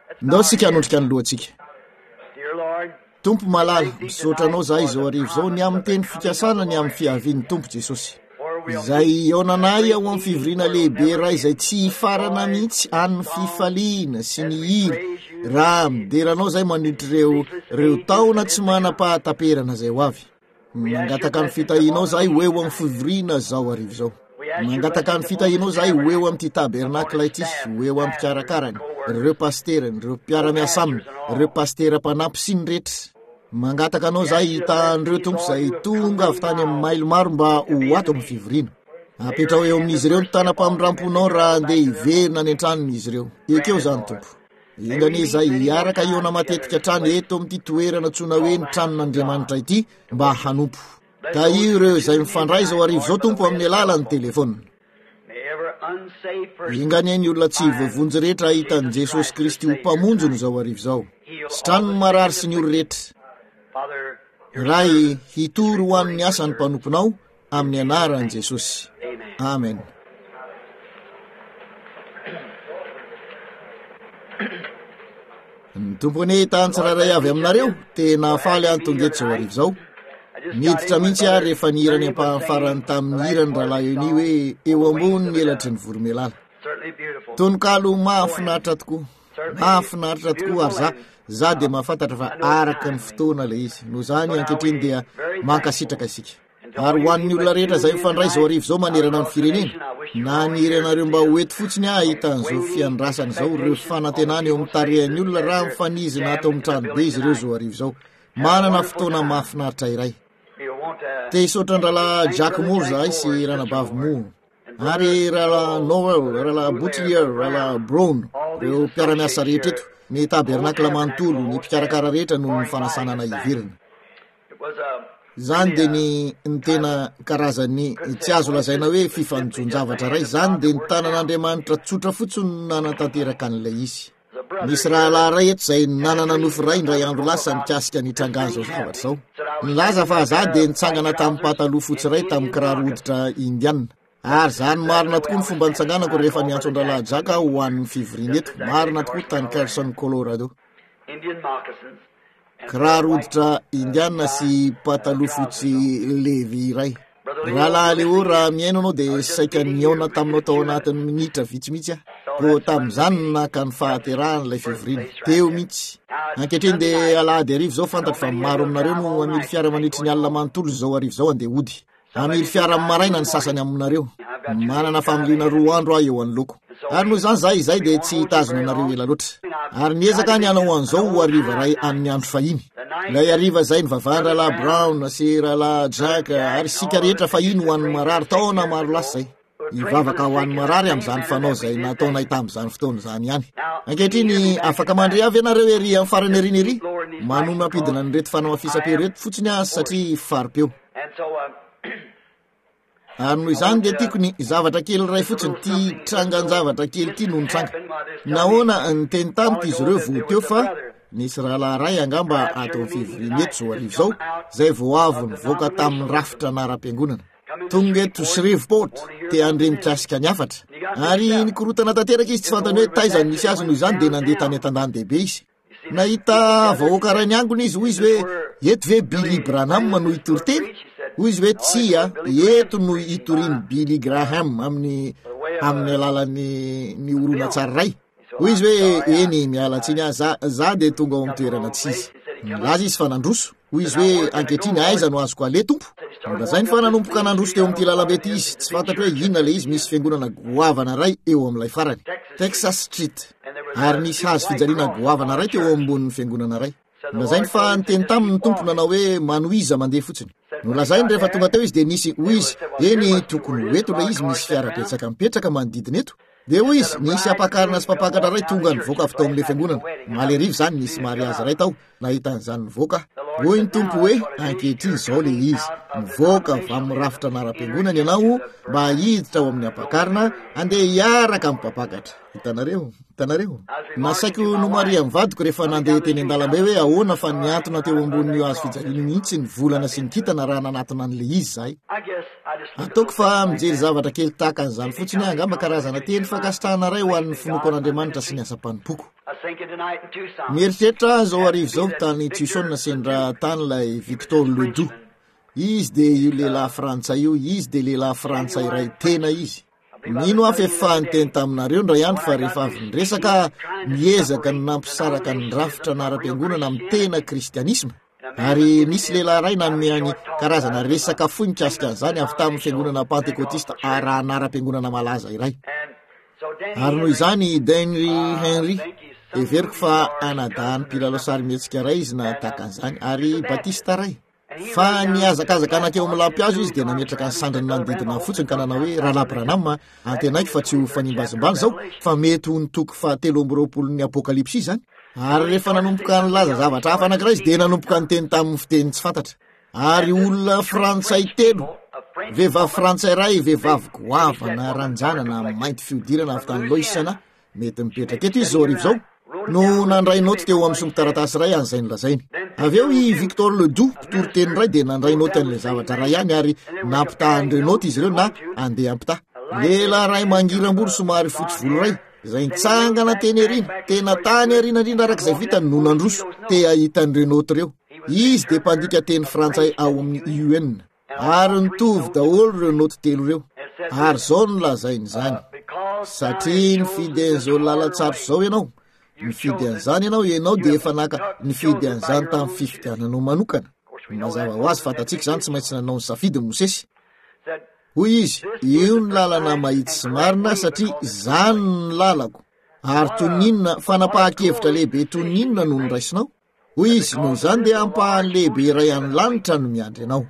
ndao sika hanondrika ny lohantsika. Tompo malala, misaotra anao zahay izao arivo zao ny amin'ny teny fikasana ny amin'ny fiavian'ny Tompo Jesosy. Izay aonanay ao amin'ny fivoriana lehibe raha izay tsy farana mihitsy amin'ny fifaliana sy ny hira raha mideranao zay manitry reo taona tsy manam-pahataperana zay ho avy. Mangataka ny fitahinao zahay ho eo amin'ny fivoriana zao arivo zao. Mangataka ny fitahinao zahay ho eo amin'ity tabernakla ity, ho eo amin'ny pikarakarany, ireo pasterany, ireo mpiara-miasa aminy, ireo pastera mpanampy sy ny rehetra. Mangataka anao zahay hitan'ireo tompo zay tonga avy tany amin'ny mailo maro mba ho ato amin'ny fivoriana. Apetrao eo amin'izy ireo ny tanam-pamiramponao raha andeha hiverina any an-tranon'izy ireo. Ekeo zany Tompo. Ingane zay hiaraka iona matetika trano eto amin'ity toerana tsona hoe ny tranon'Andriamanitra ity mba hanompo. Ka io ireo zay mifandray zao arivo zao Tompo amin'ny alalan'ny telefona. Ingane ny olona tsy voavonjy rehetra hitan'i Jesosy Kristy ho mpamonjony zao arivo zao. Stranony marary sy ny olo rehetra. Ray hitory ho amin'ny asany mpanomponao amin'ny anaran'i Jesosy. Amen. Ny tompony tantsiraray avy aminareo tena faly antongeto zao arivo zao. Miditra mihitsy ary rehefa nihirany ampahafarany tamin'ny hirany rahalahy io hoe eo ambony ny elatry ny voromelala. Tononkalo mahafinaritra tokoa. Mahafinaritra tokoa ary za dia mahafantatra fa araka ny fotoana le izy. No zany ankehitriny dia mankasitraka isika. Ary ho an'ny olona rehetra zay mifandray zao arivo zao manerana ny firenena. Na nirenareo mba hoeto fotsiny hitan'izao fiandrasany zao ireo fanantenana eo amin'ny tarehan'ny olona raha mifanizina ato amin'ny trano be izy ireo zao arivo zao. Manana fotoana mahafinaritra iray. Te hisaotra ny rahalahy Jack Moore zahay sy ranabavy Moore. Ary rahalahy Noel, rahalahy Butler, rahalahy Brown, ireo mpiara-miasa rehetra eto. Ny tabernakla manontolo, ny mpikarakara rehetra no ny fanasanana ivirana. Zany dia ny tena karazany tsy azo lazaina hoe fifanjonjavatra ray. Zany dia ny tanan'Andriamanitra tsotra fotsiny nanatanteraka an'ilay izy. Nisy rahalahy ray eto zay nanana nofo ray indray andro lasa mikasika ny trangano zao zavatra zao. Nilaza fa za dia nitsangana tamin'ny pataloha fotsy ray tamin'ny kiraro hoditra indiana. Ary zany marina tokoa ny fomba nitsanganako rehefa niantso an-drahalahy Jaka ho an'ny fivoriana eto. Marina tokoa tany Carson, Colorado. Kiraro hoditra indiana sy pataloha fotsy levy ray. Rahalahy leo raha miaino anao dia saika niaona taminao tao anatin'ny minitra vitsy mihitsy ah. Ko tamin'izany naka ny fahaterahan'ilay fivoriana. Teo mihitsy. Ankehitriny dia alahady arivo zao fantatra fa maro aminareo no amily fiara manitry ny alina manontolo zao arivo zao andeha hody. Amily fiara maraina ny sasany aminareo. Manana familiana 2 andro eo anoloko. Ary noho zany zay dia tsy hitazona anareo ela loatra. Ary niezaka ny anao an'izao ho ariva ray amin'ny andro fahiny. Lay ariva zay nivavahany rahalahy Brown sy rahalahy Jack ary sika rehetra fahiny ho an'ny marary taona maro lasa zay. Ivavaka ho an'ny marary amin'izany fanao zay nataonay tamin'izany fotoana zany ihany. Ankehitriny afaka mandre avy ianareo ery amin'ny farany eriny ery. Manome ampidina ny reto fanamafisam-peo reto fotsiny satria fari-peo. Ary noho izany dia tiako ny zavatra kely ray fotsiny ty trangan-javatra kely ty no nitranga. Nahoana ny teny tamiko izy ireo vo teo fa nisy rahalahy ray angamba ato amin'ny fivoriana eto zao arivo zao zay vao avy nivoaka tamin'ny rafitra naram-piangonana. Tonga eto Shreveport te andre mikasika ny afatra. Ary nikorotana tanteraka izy tsy fantany hoe taizany misy azy noho izany dia nandeha tany an-tandany dehibe izy. Nahita vahoaka ray niangony izy hoy izy hoe eto ve Billy Branham no hitory teny? Hoy izy hoe tsia eto no hitoriany Billy Graham amin'ny alalan'ny oronan-tsary ray. Hoy izy hoe eny mialatsiny za dia tonga ao amin'ny toerana tsisy. Laza izy fa nandroso. Hoy izy hoe ankehitriny aiza no azoko ale tompo. Zay ny fa nanompoka nandroso teo amin'ity lalambe ity izy. Tsy fantatra hoe inona le izy misy fiangonana goavana ray eo amin'ilay farany. Texas Street. Ary misy hazo fijaliana goavana ray teo ambonin'ny fiangonana ray. Zay ny fa niteny taminy ny tompo nanao hoe manoiza mandeha fotsiny. No lazainy rehefa tonga teo izy dia nisy hoy izy eny tokony hoeto ilay izy misy fiara-betsaka mipetraka manodidina eto. Dia hoy izy nisy ampakarina sy mpapakatra ray tonga nivoaka avy tao amin'ilay fiangonana. Malerivo zany nisy mariazy ray tao nahitan'izany nivoaka. Hoy ny tompo hoe ankehitriny izao le izy nivoaka avy amin'ny rafitra naram-piangonana ianao mba hiditra ao amin'ny ampakarina andeha hiaraka amin'ny mpapakatra. Hitanareo. Nasaiko no Maria mivadiko rehefa nandeha teny an-dalambe hoe ahoana fa niantona teo ambonin'io hazo fijaliana mihitsy ny volana sy ny kintana raha nanatona an'le izy zahay. Ataoko fa mijery zavatra kely tahaka an'izany fotsiny angamba karazana teny fakasitrahana ray ho an'ny finoko an'Andriamanitra sy ny asa-panimpoko. Mieritreritra zao arivo zao tany Tucson sendra tany lay Victor Ledoux. Izy de io lehilahy frantsay io, izy de lehilahy frantsay iray tena izy. Nino afa efa nyteny taminareo ndray ihany fa rehefa avy niresaka miezaka ny nampisaraka ny rafitra anara-piangonana amin'ny tena kristianisma. Ary nisy lehilahy ray nanome any karazana resaka fohy mikasika an'izany avy tamin'ny fiangonana pentekotista ara anara-piangonana malaza iray. Ary noho izany Henry everiko fa anadahany mpilalao sarimihetsika ray izy na tahaka an'izany ary batista ray. Fa niazakazaka anakeo amin'ny lampiazo izy dia nametraka ny sandrany manodidina fotsiny ka nanao hoe rahalahy Branham antenaiky fa tsy ho fanimbazimbany zao fa mety ho nitoky fa 320 ny apokalipsy izany. Ary rehefa nanomboka nilaza zavatra hafa anankiray izy dia nanomboka niteny tamin'ny fiteny tsy fantatra. Ary olona frantsay 3, vehivavy frantsay ray, vehivavy goavana ranjanana mainty fihodirana avy tany Loisana mety mipetraka eto izy zao arivo zao no nandray noty teo amin'ny sombin-taratasy ray an'izay nolazainy. Avy eo i Victor Ledoux mpitoro teny ray dia nandray noty an'ilay zavatra ray ihany ary nampitahan'ireo noty izy ireo na andeha ampitaha. Lela ray mangiram-bolo somary fotsy volo ray izay nitsangana teny arina, tena tany arina indrindra arak'izay vitany no nandroso te ahitan'ireo noty ireo. Izy dia mpandika teny frantsay ao amin'ny UN. Ary nitovy daholo ireo noty 3 ireo. Ary zao nolazainy izany. Satria nifidy an'izao lalatsarotsy zao ianao. Nifidy an'izany ianao dia efa naka nifidy an'izany tamin'ny fifidiananao manokana. Mazava ho azy fatatsika izany tsy maintsy nanao ny safidy Mosesy. Hoy izy, io ny lalana mahitsy sy marina satria izany ny lalako. Ary toninona fanapahan-kevitra lehibe toninona no niraisinao. Hoy izy, noho izany dia ampahany lehibe iray any lanitra no miandry anao.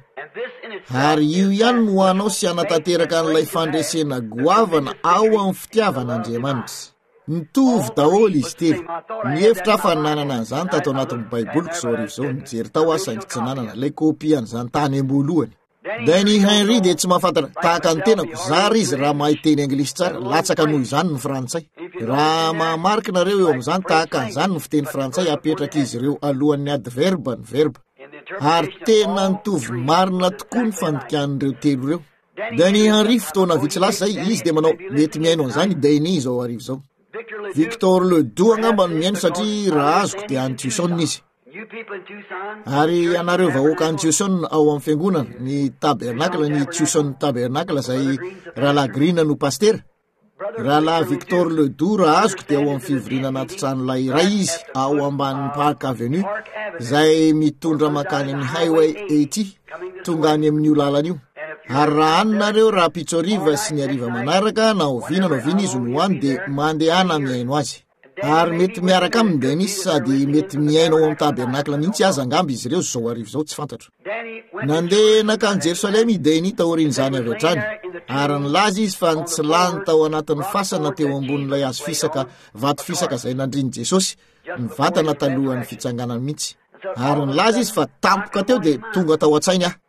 Ary io ihany no anao sy anatanteraka an'ilay fandresena goavana ao amin'ny fitiavan'Andriamanitra. Nitovy daholo izy 3. Ny hevitra fa nanana an'izany tato anatin'ny baiboliko zao arivo zao nijery tao aho saingy tsy nanana ilay kopy an'izany tany ambolohany. Henry dia tsy mahafantatra tahaka ny tenako zary izy raha mahay teny anglisy tsara latsaka noho izany ny frantsay. Raha mahamarinareo eo amin'izany tahaka an'izany ny fiteny frantsay apetraka izy ireo alohan'ny adverbe ny verbe. Ary tena nitovy marina tokoa ny fandikan'ireo 3 ireo. Henry fotoana vitsy lasa zay izy dia manao mety miaino an'izany Denis zao arivo zao. Victor Ledoux angamba no miaino satria raha azoko dia any Tucson izy. Ary anareo vahoaka any Tucson ao amin'ny fiangonana ny tabernakla ny Tucson tabernakla zay rahalahy Green no pastera. Rahalahy Victor Ledoux raha azoko dia ao amin'ny fivoriana anaty tranolay iray izy ao ambanin'ny Park Avenue zay mitondra makany amin'ny Highway 80 tonga any amin'io lalana io. Ary raha anareo raha Pitsoriva sy ny ariva manaraka na oviana izy no any dia mandehana miaino azy. Ary mety miaraka aminy Denis sady mety miaino ao amin'ny tabernakla mihitsy aza angamba izy ireo zao arivo zao tsy fantatro. Nandeha nakany Jerusalema i Denis taorian'izany avy hatrany. Ary nilaza izy fa tsy lany tao anatin'ny fasana teo ambonin'ilay hazo fisaka, vato fisaka izay nandriny Jesosy, ny vatana talohan'ny fitsanganana mihitsy. Ary nilaza izy fa tampoka teo dia tonga tao an-tsainy aho.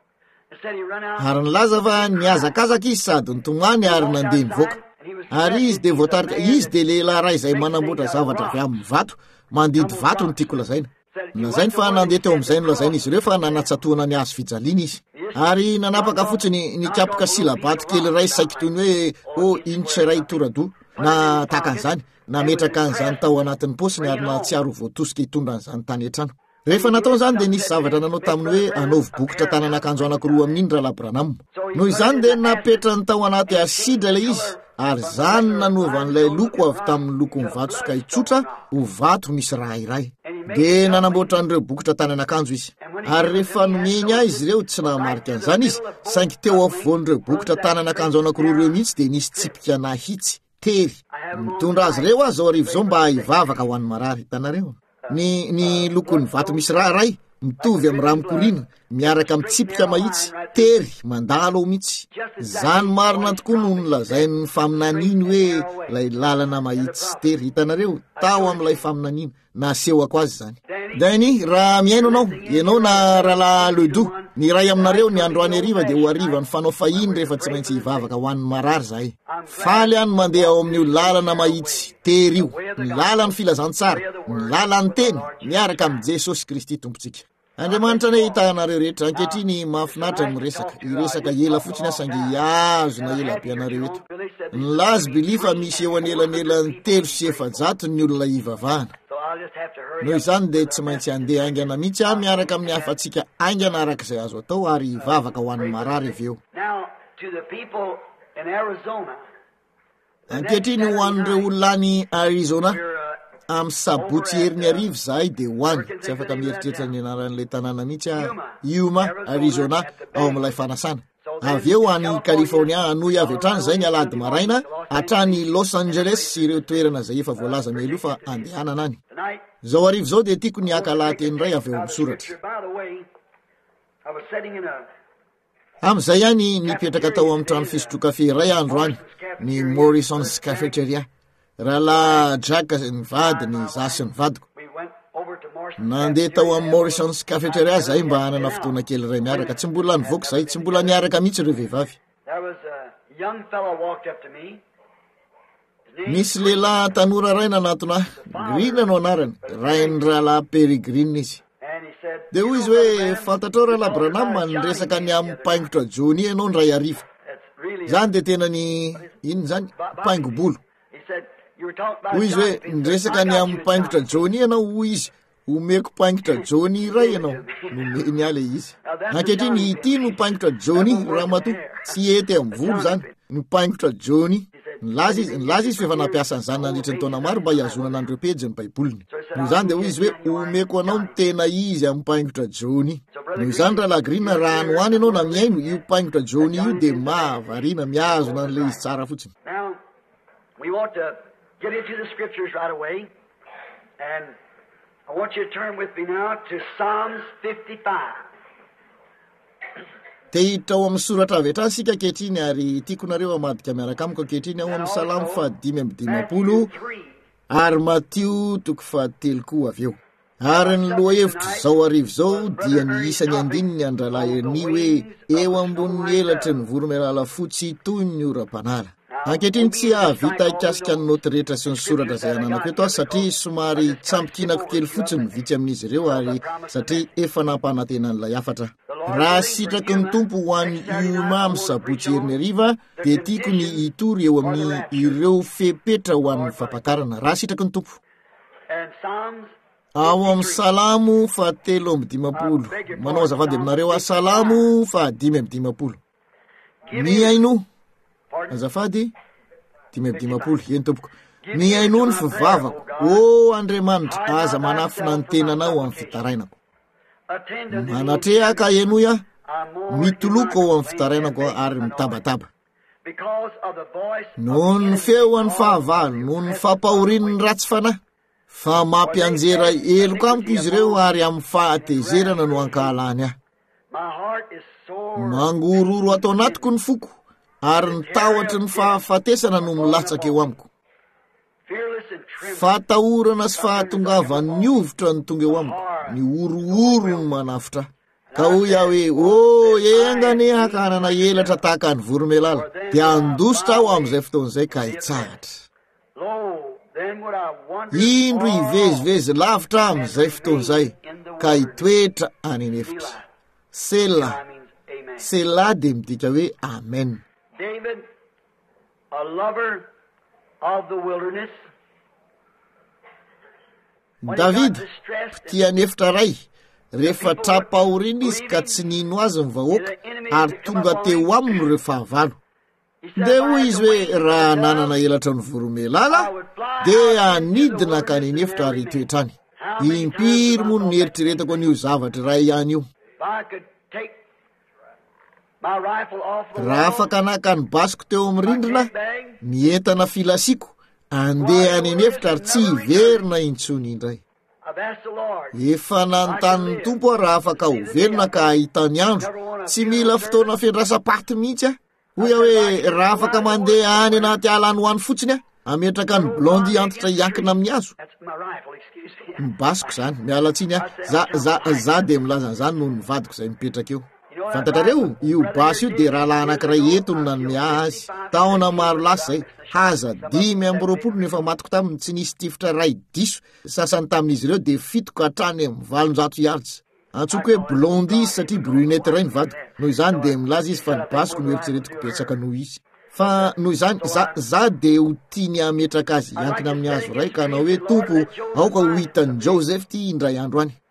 Ary nilaza fa niazakazaka izy sady nitongany ary nandeha nivoaka. Ary izy dia voatarika, izy dia lehilahy ray izay manamboatra zavatra avy amin'ny vato, mandidy vato no tiako lazaina. Lazainy fa nandeha teo amin'izay no lazaina izy ireo fa nanatsatoana ny hazo fijaliana izy. Ary nanapaka fotsiny nikapoka silabaty kely ray saiky toy ny hoe intsy ray torado na tahaka an'izany, nametraka an'izany tao anatin'ny posiny ary na tsy aro voatosika hitondra an'izany tany an-trano. Rehefa natao izany dia nisy zavatra nanao taminy hoe anaovy bokotra tanan'akanjo anankiroa amin'iny rahalahy Branham. Noho izany dia napetrany tao anaty asidra ilay izy. Ary zany nanovan'ilay loko avy tamin'ny lokony vato soka itsotra ho vato misy raha iray. Dia nanamboatra an'ireo bokotra tanan'akanjo izy. Ary rehefa nomeny ahy izy ireo tsy namarika an'izany izy, saingy teo afovoan'ireo bokotra tanan'akanjo anankiroa ireo mihitsy dia nisy tsipika nahitsy tery. Mitondra azy ireo aho zao arivo zao mba hivavaka ho an'ny marary. Hitanareo ny lokon'ny vato misy raha ray mitovy amin'ny raha mikoriana miaraka amin'ny tsipika mahitsy tery mandalo ao mihitsy. Zany marina tokoa no nolazainy faminaniny hoe lay lalana mahitsy sy tery. Hitanareo tao amin'ilay faminaniny nasehoko azy zany. Dany raha miaino ianao na rahalahy Ledoux, ny ray aminareo ny androany ariva dia ho ariva ny fanao fahiny rehefa tsy maintsy hivavaka ho an'ny marary zahay. Faly any mandeha ao amin'io lalana mahitsy tery io, ny lalan'ny filazantsara, ny lalan'ny teny miaraka amin'ny Jesosy Kristy tompontsika. Andriamanitra ne hitanareo rehetra ankehitriny mahafinaritra miresaka, iresaka ela fotsiny asangy azo na ela be anareo eto. Ny lazy bilifa misy eo anelanelany 300 ny olona hivavahana. noho izany dia tsy maintsy andeha aingana mihitsy aho miaraka amin'ny hafantsika aingana arak'izay azo atao ary vavaka ho an'ny marary avy eo. Ankehitriny ho an'ireo olona any Arizona amin'ny sabotsy herin'ny arivo zahay dia ho any tsy afaka mieritreritra ny anaran'ilay tanàna mihitsy Yuma, Arizona ao amin'ilay fanasana. Avy eo any California anoy avy hatrany zay ny alady maraina hatrany Los Angeles sy ireo toerana izay efa voalaza mialoha fa andehanana any. Zao arivo zao dia tiako ny akalateny iray avy eo amin'ny soratra. Amin'izay ihany nipetraka tao amin'ny trano fisotro kafe iray andro any ny Morrison's Cafeteria. Rahalahy Jack ny vady ny zasy ny vadiko. Nandeha tao amin'ny Morrison's Cafeteria zay mba hanana fotoana kely iray miaraka. Tsy mbola nivoaka zay, tsy mbola niaraka mihitsy ireo vehivavy. Misy lehilahy tanora iray nanatona Green no anarany, rahalahy Peregrine izy. Dia hoy izy hoe fantatrao rahalahy Branham resaka ny amin'ny paingotra Johnny ianao ny ray ariva. Zany dia tena ny inona zany paingobolo. Hoy izy hoe resaka ny amin'ny paingotra Johnny ianao, hoy izy omeko paingotra Johnny iray ianao. Nomeny ala izy. Ankehitriny ity no paingotra Johnny raha matoa tsy ety amin'ny volo zany no paingotra Johnny. Nilaza izy fa efa nampiasa an'izany nandritra ny taona maro mba hiazonana an'ireo pejy ny baiboliny. Noho izany dia hoy izy hoe omeko anao ny tena izy amin'ny paingotra Johnny. Noho izany rahalahy Green raha any ho any ianao na miaino io paingotra Johnny io dia mahavariana miazona an'ilay izy tsara fotsiny. We want to get into the scriptures right away, and I want you to turn with me now to Psalms 55. Te hiditra ao amin'ny soratra avy hatrany sika ankehitriny ary tiako nareo hamadika miaraka amiko ankehitriny ao amin'ny Salamo 5:50 ary Matio 7:3 avy eo. Ary ny lohahevitra zao arivo zao dia ny isany andininy andralahy Eny hoe eo ambonin'ny elatry ny voromailala fotsy toy ny oram-panala. Ankehitriny tsy ahavita hikasika ny noty rehetra sy ny soratra izay ananako eto satria somary tsampikinako kely fotsiny vitsy amin'izy ireo ary satria efa nampanantena an'ilay afatra. Raha sitraky ny tompo ho an'ny Yuma amin'ny sabotsy herin'ny ariva dia tiako ny hitory eo amin'ny ireo fepetra ho an'ny fampakarana. Raha sitraky ny tompo. Ao amin'ny Salamo 7:50 manao azafady aminareo Salamo 5:50. Miaino azafady 5:50 eny tompoko. Miaino ny fivavako o Andriamanitra aza manafina ny tenanao amin'ny fitarainako. Manatrehaka enoya mitoloko ao amin'ny fitarainako ary mitabataba. Noho ny feon'ny fahavalo, noho ny fampahorin'ny ratsy fanahy, fa mampianjera eloko amiko izy ireo ary amin'ny fahatezerana no ankahalany ahy. Mangororo atao anatiko ny foko ary ny tahotra ny fahafatesana no milatsaka eo amiko. Fatahorana sy fahatongavan'ny ovitra ny tonga eo amiko, ny orooro ny manafitra. Ka hoy aho hoe engane haka hanana elatra tahaka ny voromailala dia andositra aho amin'izay fotoan'izay ka hitsahatra. Indro hivezivezy lavitra amin'izay fotoan'izay ka hitoetra any anefitra. Sela dia midika hoe amen. David, a lover of the wilderness. David, tia nefitra ray, rehefa trapahorina izy ka tsy nino azy ny vahoaka ary tonga teo aminy ireo fahavalo. Dia hoy izy hoe raha nanana elatra ny voromailala dia anidina ka ny nefitra ary hitoetrany. Impiry moa ny eritreretako an'io zavatra iray ihany io. Raha afaka naka ny basiko teo amin'ny rindrina, ny entana filasiko, andeha any anefitra ary tsy hiverina intsony indray. Efa nanontany tompo raha afaka hoverina ka ahitany andro, tsy mila fotoana fendrasam-paty mihitsy aho. Hoy aho hoe raha afaka mandeha any anaty ala any ho any fotsiny aho, ametraka ny blondy antitra hiankina amin'ny hazo. Ny basiko zany, mialatsiny aho, za dia milaza an'izany noho ny vadiko izay mipetraka eo. Fantatrareo, io basy io dia rahalahy anankiray entony nanome azy. Taona maro lasa zay, haza 520 nefa matiko taminy tsy nisy tifitra ray diso. Sasany tamin'izy ireo dia 7 ka hatrany amin'ny 700 yards. Antsoko hoe blondi satria brunette iray ny vadiko. Noho izany dia milaza izy fa ny basiko no eritreretiko betsaka noho izy. fa noho izany za de ho tiany ametraka azy iankina amin'ny hazo ray ka anao hoe tompo aoka ho hitany Joseph ty indray andro any.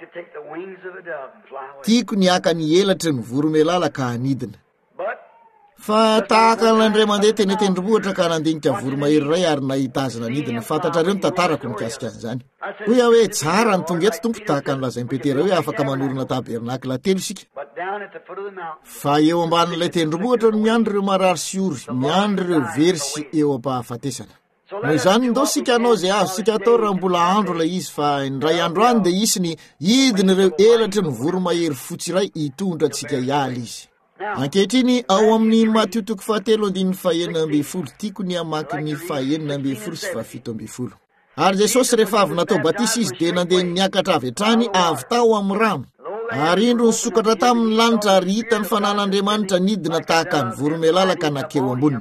Tiako ny aka ny elatry ny voromailala ka hanidina. Fa tahaka n'andray mandeha teny tendrombohitra ka nandinika voromahery ray ary nahita azy nanidina fantatrareo ny tantarako mikasika an'izany. Hoy aho hoe tsara ny tonga eto tompo tahaka ny lazain'i Petera hoe afaka manorina tabernakla telo isika. Fa eo ambanin'ilay tendrombohitra no miandry ireo marary sy ory, miandry ireo very sy eo am-pahafatesana. Noho izany ndao sika anao zay azo sika atao raha mbola andro ilay izy fa indray andro any dia isy ny hidiny ireo elatry ny voromahery fotsy iray hitondra antsika hiala izy. Ankehitriny ao amin'ny Mateo 7:41 tiako ny amaky ny 4:17 sy 7:17. Ary Jesosy rehefa avy natao batisa izy dia nandeha niakatra avy hatrany avy tao amin'ny rano. Ary indro nisokatra tamin'ny lanitra ary hita ny fanan'Andriamanitra nidina tahaka ny voromailala ka nakeo amboniny.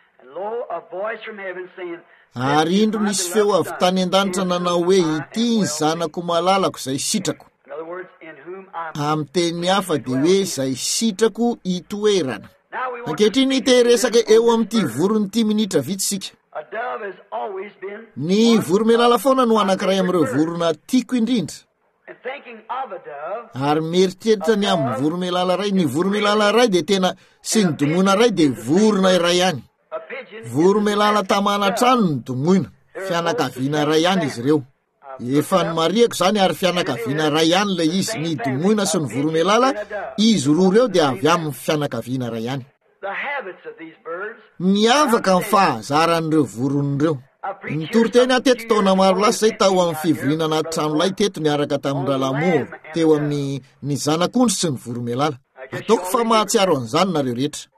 Ary indro nisy feo avy tany an-danitra nanao hoe ity ny zanako malalako izay sitrako. Amin'ny teny hafa dia hoe izay sitrako itoerana. Ankehitriny teresaka eo amin'ity vorony 10 minitra vitsisika. Ny voromailala foana no anankiray amin'ireo vorona tiako indrindra. Ary mieritseritra ny amin'ny voromailala ray. Ny voromailala ray dia tena sy ny domoina ray dia vorona iray ihany. Voromailala tamana trano ny domoina, fianakaviana ray ihany izy ireo. Efa ny mariako izany ary fianakaviana ray ihany ilay izy. Ny domoina sy ny voromailala, izy roa ireo dia avy amin'ny fianakaviana ray ihany. Miavaka amin'ny fahazaran'ireo voron'ireo. Nitory-teny ateto taona maro lasa izay tao amin'ny fivoriana tranolay teto niaraka tamin'ny Ralamoro teo amin'ny ny zanak'ondry sy ny voromailala. Ataoko fa mahatsiaro an'izany nareo rehetra.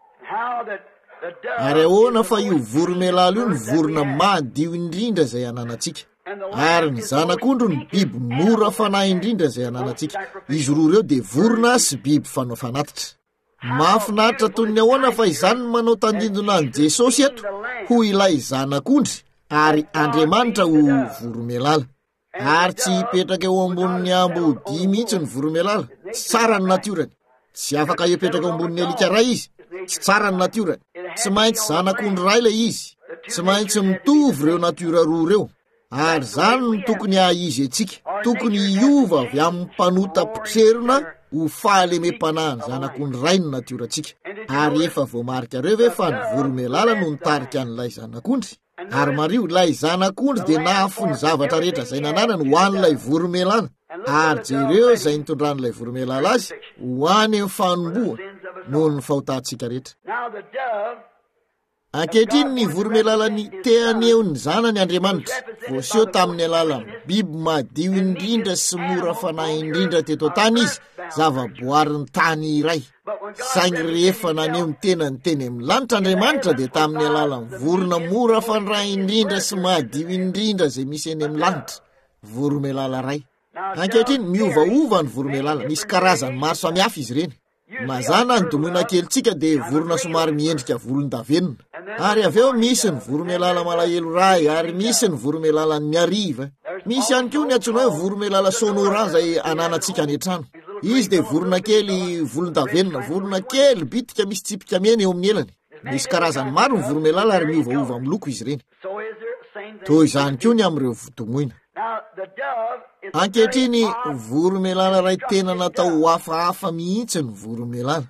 Ary ahoana fa io voromailala io ny vorona madio indrindra izay ananantsika. Ary ny zanak'ondry ny biby mora fanahy indrindra izay ananantsika. Izy roa ireo dia vorona sy biby fanao fanatitra. Mahafinaritra toy ny ahoana fa izany manao tandindona an' Jesosy eto ho ilay zanak'ondry ary Andriamanitra ho voromailala. Ary tsy hipetraka eo ambonin'ny ambodia mihitsy ny voromailala. Tsy tsara ny natiorany. Tsy afaka hipetraka eo ambonin'ny alika ray izy. Tsy tsara ny natiorany. Tsy maintsy zanak'ondry ray ilay izy. Tsy maintsy mitovy ireo natiora roa ireo. Ary zany no tokony haizy antsika. Tokony hiova avy amin'ny mpanota-potserona ho fahalemem-panahy ny zanak'ondry ray ny natiorantsika. Ary efa voamarika reo ve fa ny voromailala no nitarika an'ilay zanak'ondry. Ary mario ilay zanak'ondry dia nahafo ny zavatra rehetra izay nananany ho an'ilay voromailala. Ary jereo izay nitondran'ilay voromailala azy ho any amin'ny fanomboa noho ny fahotantsika rehetra. Ankehitriny ny voromailala ny teaneo ny zanany Andriamanitra voaseho tamin'ny alalan'ny biby madio indrindra sy mora fanahy indrindra teto an-tany izy, zava-boarin'ny tany iray. Saingy rehefa naneo ny tenany teny amin'ny lanitra Andriamanitra dia tamin'ny alalan'ny vorona mora fanahy indrindra sy madio indrindra izay misy eny amin'ny lanitra, voromailala ray. Ankehitriny miovaova ny voromailala, misy karazany maro samihafa izy ireny. Mazana ny domoina kelitsika dia vorona somary miendrika volondavenona. Ary avy eo misy ny voromailala malahelo ray ary misy ny voromailala ny ariva. Misy ihany koa ny antsoina hoe voromailala sonora izay ananantsika any an-trano. Izy dia vorona kely volondavenona, vorona kely bitika misy tsipika mena eo amin'ny elany. Misy karazany maro ny voromailala ary miovaova amin'ny loko izy ireny. Toy izany koa ny amin'ireo domoina. Ankehitriny voromailala ray tena natao hafahafa mihitsy ny voromailala.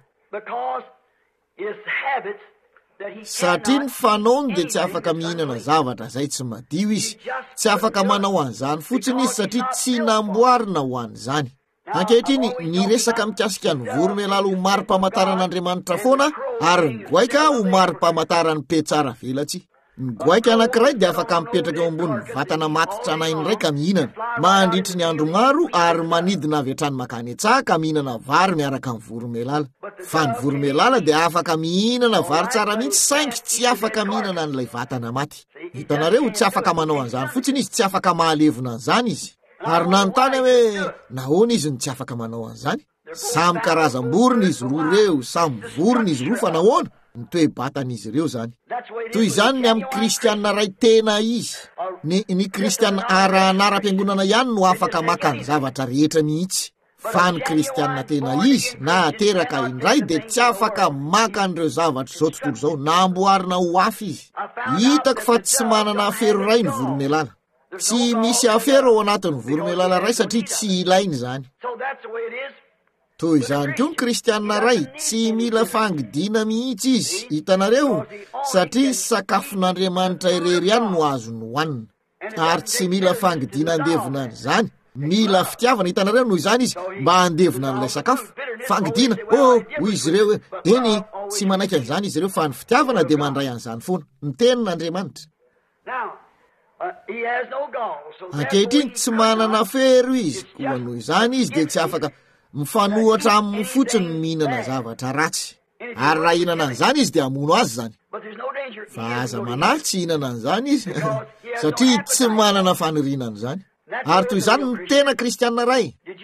Satria ny fanaony dia tsy afaka mihinana zavatra izay tsy madio izy. Tsy afaka manao an'izany fotsiny izy satria tsy namboarina ho an'izany. Ankehitriny ny resaka mikasika ny voromailala ho mari-pamantaran'Andriamanitra foana ary ny goaika ho mari-pamantaran'ny petsara velatsy. Ny goaika anankiray dia afaka mipetraka eo ambonin'ny vatana matitra anainy iray ka mihinana. Mandritry ny andro maro ary manidina avy hatrany makany an-tsaha ka mihinana vary miaraka amin'ny voromailala. Fa ny voromailala dia afaka mihinana vary tsara mihitsy saingy tsy afaka mihinana an'ilay vatana maty. Hitanareo tsy afaka manao an'izany fotsiny izy, tsy afaka mahalevona an'izany izy. Ary nanontany hoe nahoana izy ny tsy afaka manao an'izany? Samy karazam-borona izy roa ireo, samy vorona izy roa fa nahoana? Ny toe-batan'izy ireo zany. Toy izany ny amin'ny kristianina ray tena izy. Ny kristianina ara-anara-piangonana ihany no afaka maka ny zavatra rehetra mihitsy. fa ny kristianina tena izy na ateraka indray dia tsy afaka maka an'ireo zavatra zao tontolo zao na amboarina ho afy izy. Hitako fa tsy manana afero ray ny voromailala. Tsy misy afero ao anatin'ny voromailala ray satria tsy ilainy zany. Toy izany koa ny kristianina ray tsy mila fangidina mihitsy izy, hitanareo, satria sakafon'Andriamanitra irery ihany no azony hohanina. Ary tsy mila fangidina andevona zany, mila fitiavana. Hitanareo noho izany izy mba andevona n'ilay sakafo. Fangidina, hoy izy ireo, eny tsy manaiky an'izany izy ireo fa ny fitiavana dia mandray an'izany foana. Ny tenin'Andriamanitra. Ankehitriny tsy manana fero izy, koa noho izany izy dia tsy afaka mifanohatra amin'ny fotsiny mihinana zavatra ratsy. Ary raha hihinana an'izany izy dia hamono azy zany. Fa aza manahy tsy hihinana an'izany izy satria tsy manana faniriana an'izany. Ary toy izany ny tena kristianina ray.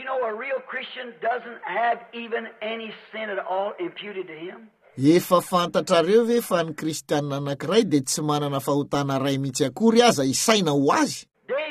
Efa fantatrareo ve fa ny kristianina anankiray dia tsy manana fahotana ray mihitsy akory aza isaina ho azy.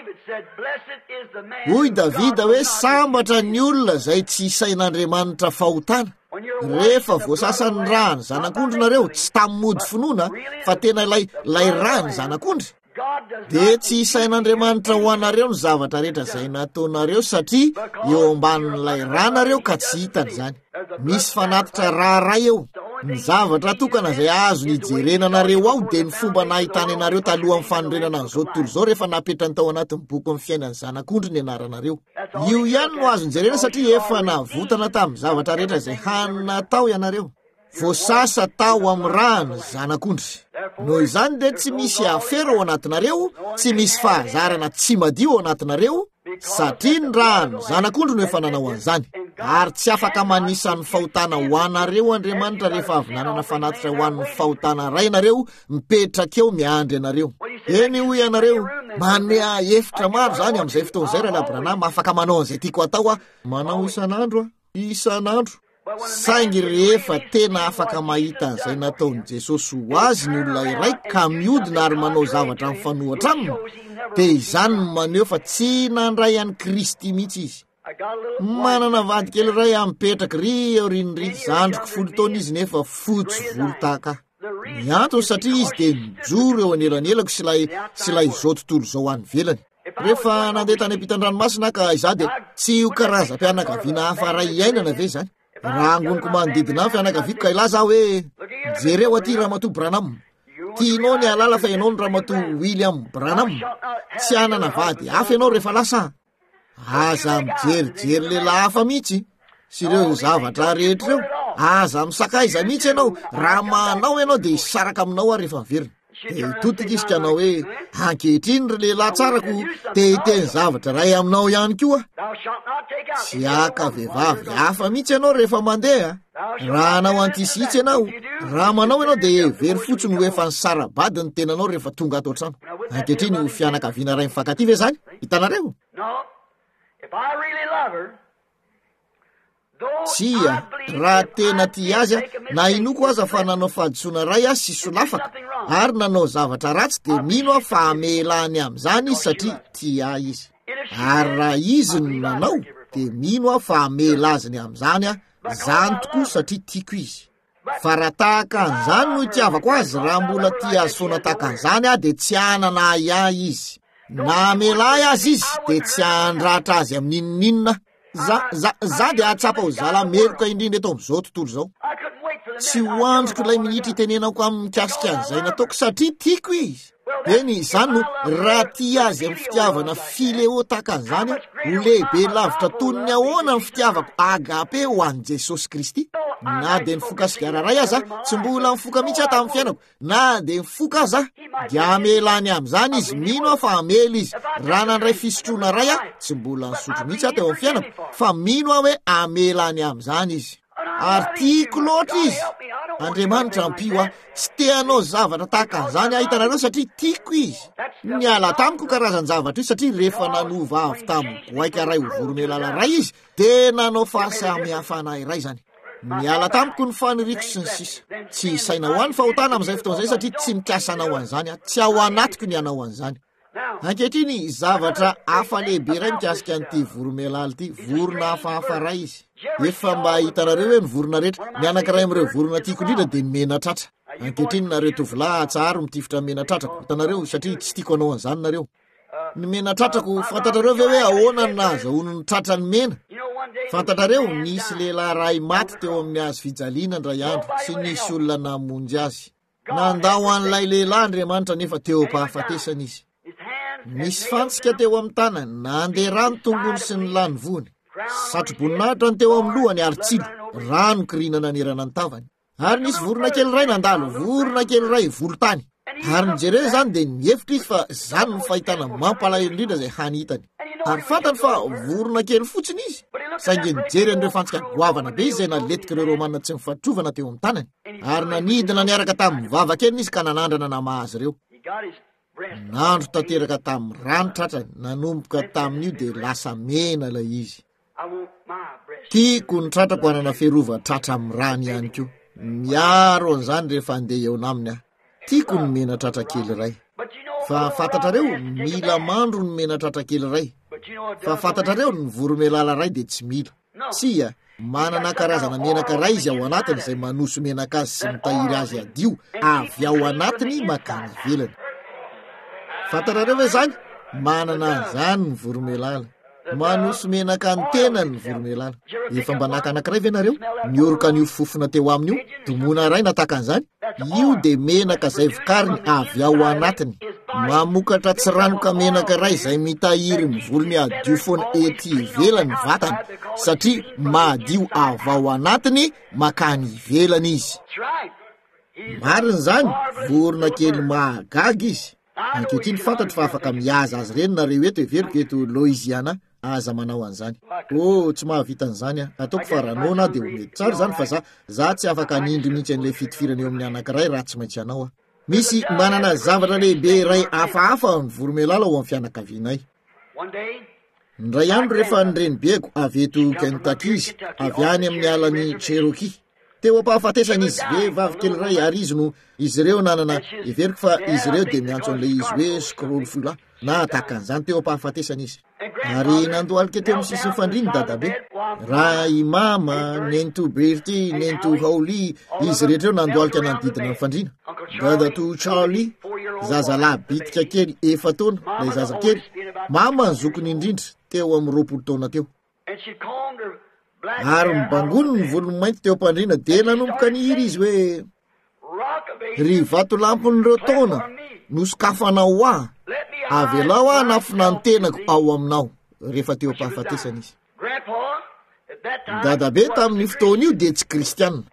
Hoy Davida hoe sambatra ny olona zay tsy isain'Andriamanitra fahotana. Rehefa voasasany rà ny zanak'ondry nareo, tsy tamin'ny mody finoana fa tena lay rà ny zanak'ondry, dia tsy isain'Andriamanitra ho anareo ny zavatra rehetra zay nataonareo satria eo ambanin'ilay rà nareo ka tsy hitany zany. Misy fanatitra rà ray eo. Ny zavatra tokana zay azo nijerenanareo ao dia ny fomba nahitany anareo taloha amin'ny fanorenana an'izao tontolo izao rehefa napetrany tao anatin'ny boky amin'ny fiainan'ny zanak'ondry ny anaranareo. Io ihany no azo nijerena satria efa navotana tamin'ny zavatra rehetra zay hanina tao ianareo. Voasasa tao amin'ny rà ny zanak'ondry. Noho izany dia tsy misy afero ao anatinareo, tsy misy fahazarana tsy madio ao anatinareo, satria ny rà ny zanak'ondry no efa nanao an'izany. Ary tsy afaka manisan'ny fahotana ho anareo Andriamanitra rehefa avy nanana fanatitra ho an'ny fahotana ray nareo mipetraka eo miandry anareo. Eny hoy ianareo, manea efitra maro zany amin'izay fotoana izay raha Branham afaka manao an'izay tiako atao manao isan'andro isan'andro. Saingy rehefa tena afaka mahita an'izay nataon'i Jesosy ho azy ny olona iray ka miodina ary manao zavatra mifanohatra aminy, dia izany maneho fa tsy nandray an'i Kristy mihitsy izy. Manana vady kely ray mipetraka ry aorian'ry, zandriko 10 taona izy nefa fotsy volo tahaka. Ny antony satria izy dia mijoro eo anelanelako sy lay izao tontolo izao any velany. Rehefa nandeha tany ampitan-dranomasina ka izaho dia tsy io karazam-pianakaviana hafa ray iainana ve zany. Raha angoniko manodidina fianakaviako ka ilaza hoe jereo aty Ramatoa Branham, tianao ny alala fa ianao ny Ramatoa William Branham, tsy anana vady hafa ianao rehefa lasa. Aza mijerijery lehilahy hafa mihitsy sy ireo zavatra rehetra ireo. Aza misakaiza mihitsy ianao, raha manao ianao dia hisaraka aminao rehefa miverina. Dia hitotika izy ka anao hoe ankehitriny ry lehilahy tsarako dia hiteny zavatra ray aminao ihany koa. Tsy aka vehivavy hafa mihitsy ianao rehefa mandeha. Raha anao antisitsy ianao, raha manao ianao dia very fotsiny ho efa ny sarabady ny tenanao rehefa tonga ato an-trano. Ankehitriny ho fianakaviana ray mifankaty ve zany? Hitanareo? Tsia, raha tena tia azy na inoko aza fa nanao fahadisoana ray sy solafaka ary nanao zavatra ratsy dia mino fa amelany amin'izany izy satria tia izy. Ary raha izy no nanao dia mino fa amela aziny amin'izany zany tokoa satria tiako izy. Fa raha tahaka an'izany no itiavako azy, raha mbola tia azy foana tahaka an'izany dia tsy anana ahy izy. Na amela azy izy dia tsy andratra azy amin'inon'inona. Za dia atsapa ho zala meroka indrindra eto amin'izao tontolo izao. Tsy hoandriko ilay minitra itenenako amin'ny mikasika an'izay nataoko satria tiako izy. Eny izany no raha tia azy amin'ny fitiavana fileo tahaka an'izany, ho lehibe lavitra toy ny ahoana ny fitiavako agape ho an'i Jesosy Kristy. Na dia nifoka sigara ray aza, tsy mbola nifoka mihitsy tamin'ny fiainako. Na dia nifoka aza, dia amelany amin'izany izy, mino fa amely izy. Raha nandray fisotroana ray tsy mbola nisotro mihitsy teo amin'ny fiainako, fa mino hoe amelany amin'izany izy. Ary tiako loatra izy. Andriamanitra ampio tsy teanao zavatra tahaka an'izany hitanareo satria tiako izy. Niala tamiko karazany zavatra io satria rehefa nanova avy tamin'ny goaika ray ho voromailala ray izy, dia nanao fahasamihafana iray zany. Niala tamiko ny faniriko sy ny sisa. Tsy isaina ho an'ny fahotana amin'izay fotoana izay satria tsy mikasa anao an'izany, tsy ao anatiko ny anao an'izany. ankehitriny zavatra hafa lehibe iray mikasika an'ity voromelala ity, vorona hafahafa ray izy. Efa mba hitanareo hoe ny vorona rehetra, ny anankiray amin'ireo vorona tiako indrindra dia ny menatratra. Ankehitriny nareo tovolahy tsara mitifitra menatratrako, hitanareo satria tsy tiako anao an'izany nareo. Ny menatratrako fantatrareo ve hoe ahoana ny nahazahoany ny tratra ny mena? Fantatrareo nisy lehilahy ray maty teo amin'ny hazo fijaliana indray andro sy nisy olona namonjy azy. Nandao an'ilay lehilahy Andriamanitra nefa teo am-pahafatesana izy. Misy fantsika teo amin'ny tanany, nandeha rano tongony sy ny lany vony. Satroboninahitra ny teo amin'ny lohany ary tsilo, rano kirina nanerana ny tavany. Ary nisy vorona kely ray nandalo, vorona kely ray volontany. Ary nijereo zany dia niefitra izy fa zany ny fahitana mampalahelo indrindra izay hany hitany. Ary fantany fa vorona kely fotsiny izy. Saingy nijery an'ireo fantsika goavana be izay naletika ireo Romanina tsy mifatrovana teo amin'ny tanany. Ary nanidina niaraka tamin'ny vava kely izy ka nanandrana namahazy ireo. Nandro tanteraka tamin'ny rano tratrany, nanomboka tamin'io dia lasa mena ilay izy. Tiako ny tratrako hanana ferova tratra amin'ny rano ihany koa. Miaro an'izany rehefa andeha eo aminy aho. Tiako ny mena tratra kely ray. Fa fantatrareo mila mandro ny mena tratra kely ray. Fa fantatrareo ny voromelala ray dia tsy mila. Tsia, manana karazana menaka ray izy ao anatiny izay manoso menaka azy sy mitahiry azy adio avy ao anatiny makany ivelany. Fantatrareo ve zany? Manana an'izany ny voromelala. Manoso menaka ny tenany ny voromelala. Efa mba naka anankiray ve nareo? Nioroka an'io fofona teo amin'io, domona ray nataka an'izany. Io dia menaka izay vokariny avy ao anatiny. Mamokatra tsiranoka menaka ray izay mitahiry ny volony adio foana ety ivelany vatany, satria madio avy ao anatiny makany ivelany izy. Marina izany, vorona kely mahagaga izy. Ankehitriny fantatro fa afaka mihaza azy reny nareo eto everiko eto Louisiana aza manao an'izany. Tsy mahavita an'izany aho. Ataoko fa ranona dia mety tsara izany fa za tsy afaka nindry mihitsy an'ilay fitifirana eo amin'ny anankiray raha tsy maintsy anao aho. Misy manana zavatra lehibe iray hafahafa ny voromelala ao amin'ny fianakavianay. Indray andro rehefa nirenibeako avy eto Kentucky izy, avy any amin'ny alan'ny Cherokee. Teo am-pahafatesana izy vehivavy kely ray ary izy no izy ireo nanana everiko fa izy ireo dia miantso an'ilay izy hoe scroll fula na tahaka an'izany teo am-pahafatesana izy. Ary nandohalika teo amin'ny sisiny fandriny dadabe. Raha imama, nento Berty, nento Haoli, izy rehetra eo nandohalika nanodidina ny fandrina. Dadato Charlie, zazalahy bitika kely 4 taona, ilay zaza kely, mama ny zokony indrindra teo amin'ny 20 taona teo. Ary mibangony ny volony mainty teo am-pandrina dia nanomboka nihiry izy hoe ry vato lampon'ireo taona nosokafanao aho, avelao aho nafina ny tenako ao aminao. Rehefa teo am-pahafatesana izy. Dadabe tamin'ny fotoana io dia tsy kristianina.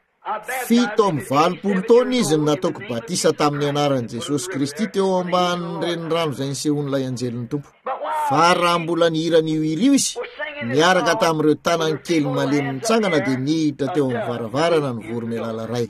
7 taona izy nataoko batisa tamin'ny anaran'i Jesosy Kristy teo ambanin'ny renirano izay nisehoan'ilay anjelin'ny tompo. Fa raha mbola nihiran'io irio izy, niaraka tamin'ireo tanany kely malemy mitsangana dia nihitra teo amin'ny varavarana ny voromelala ray.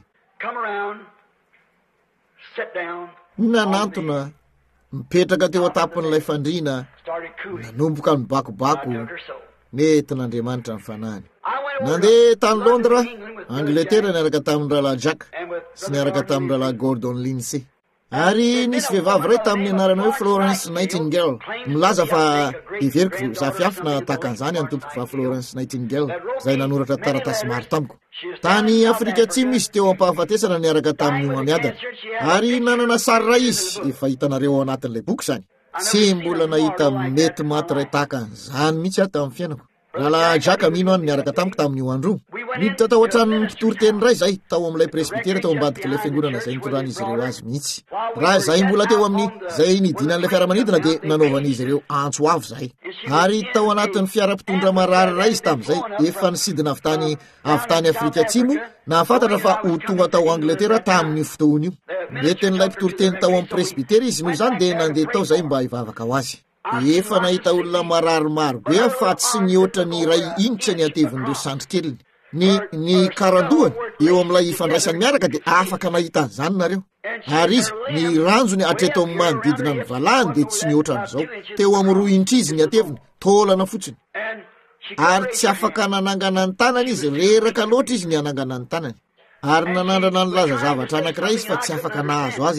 Nanantona, mipetraka teo atapon'ilay fandrina, nanomboka ny bakobako, nentin'Andriamanitra ny fanahany. Nandeha tany Londra, Angletera niaraka tamin'ny rahalahy Jack sy niaraka tamin'ny rahalahy Gordon Lindsay. Ary nisy vehivavy ray tamin'ny anarana hoe Florence Nightingale. Milaza fa everiko zafiafina tahaka an'izany any tompoko fa Florence Nightingale izay nanoratra taratasy maro tamiko. Tany Afrika Atsimo izy teo am-pahafatesana niaraka tamin'ny homamiadana. Ary nanana sary ray izy, efa hitanareo ao anatin'ilay boky izany. Tsy mbola nahita mety maty ray tahaka an'izany mihitsy aho tamin'ny fiainako. Rahalahy Jack mino any niaraka tamiko tamin'io andro. Niditra tao an-tranon'ny mpitory-teny ray zay tao amin'ilay presbitera tao ambadik'ilay fiangonana izay nitorana ireo azy mihitsy. Raha izay mbola teo amin'ny izay nidinan'ilay fiaramanidina dia nanaovan'izy ireo antso avo zay. Ary tao anatin'ny fiara-pitondra marary ray izy tamin'izay, efa nisidina avy tany Afrika Atsimo, nahafantatra fa ho tonga tao Angletera tamin'ny fotoana io. Mety n'ilay mpitory-teny tao amin'ny presbitera izy noho izany dia nandeha tao zay mba hivavaka ho azy. Efa nahita olona marary marobe fa tsy nihoatra ny ray initra ny atevindreo sandrikeliny. Ny karandohany eo amin'ilay ifandraisany miaraka dia afaka nahita an'izany nareo. Ary izy ny ranjony hatreto amin'ny manodidina ny valahany dia tsy nihoatra an'izao. Teo amin'ny 2 initra izy ny ateviny, taolana fotsiny. Ary tsy afaka nanangana ny tanany izy, reraka loatra izy ny anangana ny tanany. Ary nanandrana ny laza zavatra anankiray izy fa tsy afaka nahazo azy.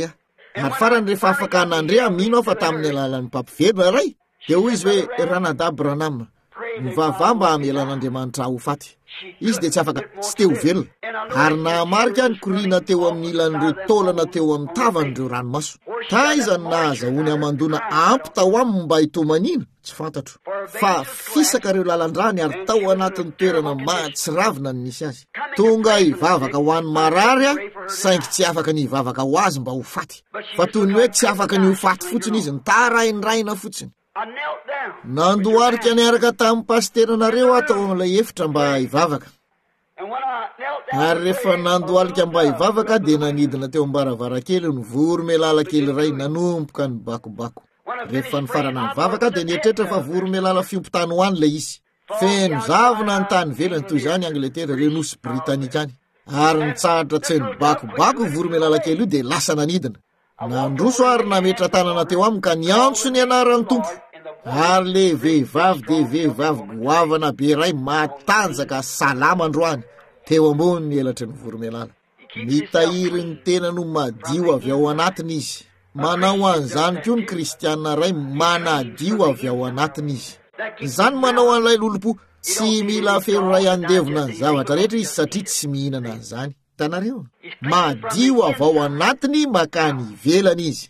Ary farany rehefa afaka nandre mino aho fa tamin'ny alalan'ny mpampivelona ray, dia hoy izy hoe Ranadab Branham, mivavah mba hamelan'Andriamanitra ho faty. Izy dia tsy afaka tsy teo velona. Ary nahamarika ny korina teo amin'ny ilan'ireo taolana teo amin'ny tavan'ireo ranomaso. Taizany nahazahoany amandona ampy tao aminy mba hitomanina, tsy fantatro. Fa fisaka ireo lalandrany ary tao anatin'ny toerana mahatsiravina ny nisy azy. Tonga hivavaka ho an'ny marary saingy tsy afaka ny hivavaka ho azy mba ho faty. Fa toy ny hoe tsy afaka ny ho faty fotsiny izy, nitaraindraina fotsiny. Nandoharika niaraka tamin'ny pasteranareo atao amin'ilay efitra mba hivavaka. Ary rehefa nandohalika mba hivavaka dia nanidina teo ambaravarakely ny voromelala kely iray nanomboka ny bakobako. Rehefa nifarana nivavaka dia nietrehitra fa voromelala fiompitany ho any ilay izy. Feno zavona ny tany velany toy izany Angletera ireo nosy Britanika any. Ary nitsahatra tseny bakobako voromelala kely io dia lasa nanidina. Nandroso ary nametra tanana teo aminy ka niantso ny anaran'ny tompo. Ary le vehivavy dia vehivavy goavana be iray matanjaka salama androany teo ambony ny elatry ny voromelala. Mitahiry ny tena no madio avy ao anatiny izy. Manao an'izany koa ny kristianina ray manadio avy ao anatiny izy. Izany manao an'ilay lolopo tsy mila fero ray andevona ny zavatra rehetra izy satria tsy mihinana an'izany. Hitanareo? Madio avy ao anatiny makany ivelany izy.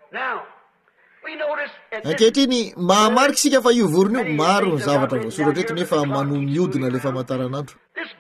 Ankehitriny mahamarika sika fa io vorona io maro ny zavatra voasoratra eto nefa manohy miodina le famantaranandro.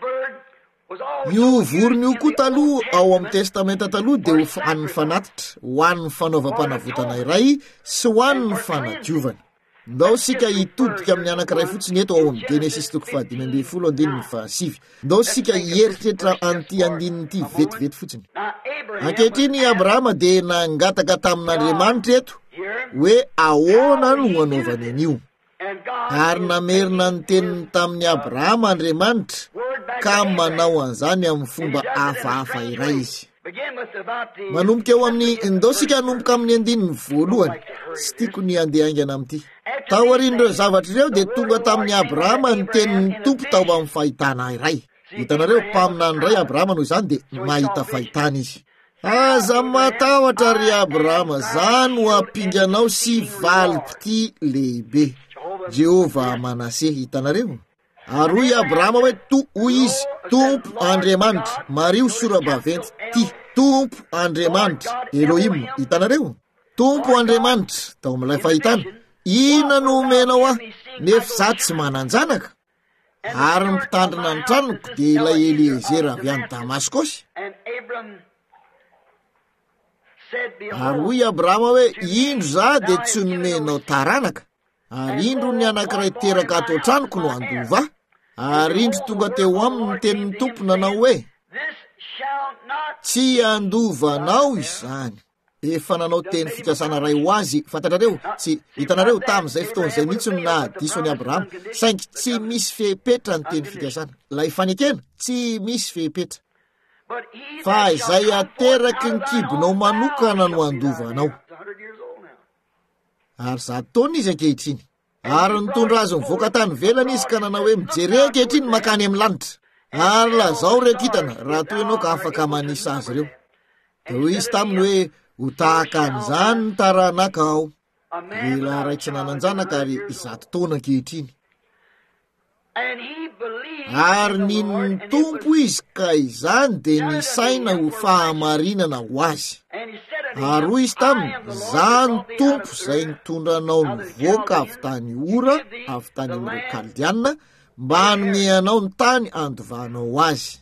Io vorona io koa taloha ao amin'ny testamenta taloha dia ho an'ny fanatitra, ho an'ny fanaovam-panavotana iray sy ho an'ny fanadiovana. Ndao sika hitodika amin'ny anankiray fotsiny eto ao amin'ny Genesis 15:7. Ndao sika hieritreritra an'ity andinin'ity vetivety fotsiny. Ankehitriny Abrahama dia nangataka tamin'Andriamanitra eto hoe ahoana no anaovany an'io. Ary namerina ny teniny tamin'ny Abrahama Andriamanitra ka manao an'izany amin'ny fomba hafahafa iray izy. Manomboka eo amin'ny ndao sika hanomboka amin'ny andininy voalohany, tsy tiako ny andeha aingana amin'ity. Tao aorian'ireo zavatra ireo dia tonga tamin'ny Abrahama ny tenin'ny tompo tao amin'ny fahitana iray. Hitanareo mpaminany iray Abrahama noho izany dia mahita fahitana izy. Aza matahotra ry Abrahama, zany ho ampinganao sy valipiti lehibe. Jehova Manase, hitanareo? Ary hoy Abrahama hoe hoy izy, Tompo Andriamanitra, Mario Sorabaventy, ty Tompo Andriamanitra, Elohim, hitanareo? Tompo Andriamanitra, tao amin'ilay fahitana. Ina no omenao aho, nefa za tsy mananjanaka. Ary ny mpitandrina ny tranoko dia ilay Eliezera avy any Damaskosy. Ary hoy Abrahama hoe indro za dia tsy nomenao taranaka. Ary indro ny anankiray teraka ato an-tranoko no andova. Ary indro tonga teo aminy ny tenin'ny tompo nanao hoe tsy andovanao izany. Efa nanao teny fikasana ray ho azy, fantatrareo? Tsy hitanareo tamin'izay fotoan'izay mihitsy no nahadiso ny Abrahama, saingy tsy misy fepetra ny teny fikasana. Lay fanekena tsy misy fepetra. Fa izay ateraky ny kibonao manokana no andovanao. Ary 100 taona izy ankehitriny. Ary nitondra azy mivoaka tany velany izy ka nanao hoe mijery ankehitriny makany amin'ny lanitra. Ary lazao rekitana raha toy ianao ka afaka manisa azy ireo. Dia hoy izy taminy hoe ho tahaka an'izany ny taranaka ao. Lehilahy ray tsy nananjanaka ary 100 taona ankehitriny. Ary nin'ny tompo izy ka izany dia ny saina ho fahamarinana ho azy. Ary hoy izy taminy, zany tompo izay nitondranao nivoaka avy tany ora, avy tany amin'ireo Kaldiana, mba hanomeanao ny tany andovanao azy.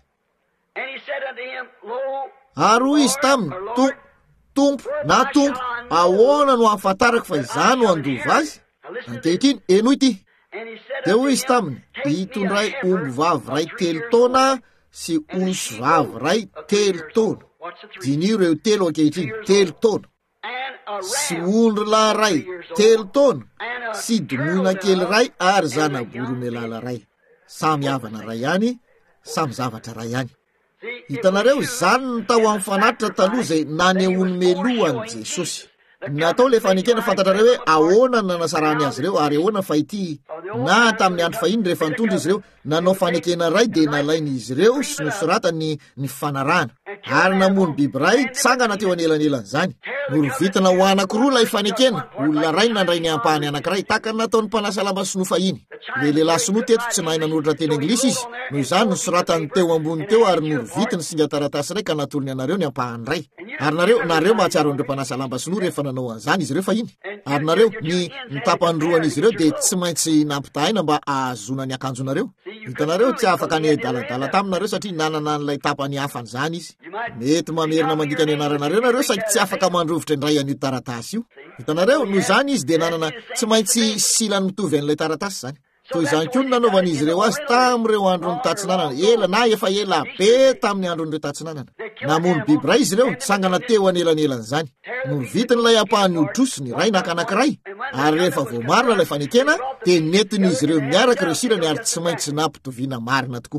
Ary hoy izy taminy, tompo, ahoana no ahafantarako fa izany no andova azy? Ankehitriny, eno ity. Dia hoy izy taminy, hitondray omby vavy ray 3 taona sy osy vavy ray 3 taona. Dinio ireo 3 ankehitriny, 3 taona. Sy ondry lahy ray 3 taona sy domoina kely ray ary zanaboromelala ray. Samy havana ray ihany, samy zavatra ray ihany. Hitanareo, zany ny tao amin'ny fanatitra taloha izay nanehony melohan'i Jesosy. natao le fanekena fantatrareo hoe ahoana nanasarany azy ireo ary ahoana fa ity na tamin'ny andro fahiny rehefa nitondra izy ireo nanao fanekena ray dia nalainy izy ireo sy nosoratany ny fanarahana ary namony biby ray tsangana teo anelanelan'izany norovitina ho anankiroa lay fanekena olona ray nandray ny ampahany anankiray tahaka ny nataony mpanasa lamba sinoa fahiny le lehilahy sinoa teto tsy nahay nanoratra teny anglisy izy noho izany nosoratany teo ambony teo ary norovitiny singa taratasy ray ka natolony anareo ny ampahany ray ary nareo mahatsiaro an'ireo mpanasa lamba sinoa rehefa nanao an'izany izy ireo fahiny ary nareo ny tapandroan'izy ireo dia tsy maintsy nampitahina mba ahazona ny akanjonareo hitanareo tsy afaka ny daladala taminareo satria nanana n'ilay tapany hafan'izany izy mety mamerina mandika ny anaranareo nareo saky tsy afaka mandrovitra indray an'io taratasy io hitanareo noho izany izy dia nanana tsy maintsy silany mitovy an'ilay taratasy zany toy izany koa no nanaovan'izy ireo azy tamin'ireo andron'ny tatsinanana ela na efa ela be tamin'ny andron'ireo tatsinanana namony biby ray izy ireo tsangana teo anelanelan'izany novitin'ilay ampahany odrosiny ray nakanankiray ary rehefa voamarina ilay fanekena dia netin'izy ireo miaraka ireo sirany ary tsy maintsy nampitoviana marina tokoa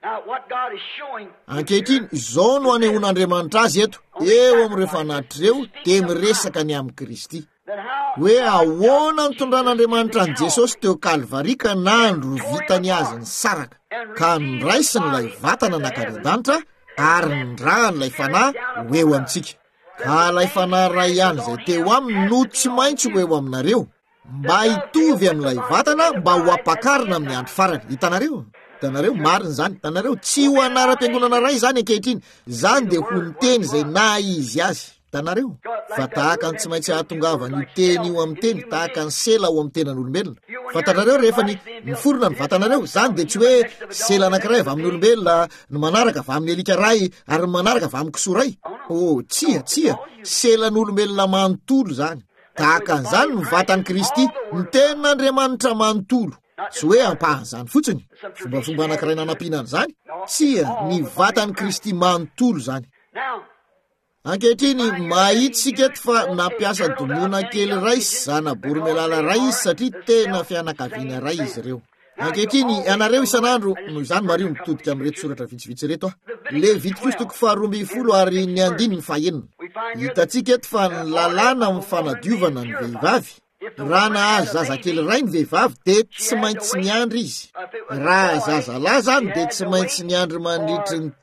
ankehitriny izao no anehoan'Andriamanitra azy eto eo amin'ireo fanatr'ireo dia miresaka ny amin'ny Kristy hoe ahoana nitondraan'Andriamanitra ny Jesosy teo Kalvari ka nandro vitany azy ny saraka ka niraisiny ilay vatana nakaredanitra ary nirahany ilay fanahy ho eo amintsika ka ilay fanahy ray ihany izay teo aminy no tsy maintsy ho eo aminareo mba hitovy amin'ilay vatana mba ho ampakarina amin'ny andro farany hitanareo marina zany hitanareo tsy ho anaram-piangonana ray zany ankehitriny zany dia ho niteny izay na izy azy hitanareo fa tahaka ny tsy maintsy ahatongava ny teny io amin'ny teny tahaka ny sela ho amin'ny tenan'olombelona fantatrareo rehefa niforona ny vatanareo zany dia tsy hoe sela anankiray avy amin'ny olombelona no manaraka avy amin'ny alika ray ary manaraka avy amin'ny kisoa ray tsia selan'olombelona manontolo zany tahaka an'izany ny vatan'i Kristy ny tenan'Andriamanitra manontolo tsy hoe ampahany zany fotsiny fombafomba anankiray nanampiana an'izany tsia ny vatan'i Kristy manontolo zany ankehitriny mahitsika eto fa nampiasa domona kely ray sy zana-bory melala ray izy satria tena fianakaviana ray izy ireo ankehitriny ianareo isan'andro noho izany mario mitodika amin'reto soratra vitsivitsy reto le vitikostoko 12 ary ny andiny ny fahenina hitatsika eto fa ny lalàna mifanadiovana ny vehivavy raha nahazo zazakely ray ny vehivavy dia tsy maintsy miandry izy raha zazalahy zany dia tsy maintsy miandry mandritry ny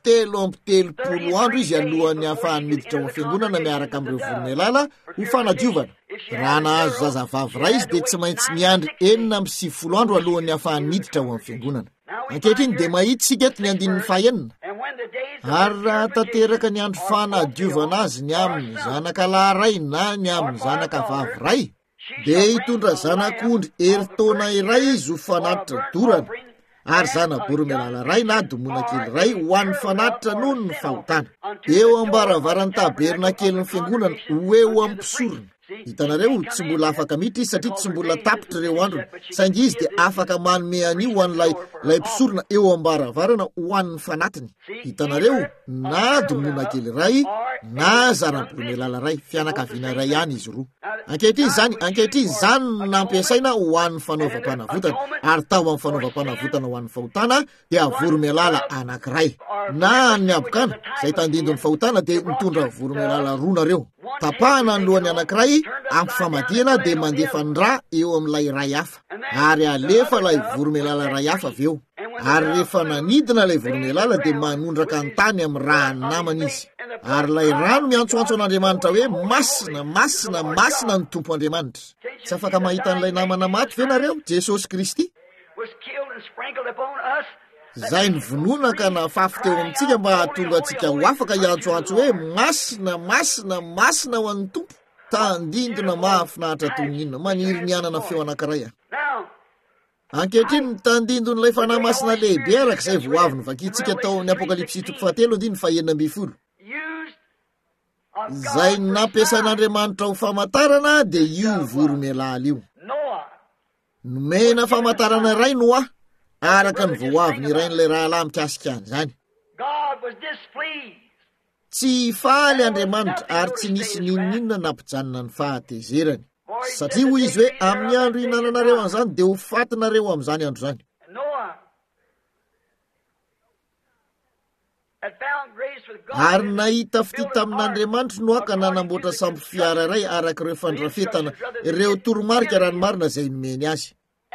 3 andro izy alohan'ny ahafahany miditra ao fiangonana miaraka amin'ireo voromelala ho fanadiovana raha nahazo zazavavy ray izy dia tsy maintsy miandry 9 andro alohan'ny ahafahany miditra ao amin'ny fiangonana ankehitriny dia mahitsika eto ny andin'ny fahenina ary raha tanteraka ny andro fanadiovana azy ny amin'ny zanakalahy ray na ny amin'ny zanakavavy ray dia hitondra zanak'ondry eritaona iray izy ho fanatitra dorana ary zana-bory melala ray na domona kely ray ho an'ny fanatitra noho ny fahotana eo ambaravarany taberna kely ny fiangonana ho eo amin'ny mpisorona hitanareo tsy mbola afaka miditra izy satria tsy mbola tapitra ireo androny saingy izy dia afaka manome anio ho an'ilay mpisorona eo ambaravarana ho an'ny fanatiny hitanareo na domona kely ray na zana-bory melala ray fianakaviana ray ihany izy roa ankehitriny zany nampiasaina ho an'ny fanaovam-panavotana ary tao amin'ny fanaovam-panavotana ho an'ny fahotana dia vory melala anankiray na ny abokana izay tandindon'ny fahotana dia mitondra vory melala roa nareo tapahana ny lohany anankiray amin'ny famadihana dia mandefa ny ra eo amin'ilay ray hafa ary alefa ilay vory melala ray hafa avy eo ary rehefa nanidina ilay vory melala dia manondraka ny tany amin'ny raha ny namany izy ary ilay rano miantsoantso an'Andriamanitra hoe masina ny tompo Andriamanitra tsy afaka mahita an'ilay namana maty ve nareo Jesosy Kristy zay ny vonoana ka nafafy teo amintsika mba hahatonga antsika ho afaka hiantsoantso hoe masina ho an'ny tompo tandindona mahafinaritra toy ny inona maniry ny anana feo anankiray ankehitriny tandindon'ilay fanahy masina lehibe arak'izay voavy novakitsika tao ny Apokalipsy 7:20 zay nampiasain'Andriamanitra ho famantarana dia io vory melala io nomena famantarana iray Noa araka ny voavy ny irain'ilay rahalahy mikasika an'izany tsy faly Andriamanitra ary tsy nisy ninonina nampijanona ny fahatezerany satria hoy izy hoe amin'ny andro hinananareo an'izany dia ho fatinareo amin'izany andro izany ary nahita fitita amin'Andriamanitra no aka nanamboatra samby fiara iray araka ireo fandrafetana ireo toromarika ranomarina izay nomeny azy.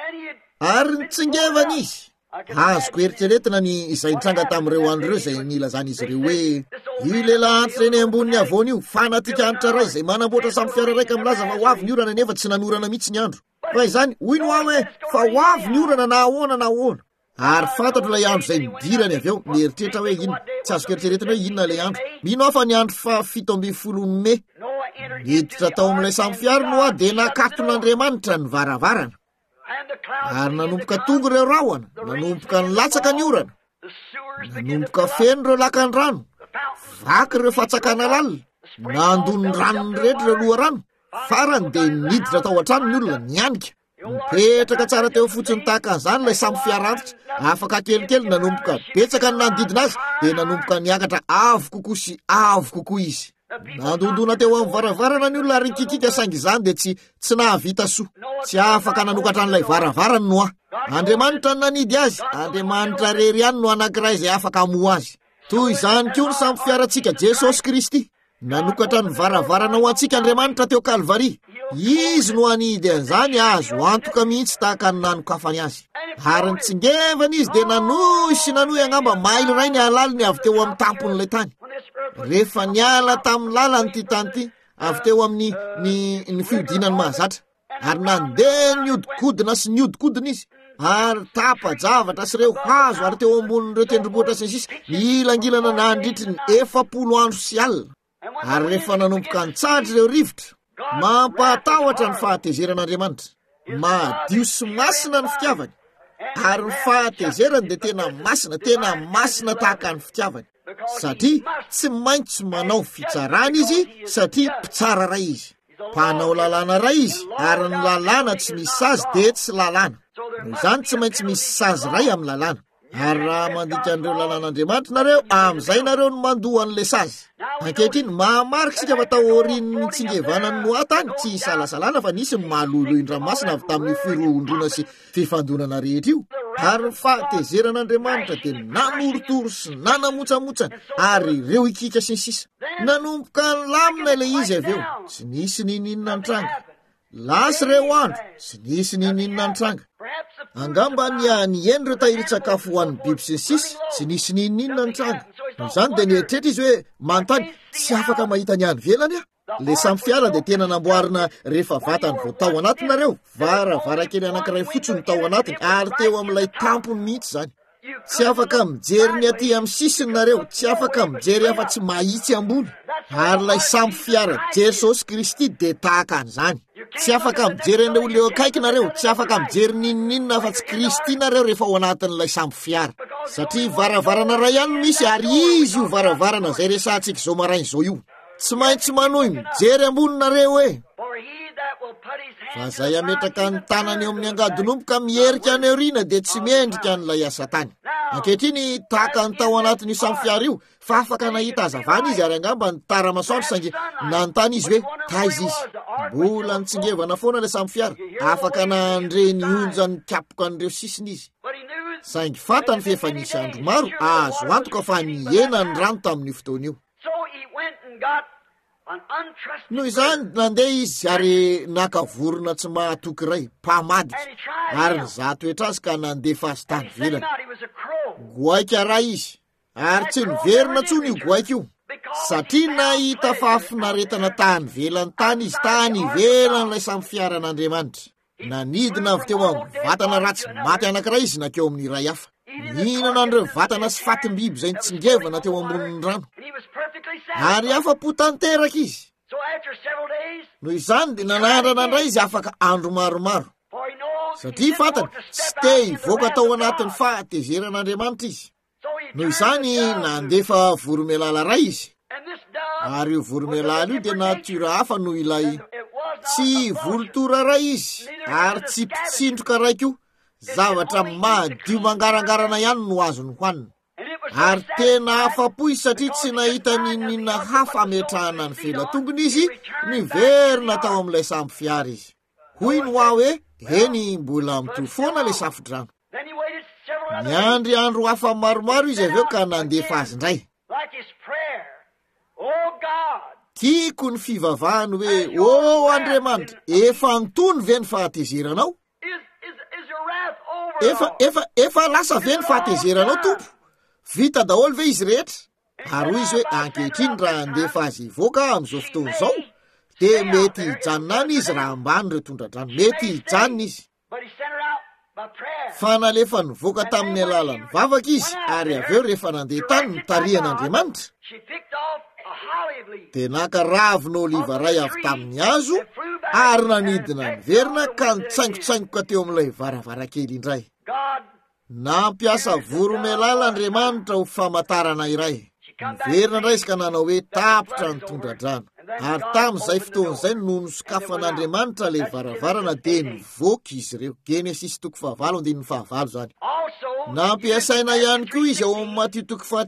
Ary nitsingevana izy. Azoko eritreretina ny izay nitranga tamin'ireo andro ireo izay nilazana izy ireo hoe io lehilahy antitra eny amboniny avoana io fanatika antitra ray izay manamboatra samby fiara raika milaza fa ho avy ny orana nefa tsy nanorana mihitsy ny andro. Fa izany hoy no aho hoe fa ho avy ny orana na ahoana na ahoana. Ary fantatro ilay andro izay midirany avy eo mieritreritra hoe inona, tsy azoko eritreretina hoe inona ilay andro. Mino aho fa ny andro fa 17 Mey niditra tao amin'ilay samby fiara no aho dia nakaton'Andriamanitra ny varavarana. Ary nanomboka tonga ireo rahona, nanomboka nilatsaka ny orana, nanomboka feno ireo lakan'ny rano, vaky ireo fatsakana lalina, nandony ranony rehetra ireo loharano. Farany dia niditra tao an-trano ny olona nianika, mipetraka tsara teo fotsiny tahaka an'izany ilay samby fiara antitra, afaka kelikely nanomboka betsaka ny nanodidina azy dia nanomboka niakatra avo kokoa sy avo kokoa izy. Nandondona teo amin'ny varavarana ny olona ary kikika saingy izany dia tsy nahavita soa. Tsy afaka nanokatra an'ilay varavarana no aho. Andriamanitra nanidy azy, Andriamanitra rery ihany no anankiray izay afaka hamoha azy. Toy izany koa ny samby fiarantsika Jesosy Kristy. Nanokatra ny varavarana ho antsika Andriamanitra teo Kalvari. Izy no anidy an'izany azo antoka mihitsy tahaka ny nanokafany azy. Ary nitsingevana izy dia nanohy sy nanohy angamba mailo ray ny alaliny avy teo amin'ny tampon'ilay tany. Rehefa niala tamin'ny lalany ty tany ty, avy teo amin'ny ny fiodinany mahazatra. Ary nandeha niodikodina sy niodikodina izy. Ary tapa-javatra sy ireo hazo ary teo ambonin'ireo tendrombohitra sy ny sisa ilangilana nandritry ny 40 andro sy alina. Ary rehefa nanomboka nitsahatra ireo rivotra, mampatahotra ny fahatezeran'Andriamanitra. Madio sy masina ny fitiavany. Ary ny fahatezerany dia tena masina tahaka ny fitiavany. Satria tsy maintsy manao fitsarana izy satria mpitsara ray izy. Mpanao lalàna ray izy ary ny lalàna tsy misy sazy dia tsy lalàna. Noho izany tsy maintsy misy sazy ray amin'ny lalàna. Ary raha mandika an'ireo lalàn'Andriamanitra nareo, amin'izay nareo no mandoa an'ilay sazy. Ankehitriny mahamarika sika fa tao aorian'ny nitsingevanany Noa tany tsy salasalana fa nisy ny mahalolo in-dranomasina avy tamin'ny firondrona sy fifandonana rehetra io. Ary ny fahatezeran'Andriamanitra dia nanorotoro sy nanamotsamotsa ary ireo ikika sy ny sisa. Nanomboka lamina ilay izy avy eo, tsy nisy nininona nitranga. Lasa ireo andro, tsy nisy nininona nitranga. Angamba nieny ireo tahirin-tsakafo ho an'ny biby sy ny sisa, tsy nisy nininona nitranga. Izany dia nieritretra izy hoe manontany tsy afaka mahita ny any velany aho. Le samby fiara dia tena namboarina rehefa vatany vao tao anatiny nareo. Varavarakely anankiray fotsiny tao anatiny ary teo amin'ilay tampony mihitsy izany. Tsy afaka mijery ny aty amin'ny sisiny nareo, tsy afaka mijery afa tsy mahitsy ambony. Ary ilay samby fiara Jesosy Kristy dia tahaka an'izany. Tsy afaka mijery an'ilay olona eo akaiky nareo, tsy afaka mijery ninninina afa tsy Kristy nareo rehefa ao anatin'ilay samby fiara. Satria varavarana ray ihany misy ary izy io varavarana izay resantsika izao maraina izao io. Tsy maintsy manohy mijery ambony nareo hoe. Fa izay ametraka ny tanany eo amin'ny angadin'omboka mierika any aoriana dia tsy mendrika an'ilay asa tany. Ankehitriny tahaka ny tao anatin'io samby fiara io, fa afaka nahita hazavana izy ary angamba ny tara-masoandro saingy nanontany izy hoe taiza izy. Mbola nitsingevana foana ilay samby fiara, afaka nandre ny onja ny kapoka an'ireo sisiny izy. Saingy fantany fa efa nisy andro maro azo antoka fa niena ny rano tamin'io fotoana io. Noho izany nandeha izy ary nakavorona tsy mahatoky iray, mpamadika, ary nizatoetra azy ka nandefa azy tany velany. Goaika ray izy, ary tsy niverina tsony io goaika io, satria nahita fahafinaretana tany velany tany izy tany ivelan'ilay samby fiaran'Andriamanitra. Nanidina avy teo amin'ny vatana ratsy maty anankiray izy nakeo amin'ny iray hafa. Nihinana an'ireo vatana sy fatim-biby izay nitsingevana teo ambonin'ny rano. Ary afa-po tanteraka izy. Noho izany dia nanandrana indray izy afaka andro maromaro. Satria fantany tsy te hivoaka tao anatin'ny fahatezeran'Andriamanitra izy. Noho izany nandefa voromailala ray izy. Ary io voromailala io dia natiora hafa noho ilay tsy volotora ray izy ary tsy mpitsindroka raiky io. Zavatra madio mangarangarana ihany no azony hoanina. Ary tena afa-po izy satria tsy nahita ninina hafa ametrahana ny felatongony izy niverina tao amin'ilay samby fiara izy. Hoy no aho hoe eny mbola mitohy foana ilay safodrano. Niandry andro hafa maromaro izy avy eo ka nandefa azy indray. God. tiako ny fivavahany hoe Andriamanitra, efa antony ve ny fahatezeranao? Is your wrath over? Efa lasa ve ny fahatezeranao, Tompo? Vita daholo ve izy rehetra? Ary hoy izy hoe ankehitriny raha andefa azy ivoaka amin'izao fotoana izao, dia mety hijanona any izy raha ambany ireo tondradrano, mety hijanona izy. But he sent her out by prayer. Fa nalefa nivoaka tamin'ny alalan'ny vavaka izy, ary avy eo rehefa nandeha tany nitarihan'Andriamanitra, She picked off a olive leaf. dia naka ravin'oliva ray avy tamin'ny hazo, ary nanidina ny verina ka nitsaingotsaingoka teo amin'ilay varavarakely indray. God, Nampiasa voromailala Andriamanitra ho famantarana iray. Niverina indray izy ka nanao hoe tapitra ny tondradrano. Ary tamin'izay fotoan'izay no nosokafan'Andriamanitra ilay varavarana dia nivoaka izy ireo. Genesis 4:15 zany. also, Nampiasaina ihany koa izy ao amin'ny Matthieu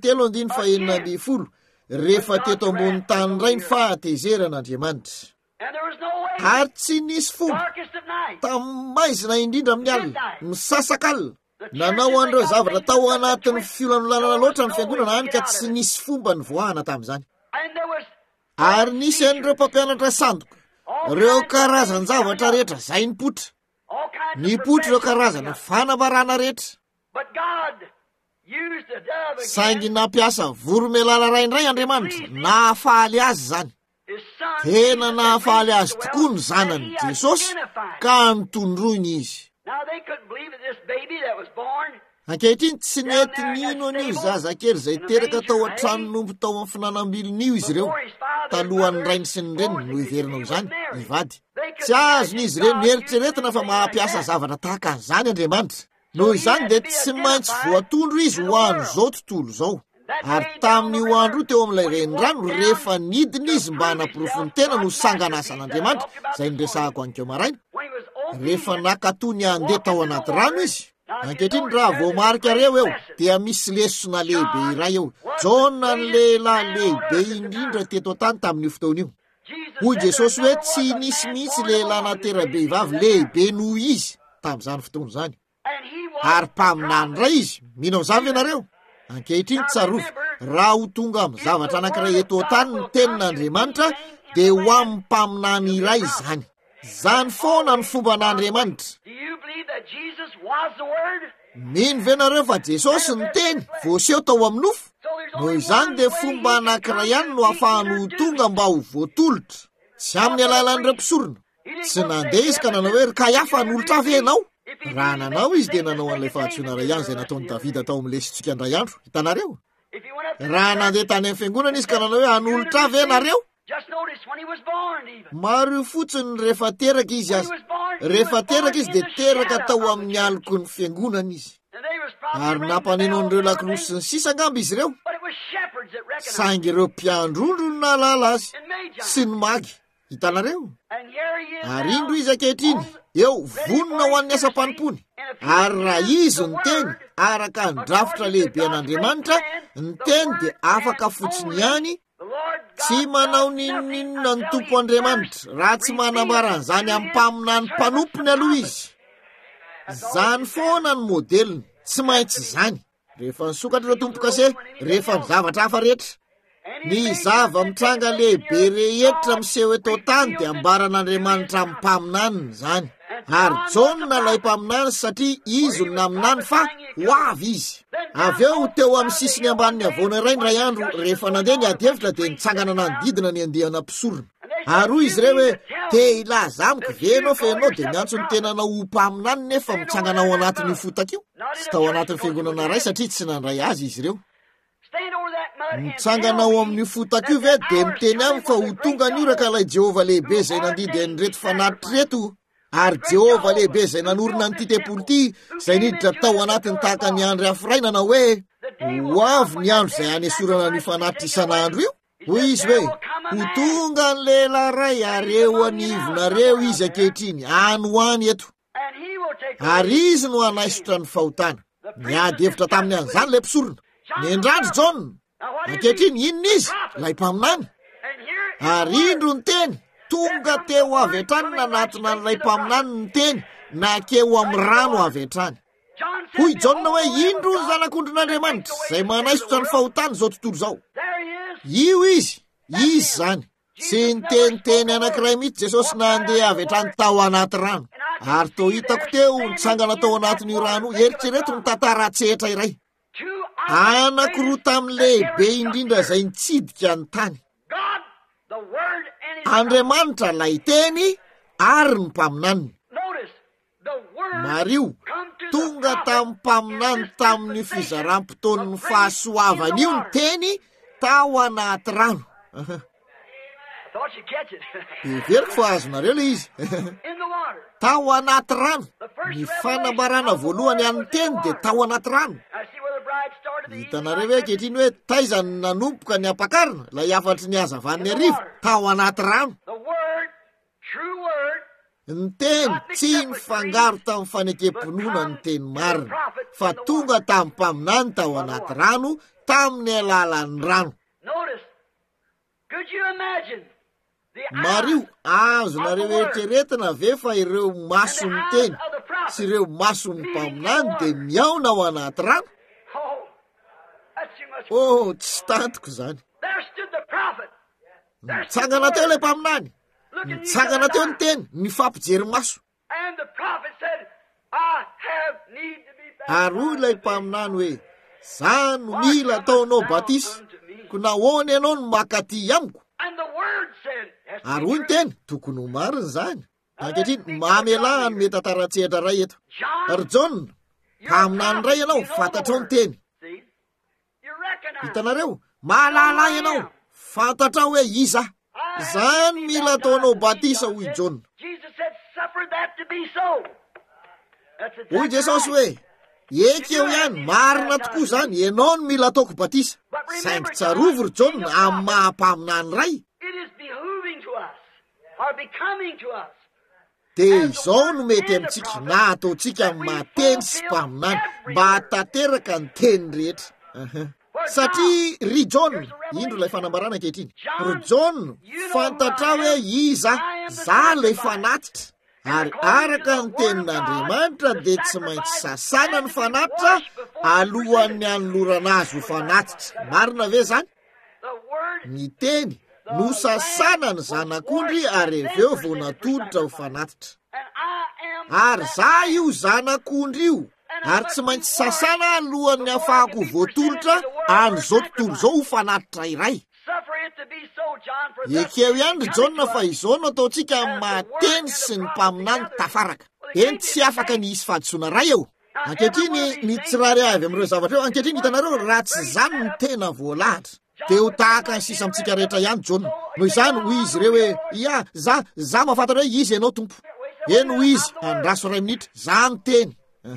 4:9. Rehefa teto ambony tany iray ny fahatezeran'Andriamanitra. and there was no way. Ary tsy nisy fomba Darkest of night. tamaizina indrindra amin'ny alina, misasak'alina. Nanao an'ireo zavatra tao anatin'ny fiolanolalana loatra ny fiangonana any ka tsy nisy fomba nivoahana tamin'izany. And there was Ary nisy an'ireo mpampianatra sandoka, ireo karazan-javatra rehetra zay nipotra. all kinds of Nipotra ireo perfection. karazana fanavarana rehetra. But God used a dove again. Saingy nampiasa voromailala ray indray Andriamanitra, nahafaly azy zany. His son. Tena nahafaly azy Jesus, tokoa ny zanany he Jesosy, identified. ka nitondroiny izy. Now they couldn't believe that this baby that was born. Ankehitriny tsy nety nino an'io zazakely zay teraka tao an-tranomnompo tao amin'ny finanambilon'io izy ireo. Talohan'ny rainy sy ny reniny no iverina izany, ivady. Tsy azon'izy ireo nieritreretina fa mampiasa zavatra tahaka an'izany Andriamanitra. Noho izany dia tsy maintsy voatondro izy ho an'izao tontolo izao. Ary tamin'io andro io teo amin'ilay renirano rehefa nidina izy mba hanaporofony tena no sangan'asan'Andriamanitra, zay niresahako ankeo maraina. When he was open, Rehefa nakatony andeha tao anaty rano izy, ankehitriny raha voamarika reo eo dia misy lesona lehibe iray eo. Jona ny lehilahy lehibe indrindra teto an-tany tamin'io fotoana io. Jesus Hoy said, Jesosy hoe tsy nisy mihitsy lehilahy natera-be vavy lehibe noho izy tamin'izany fotoana izany. and he was Ary mpaminany ray izy, minao zavy ianareo. Ankehitriny tsarovy, raha ho tonga amin'ny zavatra anankiray eto an-tany ny tenin'Andriamanitra, dia ho amin'ny mpaminany iray izany. Zany foana ny fomba an'Andriamanitra. Do you believe that Jesus was the Word? Mino ve nareo fa Jesosy ny teny voaseho tao amin'ny nofo? So there's Noho only izany one dia way fomba he can anankiray ihany no come ahafahany and ho do tonga mba ho voatolotra. Tsy amin'ny alalan'ireo mpisorona. Tsy nandeha izy ka nanao hoe Kayafa n'olotra ve ianao? Raha nanao izy dia nanao an'ilay fahatsoana ray ihany izay nataon'i Davida tao amin'ny lesitsika indray andro. Hitanareo? If he went up to Raha nandeha tany amin'ny fiangonana izy ka nanao hoe an'olotra ve nareo? just notice when he was born even. Maro io fotsiny rehefa teraka izy azy. Rehefa teraka izy dia teraka tao amin'ny aloko ny fiangonana izy. And they was probably Ary ringing nampaneno bells an'ireo and lakolosy sy ny sisa angamba izy ireo. but it was shepherds that recognized Saingy ireo mpiandrondro no nalala azy and Magi. sy ny magy. Hitanareo? And here he is Ary indro now. izy ankehitriny, eo vonona ho an'ny asa-panimpony. Ary raha izy ny teny, araka ny drafitra lehibe an'Andriamanitra, ny teny dia afaka fotsiny ihany, The Lord tsy manao ninonina ny tompo Andriamanitra, raha tsy manambara an'izany amin'ny mpaminany mpanompony aloha izy. Zany foana ny modeliny, tsy maintsy zany. Rehefa nisokatra ireo tompo kase, rehefa ny zavatra hafa rehetra. Ny zava-mitranga lehibe rehetra miseho eto tany dia ambaran'Andriamanitra amin'ny mpaminany zany. Ary Jona lay mpaminany satria izy no naminany fa ho avy izy. Avy eo teo amin'ny sisiny ambanin'ny havoana iray ny ray andro rehefa nandeha ny ady hevitra dia nitsangana nanodidina ny andehana mpisorona. Ary hoy izy ireo hoe te ilaza amiko ve ianao fa ianao dia miantso ny tenanao ho mpaminany nefa mitsangana ao anatin'io fotaka io. Tsy tao anatin'ny fiangonana ray satria tsy nandray azy izy ireo. stand over that mud and Mitsangana ao amin'io fotaka io ve dia miteny aminy fa ho tonga ny oraka ilay Jehova lehibe izay nandidy an'ireto fanatitra reto. Ary Jehova lehibe izay nanorina nyity tempolo ity, izay niditra tao anatiny tahaka ny andro hafiray nanao hoe ho avy ny andro izay hanesorana ny fanatitra isan'andro io. Hoy izy hoe ho tonga ny lehilahy ray ary eo anivonareo izy ankehitriny any ho any eto. and he will take Ary izy no hanaisotra ny fahotana. Niady hevitra tamin'ny an'izany ilay mpisorona. Niandrandro Jona. Ankehitriny inona izy? Lay mpaminany. and here Ary indro ny teny, tonga teo avy hatrany nanatina n'ilay mpaminany ny teny, na keo amin'ny rano avy hatrany. John said, Hoy Jona hoe "Behold, indro ny zanak'ondrin'Andriamanitra, izay manaisotra ny fahotana izao tontolo izao. there he is. Io izy, izy zany tsy niteniteny anankiray mihitsy Jesosy nandeha avy hatrany tao anaty rano, ary to hitako teo nitsangana tao anatin'io rano eritrereto ny tantara tsetra iray anakiroa tamin'ny lehibe indrindra zay nitsidika ny tany. Andriamanitra lay teny ary ny mpaminany. Mario tonga tamin'ny mpaminany tamin'ny fizaram-potoan'ny fahasoavany io ny teny tao anaty rano. Everiko fa azonareo le izy. Tao anaty rano. Ny fanambarana voalohany an'ny teny dia tao anaty rano. Hitanareo hoe ankehitriny hoe taizany nanomboka ny ampakarina, lay afatry ny hazavan'ny arivo tao anaty rano. Ny teny tsy nifangaro tamin'ny fanekem-ponoana ny teny marina, fa tonga tamin'ny mpaminany tao anaty rano tamin'ny alalan'ny rano. Mario, azonareo eritreretina ve fa ireo mason'ny teny sy ireo mason'ny mpaminany dia miaona ao anaty rano? Oh, tsy tantiko zany. Nitsangana teo ilay mpaminany, nitsangana teo ny teny, nifampijery maso. Ary hoy ilay mpaminany hoe, za no mila ataonao batisa, ko nahoana ianao no makaty amiko? Ary hoy ny teny, tokony ho marina zany. Ankehitriny mamelahany mety tantara-tsetra ray eto. Ary John, mpaminany ray ianao, fantatrao ny teny. Hitanareo, mahalala ianao, fantatrao hoe iza. Zany mila ataonao batisa hoy John. Hoy Jesosy hoe, ekeo ihany, marina tokoa zany, ianao no mila ataoko batisa. Saingy tsarovo ry John amin'ny maha-mpaminany ray. Dia izao no mety amintsika, na ataontsika amin'ny mahateny sy mpaminany mba hatateraka ny teny rehetra. Satria ry John, indro ilay fanambarana ankehitriny, ry John fantatra hoe iza, za lay fanatitra. Ary araka ny tenin'Andriamanitra dia tsy maintsy sasana ny fanatitra alohan'ny anolorana azy ho fanatitra. Marina ve zany? Ny teny no sasana ny zanak'ondry ary aveo vao natolotra ho fanatitra. Ary za io zanak'ondry io, ary tsy maintsy sasana alohan'ny afahako voatolotra an'izao tontolo izao ho fanatitra iray. Ekeo ihany John fa izao no ataontsika amin'ny mahateny sy ny mpaminany tafaraka. Eny tsy afaka ny isy fahadisoana ray eo. Ankehitriny ny tsirary avy amin'ireo zavatra eo, ankehitriny hitanareo raha tsy zany ny tena voalahatra. Dia ho tahaka ny sisa amintsika rehetra ihany John. Noho izany hoy izy ireo hoe, ia, za mahafantatra hoe izy ianao tompo. Eny ho izy, andraso 2 minitra, za ny teny.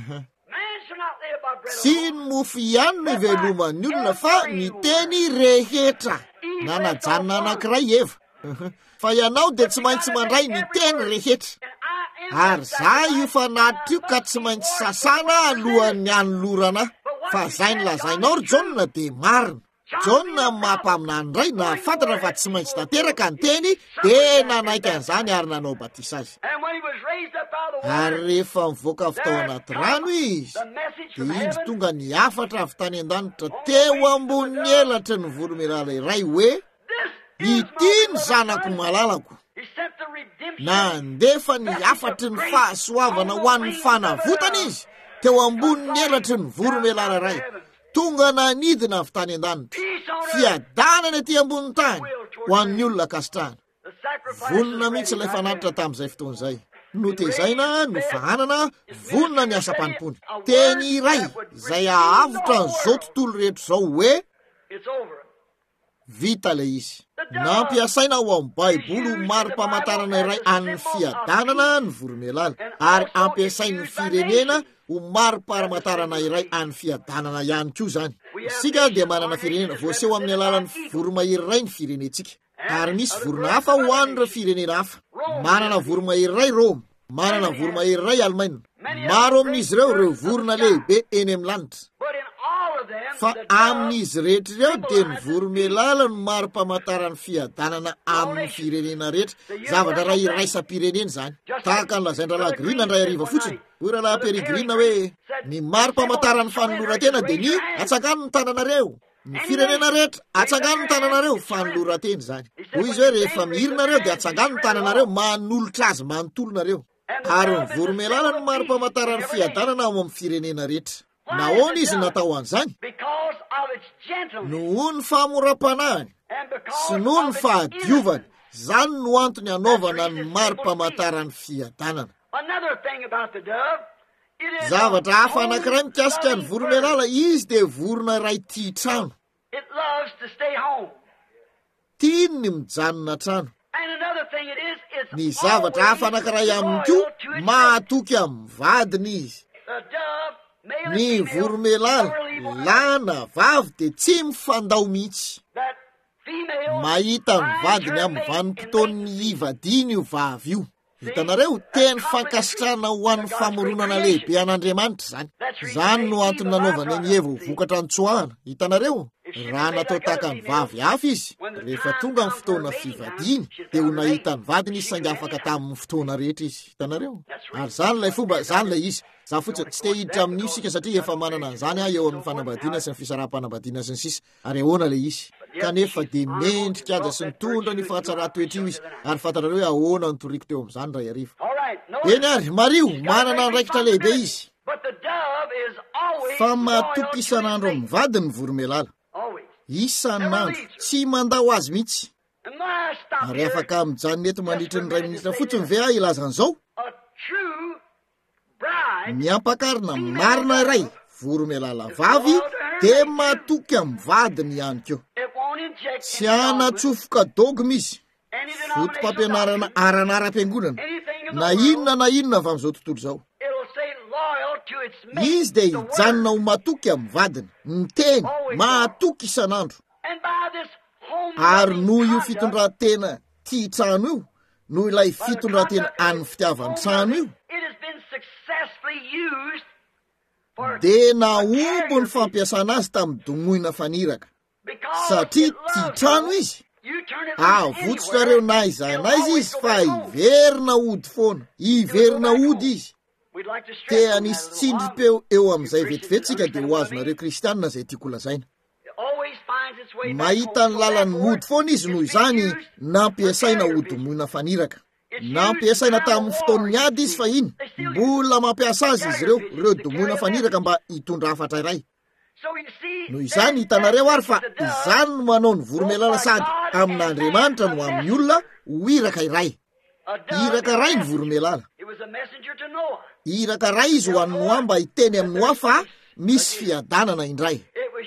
Tsy ny mofo ihany no iveloman'ny olona fa ny teny rehetra. Nanajanona anankiray Eva. Fa ianao dia tsy maintsy mandray ny teny rehetra. Ary za io fanatitra io ka tsy maintsy sasana alohan'ny anolorana. Fa zay ny lazainao ry John dia marina. John mampaminany ray na fantatra fa tsy maintsy tateraka ny teny dia nanaiky an'izany ary nanao batisa azy. Ary rehefa mivoaka avy tao anaty rano izy, dia indro tonga ny afatra avy tany an-danitra teo ambony elatra ny voromailala iray hoe, ity ny zanako malalako. Nandefa ny afatry ny fahasoavana ho an'ny fanavotana izy teo ambony elatra ny voromailala iray. Tonga nanidina avy tany an-danitra, fiadanana ety ambony tany ho an'ny olona kasitrahana. Vonona mihitsy ilay fanatitra tamin'izay fotoan'izay. Notezaina, no fahanana, vonona ny asa-panimpony. Teny iray izay ahavotra n'izao tontolo rehetra izao hoe vita le izy. Nampiasaina ao amin'ny Baiboly mari-pamantarana iray an'ny fiadanana ny voromailala, ary ampiasain'ny firenena ho mari-pamantarana iray an'ny fiadanana ihany koa zany. Isika dia manana firenena voaseho amin'ny alalan'ny voromahery iray ny firenentsika. Ary misy vorona hafa ho an'ireo firenena hafa. Manana voromahery iray Roma, manana voromahery iray Alemaina. Maro amin'izy ireo vorona lehibe eny amin'ny lanitra. Fa amin'izy rehetra ireo dia ny voromailala no mari-pamantarany fiadanana amin'ny firenena rehetra. Zavatra ray iraisam-pirenena zany. Tahaka ny lazaindra lagrina ndray ariva fotsiny. Hoy rahalahy Peregrina hoe, ny mari-pamantarany fanoloran-tena dia ny atsakany ny tananareo. ny firenena rehetra atsangano ny tananareo fa ny lorateny zany. Hoy izy hoe rehefa mihirynareo dia atsangano ny tananareo manolotra azy manontolonareo. Ary ny voromailala no mari-pamantarany fiadanana ao amin'ny firenena rehetra. Nahoana izy natao an'izany? Noho ny famoram-panahiny sy noho ny fahadiovany, zany no antony anaovana ny mari-pamantarany fiadanana. Zavatra hafa anankiray mikasika ny voromailala, izy dia vorona iray tia trano. Tiany ny mijanona trano. Ny zavatra hafa anankiray aminy koa, mahatoky amin'ny vadiny izy. Ny voromailala, lana vavy dia tsy mifandao mihitsy. Mahita ny vadiny amin'ny vanim-potoan'ny ivadiany io vavy io. Hitanareo, tena fankasitrana ho an'ny famoronana lehibe an'Andriamanitra zany. Zany no antony nanaovana ny Eva ho vokatra ny tsoahana. Hitanareo, raha natao tahaka ny vavy hafa izy, rehefa tonga ny fotoana fivadiany, dia ho nahita ny vadiny izy saingy afaka tamin'ny fotoana rehetra izy. Hitanareo? Ary zany lay fomba, zany lay izy. Za fotsiny tsy te hiditra amin'io sika satria efa manana an'izany eo amin'ny fanambadiana sy ny fisaraha-panambadiana sy ny sisa. Ary ahoana lay izy? Kanefa dia mendrika aja sy ny tondra ny fahatsara-toetra io izy. Ary fantarareo hoe ahoana ny toriko teo amin'izany ray ariva. Eny ary, Mario, manana andraikitra lehibe izy. Fa matoky isan'andro amin'ny vadiny ny voromailala. Isan'andro, tsy mandao azy mihitsy. Ary afaka mijanona eto mandritra ny 2 minitra fotsiny ve ilaza an'izao? Miampakarina marina iray, voromailala vavy dia matoky amin'ny vadiny ihany koa. Tsy anatsofoka dogma izy, fotom-pampianarana aranara-piangonana, na inona avy amin'izao tontolo izao. Izy dia hijanona ho matoky amin'ny vadiny, ny teny matoky isan'andro. Ary noho io fitondran-tena tia trano io, noho ilay fitondran-tena an'ny fitiavan'ny trano io, dia naombo ny fampiasana azy tamin'ny dongoina faniraka. Satria tia trano izy. Avotsonareo na iza izy fa iverina ody foana. Iverina ody izy. Te anisy tsindrim-peo eo amin'izay vetivetsika dia ho azonareo kristianina izay tiako lazaina. Mahita ny lalany mody foana izy noho izany nampiasaina ody-moina faniraka. Nampiasaina tamin'ny fotoan'ny ady izy fa iny. Mbola mampiasa azy izy ireo domoina faniraka mba hitondra hafatra iray. Noho izany hitanareo ary fa izany no manao ny voromailala sady amin'Andriamanitra no amin'ny olona ho iraka iray. Iraka iray ny voromailala. Iraka iray izy ho an'ny Noa mba hiteny amin'ny Noa fa misy fiadanana indray.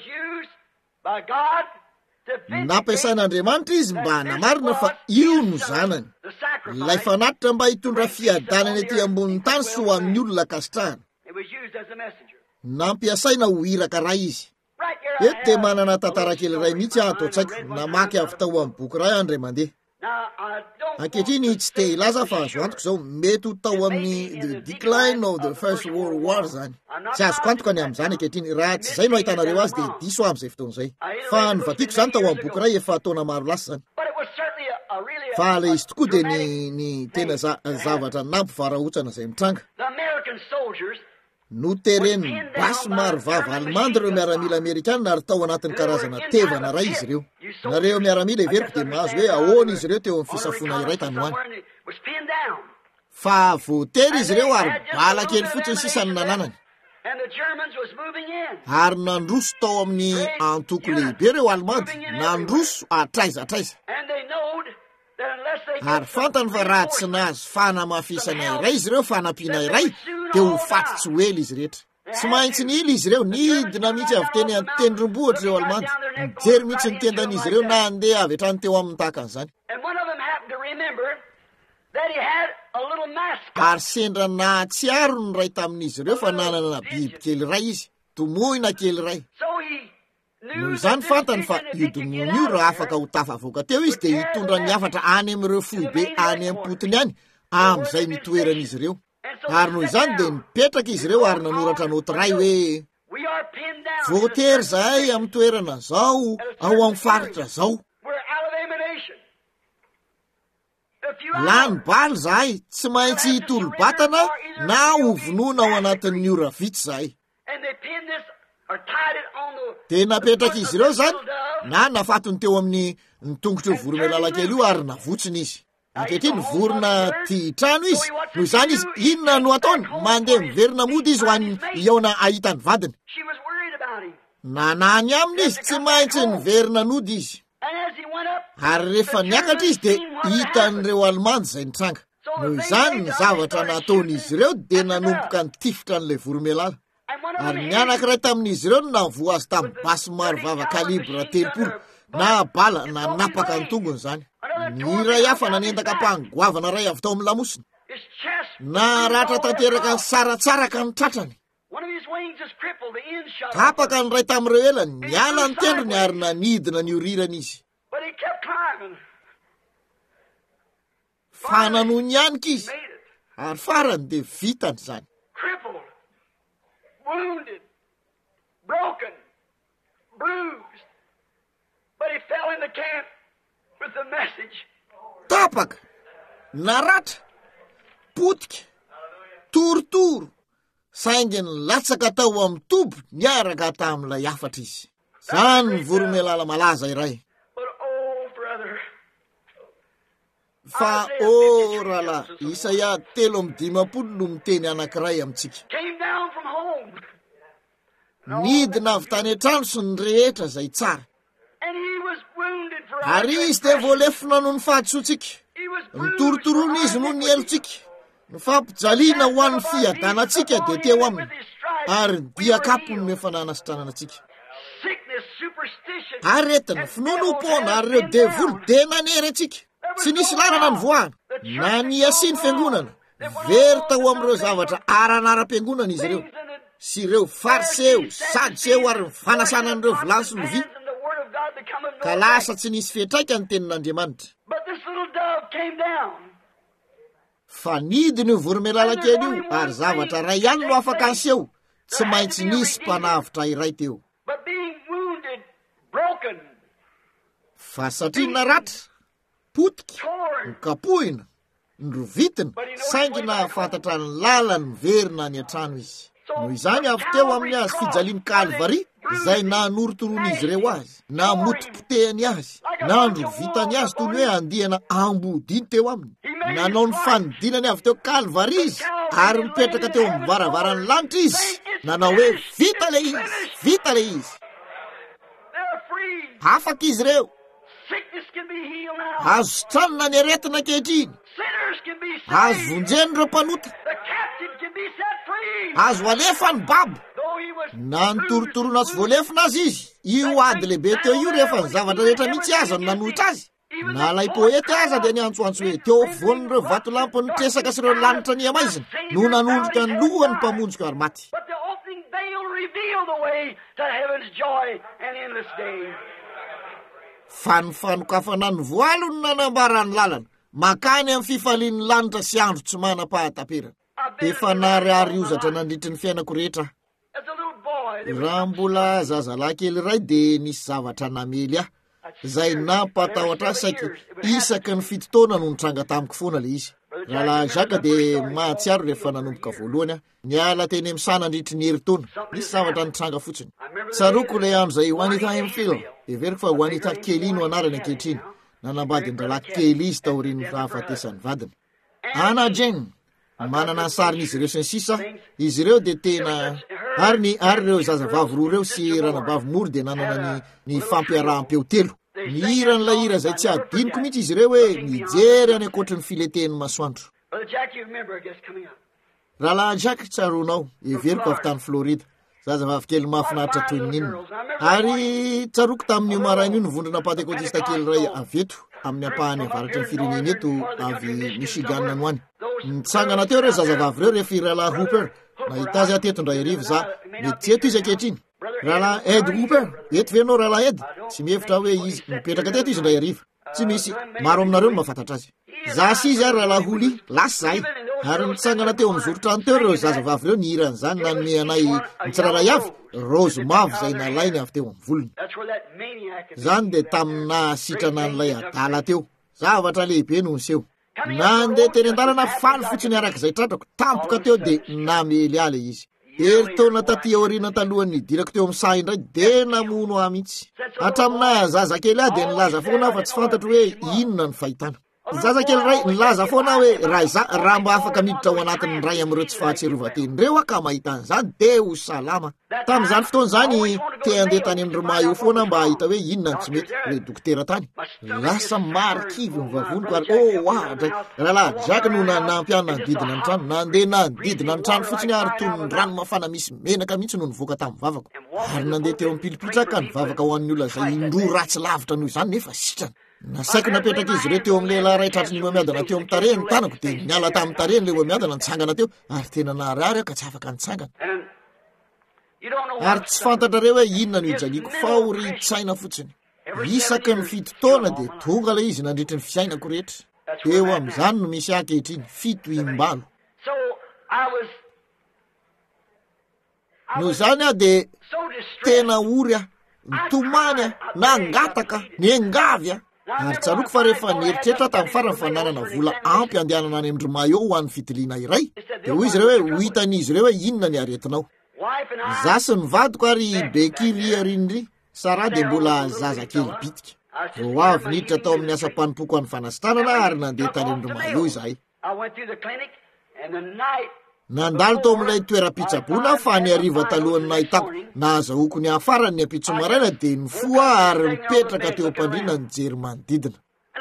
Nampiasain'Andriamanitra izy mba hanamarina fa io no zanany. Ilay fanatitra mba hitondra fiadanana ety ambonin'ny tany sy ho amin'ny olona kasitrahana. Nampiasaina ho iraka iray izy. Eto dia manana tantara kely iray mihitsy ato an-tsaiko, namaky avy tao amin'ny boky iray andray mandeha. Ankehitriny tsy te hilaza fa azo antoko izao mety ho tao amin'ny the decline of the First World War zany. Tsy azoko antoka ny amin'izany ankehitriny, raha tsy izay no ahitanareo azy dia diso amin'izay fotoan'izay. Fa novatiako zany tao amin'ny boky iray efa taona maro lasa zany. Fa ilay izy tokoa dia ny tena zavatra nampivarahontsana izay mitranga. No tereny basy maro vava Allemande ireo miaramila Amerikanina ary tao anatin'ny karazana tevana iray izy ireo. Nareo miaramila everiko dia mahazo hoe ahoana izy ireo teo amin'ny fisafona iray tanoany. Fa voatery izy ireo ary bala kely fotsiny sisany nananany. Ary nandroso tao amin'ny antoko lehibe ireo Allemande, nandroso atraiza. Ary fantany fa raha tsy nahazo fanamafisana iray izy ireo, fanampiana iray, dia ho faty tsy ho ela izy rehetra. Tsy maintsy nily izy ireo, nidina mihitsy avy teny an-tendrombohitra ireo Allemande. Mijery mihitsy ny tendan'izy ireo na andeha avy hatrany teo amin'ny tahakan'izany. Ary sendra nahatsiaro ny ray tamin'izy ireo fa nanana biby kely iray izy, tomoina kely iray. Noho izany fantany fa io domoina io raha afaka ho tafavoaka teo izy dia hitondra ny hafatra any amin'ireo foibe any am-potony any amin'izay mitoeran'izy ireo. Ary noho izany dia nipetraka izy ireo ary nanoratra noty ray hoe voatery zahay amin'ny toerana zao ao amin'ny faritra zao. Lany baly zahay, tsy maintsy hitolo-batana na ho vonoina ao anatin'ny ora vitsy zahay. or tied it on the... De napetraka izy ireo zany na nafatony teo amin'ny tongotro voromailala kely io ary navotsiny izy. Ankehitriny vorona ty trano izy, noho izany izy inona no ataony? Mandeha miverina mody izy ho any iaona ahitany vadiny. She was worried about him. Nanany aminy izy tsy maintsy niverina nody izy. And as he went up, Ary rehefa niakatra izy de hitan'ireo almandy zay nitranga. Noho izany ny zavatra nataon'izy ireo de nanomboka nitifitra an'ilay voromailala. and one of Ary them ny anankiray tamin'izy ireo no navoa azy tamin'ny basy maro vava kalibra 30 na bala na napaka ny tongony zany. Ny iray hafa nanendaka mpangoavana ray avy tao amin'ny lamosiny. his chest, Naratra tanteraka ny saratsaraka ny tratrany. one of his wings is crippled, the end shot. Tapaka ny ray tamin'ireo elany, niala ny tendrony ary nanidina ny orirana izy. But he kept climbing. Fananony ihany izy. Made it. Ary farany de vitany zany. Crippled, wounded, broken, bruised. But he fell in the camp with the message. Tapaka, naratra, potika, torotoro, saingy nilatsaka tao amin'ny tobo niaraka tamin'ilay afatra izy. Zany ny voromailala malaza iray. But oh, brother, Fa rala, Isaia 3:15 no miteny anankiray amintsika. came down from home. Nidina avy tany an-trano sy ny rehetra zay tsara. And he was wounded for our Ary izy de voalefina noho ny fahasotsika. He was Ny bruised torotorony for izy our noho ny iniquity. elotsika. Ny fampijaliana ho an'ny fiadanantsika de teo aminy. Ary ny diakapony mefanana sitrananatsika. Sickness, superstition. Aretina, finonom-pona ary ireo devoly de nanery atsika. Tsy nisy lalana ny voahana. Na ny asiany fiangonana. Very tao amin'ireo zavatra aranara-piangonana izy ireo. Sy ireo fariseo, sadiseo ary ny fanasana an'ireo vilany sy lovia. And the word of God become of Ka no lasa tsy nisy fetraika ny tenin'Andriamanitra. But this little dove came down. Fa nidiny io voromailala kely io ary zavatra ray ihany no afaka aseho. Tsy maintsy nisy mpanavitra iray teo. But being wounded, broken, Fa satria naratra, potika, torn, kapohina, ndrovitina, saingy nahafantatra ny lalany miverina any an-trano izy. Noho izany avy teo amin'ny azy fijaliany Kalvari, izay nanorotorony izy ireo azy, na motipotehany azy, na androvitany azy toy ny hoe andihana ambodiny teo aminy. Nanao ny fanidinany avy teo Kalvari izy, ary mipetraka teo amin'ny varavarany lanitra izy, nanao hoe vita le izy, vita le izy. they're free. Afaka izy ireo, Sickness can be healed now. azo sitranona ny aretina ankehitriny, Sinners can be azo saved. vonjeny ireo mpanota, The captive can be set free. azo alefa ny babo. Though he was Na nitorotorona sy voalefina azy izy, io ady lehibe teo io rehefa ny zavatra rehetra mitsy aza no nanohitra azy. Na lay poety aza de niantsoantso hoe teo voan'ireo vatolampy nitresaka sy ireo lanitra ny amaizina no nanondroka ny lohany mpamonjika ary maty. But the opening veil revealed the way to heaven's joy and endless day. Fa ny fanokafana ny voalo no nanambara ny lalana, makany amin'ny fifalian'ny lanitra sy andro tsy manam-pahatapera. Efa nariary ozatra nandritry ny fiainako rehetra. As a little boy, there was Raha mbola zazalahy kely iray de nisy zavatra namely ahy. Zay nampatahotra saika isaky ny 7 taona no nitranga tamiko foana le izy. Raha Jacques de mahatsiaro rehefa nanomboka voalohany aho. Niala teny amin'ny sanandritry ny herintaona. Nisy zavatra nitranga fotsiny. Tsaroko le andro zay Juanita Hemphill. Everiko fa Juanita Kelly no anarany ankehitriny. Nanambady ny rahalahy Kelly izy taorian'ny fahafatesany vadiny. Anna Jane, manana ny sarin'izy ireo sy ny sisa. Izy ireo de tena ary ireo zazavavy roa reo sy ranabavy moro de nanana ny fampiarahampeo telo. Ny hiran'ilay hira zay tsy adiniko mihitsy izy ireo hoe mijery any ankoatra ny fileteny masoandro. Brother Jack, you remember, I guess, coming up. Rahalahy Jacques tsaronao, everiko avy tany Florida. Zazavavy kely mahafinaritra toy ny inona. Ary tsaroko tamin'io maraina io nivondrona pentekôtista kely ray avy eto amin'ny ampahany avaratra ny firenena eto avy Michigan noany. Nitsangana teo reo zazavavy reo rehefa rahalahy Hooper. Nahita azy ateto ndray arivo za. Mety tsy eto izy ankehitriny. Rahalahy Ed Hooper, eto ve anao rahalahy Ed? Tsy mihevitra hoe izy mipetraka teto izy ndray arivo. Tsy misy, maro aminareo no mahafantatra azy. Zasy izy ary rahalahy Holi, lasy zahay. Ary nitsangana teo amin'ny zorotrano teo reo zazavavy reo nihiran' zany nanome anay nitsiraray avy, rose mavo zay nalainy avy teo amin'ny volony. That's where that maniac is. Zany de tamina sitrana an'ilay adala teo. Zavatra lehibe no niseho. Nandeha teny an-dalana faly fotsiny arak'izay tratrako, tampoka teo de namely ale izy. Taona taty aoriana talohany dirako teo amin'ny sahy indray de namono ahy mihitsy. Hatramina zazakely ahy de nilaza foana fa tsy fantatro hoe inona ny fahitana. Zazakely ray nilaza foana hoe raha mba afaka miditra ao anatin'ny ray amin'ireo tsy fahatserovaten'ireo ka mahita an'izany de ho salama. Tamin'izany fotoana zany te andeha tany amin'ny Roma eo foana mba ahita hoe inona ny tsy mety hoe dokotera tany. Lasa marikivy ny vavoniko ary ahatra rahalahy Jacques no nanampy ahy nanodidina ny trano, nandeha nanodidina ny trano fotsiny ary toy ny rano mafana misy menaka mihitsy no nivoaka tamin'ny vavako. Ary nandeha teo amin'ny pilipitra ka ny vavaka ho an'ny olona izay indroa ratsy lavitra noho izany nefa sitrana. Nasaiko napetraka izy ireo teo amin'ny lehilahy ray tratry ny miadana teo amin'ny tarehiny tanako de niala tamin'ny tarehiny le miadana nitsangana teo ary tena narary ka tsy afaka nitsangana. Ary tsy fantatrareo hoe inona no ijaniko fa horitsaina fotsiny. Isaky ny 7 taona de tonga le izy nandritry ny fiainako rehetra. Eo amin'izany no misy ankehitriny 7 imbalo. Noho izany aho de tena ory aho, nitomany aho, nangataka, niengavy aho. Ary tsaroko fa rehefa nieritreritra tamin'ny farany fa nanana vola ampy andehanana any amin'ny Roma eo ho an'ny fitiliana iray. De hoy izy ireo hoe ho hitan'izy ireo hoe inona ny aretinao. Za sy ny vadiko ary bekily arindry Sara de mbola zazakely bitika. Vao avy niditra tao amin'ny asa mpanompoako an'ny fanasitranana ary nandeha tany amin'ny Roma eo izahay. Nandalo tao amin'ilay toeram-pitsaboana fa ny hariva talohany nahitako nahazahoako ny hafarany ny ampitso maraina de nifoa ary mipetraka teo am-pandriana nijery manodidina.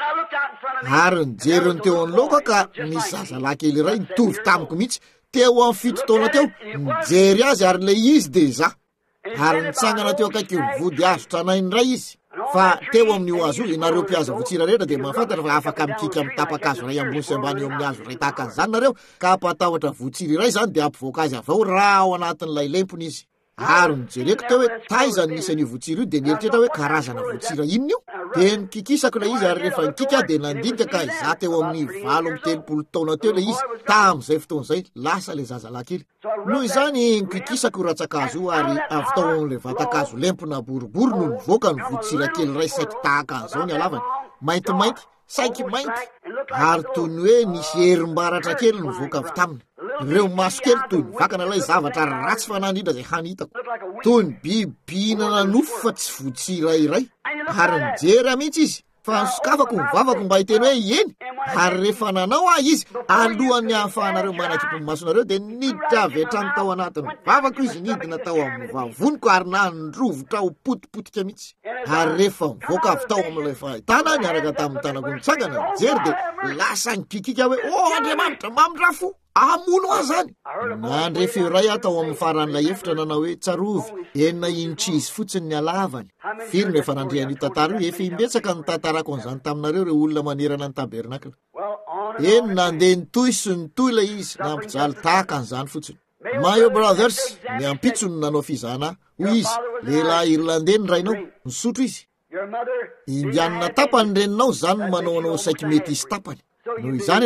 Ary nijeriny teo anoloako ka nisy zazalahy kely iray nitovy tamiko mihitsy teo amin'ny 7 taona teo nijery azy ary le izy de za. Ary nitsangana teo akaikio vody azo tranainy ray izy. Fa teo amin'io azo inareo mpihaza votsira rehetra de mahafantatra fa afaka mikika amin'ny tapakazo ray ambony sy ambany eo amin'ny azo ray tahaka an'izany nareo ka ampatahotra votsira iray zany de ampivoaka azy avao raha ao anatin'ilay lempony izy. Ary nijereko teo hoe taizany nisan'io votsira io de nieritreritra hoe karazana votsira inona io. De nikikisako le izy ary rehefa nikika de nandinika ka iza teo amin'ny 7 taona teo le izy tamin'izay fotoana izay lasa le zazalahy kely. Noho izany nikikisako ratsakazo io ary avy tao amin'le vatakazo lempona boribory no nivoaka ny votsira kely ray saiky tahaka an'izao ny halavany. Maintimainty, saiky mainty ary toy ny hoe nisy herim-baratra kely nivoaka avy taminy. Ireo maso kely toy ny vakana lay zavatra ratsy fa nandrindra zay hanitako. Toy ny bibihinana nofo fa tsy votsira iray. Ary nijery mihitsy izy fa nisokafako ny vavako mba hiteny hoe eny. Ary rehefa nanao izy alohan'ny hahafahanareo manakipo masonareo de niditra avy hatrany tao anatiny vavako izy nidina tao amin'ny vavoniko ary nandrovotra ho potipotika mihitsy. Ary rehefa mivoaka avy tao amin'ilay fahitana niaraka tamin'ny tanako nitsangana nijery de lasa nikikika hoe Andriamanitra mamindrafo amono azany. Nandrefa iray atao amin'ny faran'ilay efitra nanao hoe tsarovy enina initra izy fotsiny ny halavany. Firy rehefa nandrian'io tantara io efa imbetsaka ny tantarako an'izany taminareo reo olona manerana ny tabernakla. Eny nandeha nitoy sy nitoy le izy nampijaly tahaka an'izany fotsiny. My brothers, ny ampitso no nanao fizana hoy izy lehilahy irlandeny rainao nisotro izy. Indianina tapany reninao zany no manao saiky mety izy tapany. Noho izany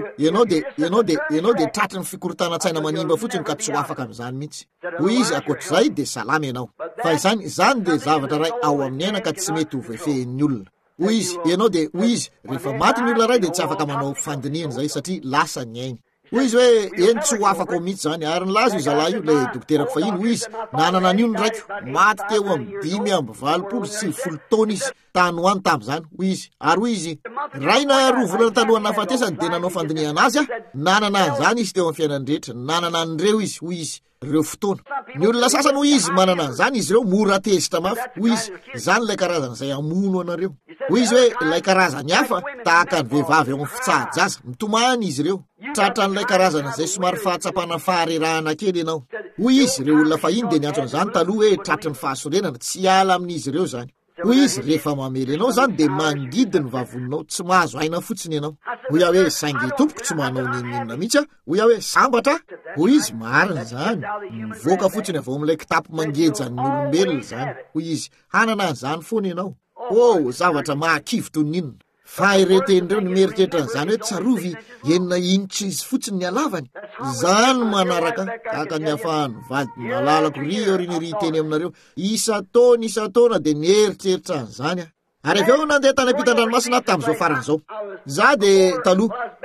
ianao de tratry ny fikorotana-tsaina manimba fotsiny ka tsy ho afaka amin'izany mihitsy. Hoy izy akoatr'izay de salama ianao. Fa izany de zavatra ray ao amin'ny aina ka tsy mety ho voafehin'ny olona. Hoy izy rehefa maty ny olona ray de tsy afaka manao fandiniana zay satria lasa ny ainy. Hoy izy hoe eny tsy ho afaka ao mihitsy zany ary nilaza io zalahy io le dokoterako fahiny. Hoy izy nanana an'io ny raiky maty teo amin'ny 5 taona izy tany hoany tamin'izany. Hoy izy ary hoy izy raina roa volana talohany nahafatesany de nanao fandiniana azy nanana an'izany izy teo amin'ny fiainany rehetra nanana an'ireo izy. Hoy izy ireo fotoana ny olona sasany hoy izy manana an'izany izy ireo mora tezitra mafy. Hoy izy zany lay karazana izay amono anareo. Hoy izy hoe lay karazany hafa tahaka ny vehivavy ao amin'ny fitsahajaza mitomany izy ireo tratran'ilay karazana izay somary fahatsapana faharerahana kely ianao. Hoy izy ireo olona fahiny de niantso an'izany taloha hoe tratry ny fahasorenana tsy ala amin'izy ireo zany. Hoy izy rehefa mamely ianao zany de mangidy ny vavoninao tsy mahazo aina fotsiny ianao. Hoy aho hoe saingy tompoko tsy manao ninina mihitsy. Hoy aho hoe sambatra. Hoy izy marina zany mivoaka fotsiny avao amin'ilay kitapo mangejan'ny olombelona zany. Hoy izy hanana an'izany foana ianao. Zavatra mahakivy toy ninona. Fa ireten'ireo ny mieritreritra an'izany hoe tsarovy enina initra izy fotsiny ny halavany. Zany manaraka tahaka ny hafahan'ny vady malalako ry teny aminareo isa-taona de nieritreritra an'izany. Ary aveo nandeha tany am-pitan-dranomasina tamin'izao faran'izao. Za de taloha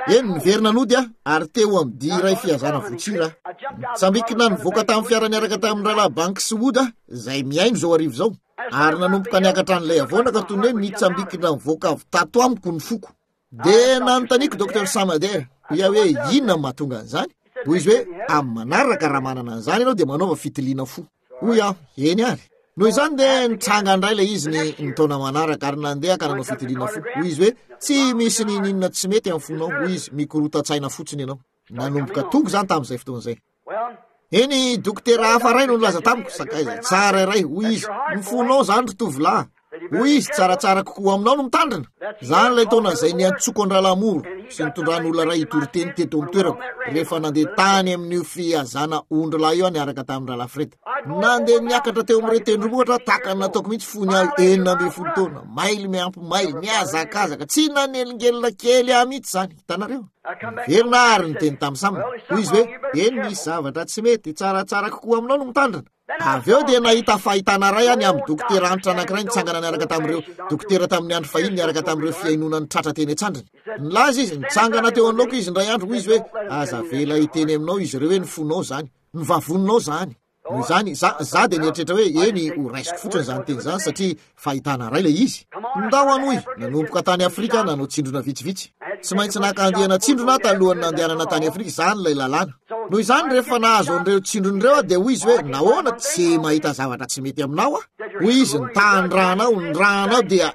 eny niverina nody ary teo amin'ny dia iray fiazana votsira sambikina nivoaka tamin'ny fiara niaraka tamin'ny rahalahy banky Somoda zay miaino zao arivo zao ary nanomboka niakatra an'ilay avoana ka toy ny hoe nitsambikina nivoaka avy tato amiko ny foko de nanontaniako Dr Samader ia hoe inona mahatonga an'izany hoy izy hoe amin'ny manaraka raha manana an'izany ianao de manaova fitiliana fo hoy aho eny ary noho izany de nitsanga indray ilay izy ny taona manaraka ary nandeha ka nanao fitiliana fo hoy izy hoe tsy misy ninona tsy mety amin'ny fonao hoy izy mikorota-tsaina fotsiny ianao nanomboka tongo zany tamin'izay fotoan'izay eny dokotera hafa ray no nilaza tamiko sakaiza tsara iray hoy izy ny fonao zany ry tovolahy hoy izy tsaratsara kokoa aminao no mitandrina zany lay taona zay niantsoko an-dralamoro sy nitondran'olona ray itoriteny teto amin'ny toerako rehefa nandeha tany amin'io fiazana ondrolahy io niaraka tamin'ny Ralafreda nandeha niakatra teo amin'ny retendrombohatra takany nataoko mihitsy fony aho 9 taona maily miampy maily miazakazaka tsy nanelongelona kely aho mihitsy zany hitanareo verina ary ny teny tamin'ny samina hoy izy hoe eny misy zavatra tsy mety tsaratsara kokoa aminao no mitandrina avy eo dia nahita fahitana ray any amin'ny dokotera antitra anankiray nitsangana niaraka tamin'ireo dokotera tamin'ny andro fahiny niaraka tamin'ireo fiainona ny tratra teny an-tsandriny nilaza izy nitsangana teo anoloko izy ndray andro hoy izy hoe aza vela hiteny aminao izy ireo hoe ny fonao zany ny vavoninao zany noho izany za de nieritreritra hoe eny ho raisiko fotsiny zany teny zany satria fahitana ray lay izy ndao anoy nanomboka tany Afrika nanao tsindrona vitsivitsy tsy maintsy nakandiana tsindrona talohany nandehanana tany Afrika zany lay lalàna noho izany rehefa nahazo an'ireo tsindron'ireo de hoy izy hoe nahoana tsy mahita zavatra tsy mety aminao hoy izy nitandranao ny ranao dia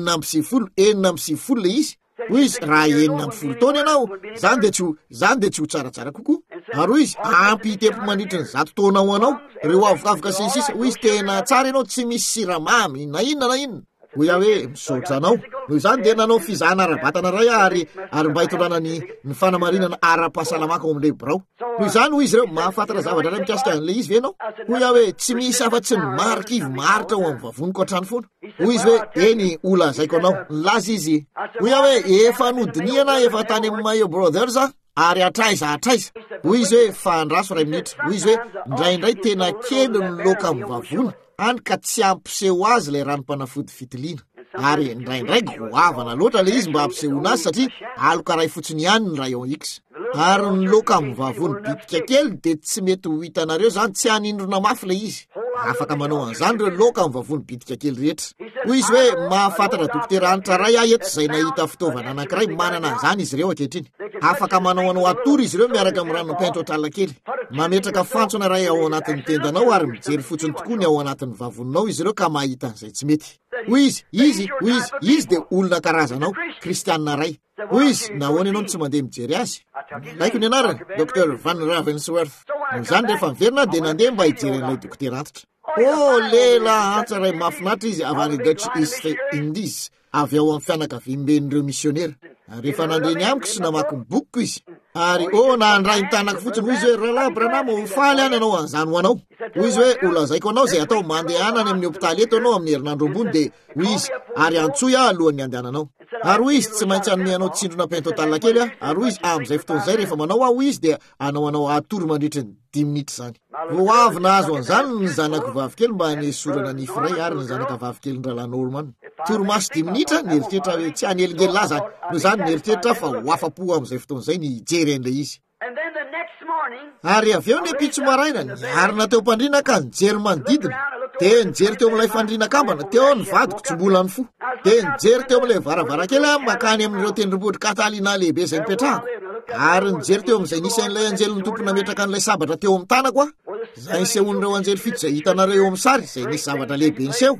9 le izy hoy izy raha 9 taona ianao zany de tsy ho tsaratsara kokoa ary hoy izy ampy tempo mandritra ny 100 taona ho anao reo avokafoka sisisa hoy izy tena tsara ianao tsy misy siramamy na inona hoy aho hoe misaotra anao noho izany de nanao fizahana ara-batana ray ary mba hitondràna ny fanamarinana ara-pahasalamako ao amin'ilay birao noho izany hoy izy ireo mahafantatra zavatra ray mikasika an'ilay izy ve ianao hoy aho hoe tsy misy afa-tsy ny marikivy maritra ao amin'ny vavoniko hatrany foana hoy izy hoe eny olazaiko anao nilaza izy hoy aho hoe efa nodiniana efa tany amin'ny Mayo Brothers ary atraiza hoy izy hoe fandraso 2 minitra hoy izy hoe indraindray tena kely ny loka amin'ny vavony any ka tsy ampiseho azy lay ranom-panafody fitiliana ary indraindray goavana loatra le izy mba ampisehoana azy satria aloka ray fotsiny ihany ny rayon X ary ny loka amin'ny vavony bitika kely de tsy mety ho hitanareo zany tsy hanindrona mafy le izy afaka manao an'izany reo loka amin'ny vavony bitika kely rehetra hoy izy hoe mahafantatra dokotera anitra ray ahy eto zay nahita fitaovana anankiray manana an'izany izy ireo ankehitriny afaka manao atory izy ireo miaraka amin'ny ranompaintra otralina kely mametraka fantsona ray ao anatin'ny tendanao ary mijery fotsiny tokoa ny ao anatin'ny vavoninao izy ireo ka mahita an'izay tsy mety hoy izy de olona karazanao kristianina ray hoy izy nahoana ianao tsy mandeha mijery azy laiko ny anarany Dr Van Ravensworth zany rehefa miverina de nandeha mba hijery an'ilay dokotera antitra lela antsa ray mafinatra izy avy any Dutch East Indies avy ao amin'ny fianakaviamben'ireo misionera rehefa nandeha ny amiko sy namaky ny bokiko izy ary nandray ny tanako fotsiny hoy izy hoe rahalahy Branham faly any anao an'izany ho anao hoy izy hoe olazaiko anao zay atao mandehanany amin'ny hopitaly eto anao amin'ny herinandro ambony de hoy izy ary antsoy alohan'ny andehananao ary hoy izy tsy maintsy anome anao tsindrona pentotalina kely ary hoy izy amin'izay fotoan'izay rehefa manao hoy izy de anao atory mandritra ny 10 minitra zany vo avy nahazo an'izany ny zanako vavikely mba nesorana ny firay ary ny zanaka vavikely ndrala Norman toromaso 10 minitra nieritreritra hoe tsy hanelingely lahy zany noho izany nieritreritra fa ho afa-po amin'izay fotoan'izay nijery an'ilay izy ary avy eo ny pitso maraina niarina teo mpandrina ka nijery manodidina de nijery teo amin'ilay fandrina kambana teo ny vadiko tsombolany fo de nijery teo amin'ilay varavarakely makany amin'ireo tendrombohitra katalina lehibe zay nipetrahako ary nijery teo amin'izay nisy an'ilay anjely ny tompo nametraka an'ilay sabatra teo amin'ny tanako zay nisehon'ireo anjely fito zay hitanareo eo amin'ny sary zay nisy zavatra lehibe niseho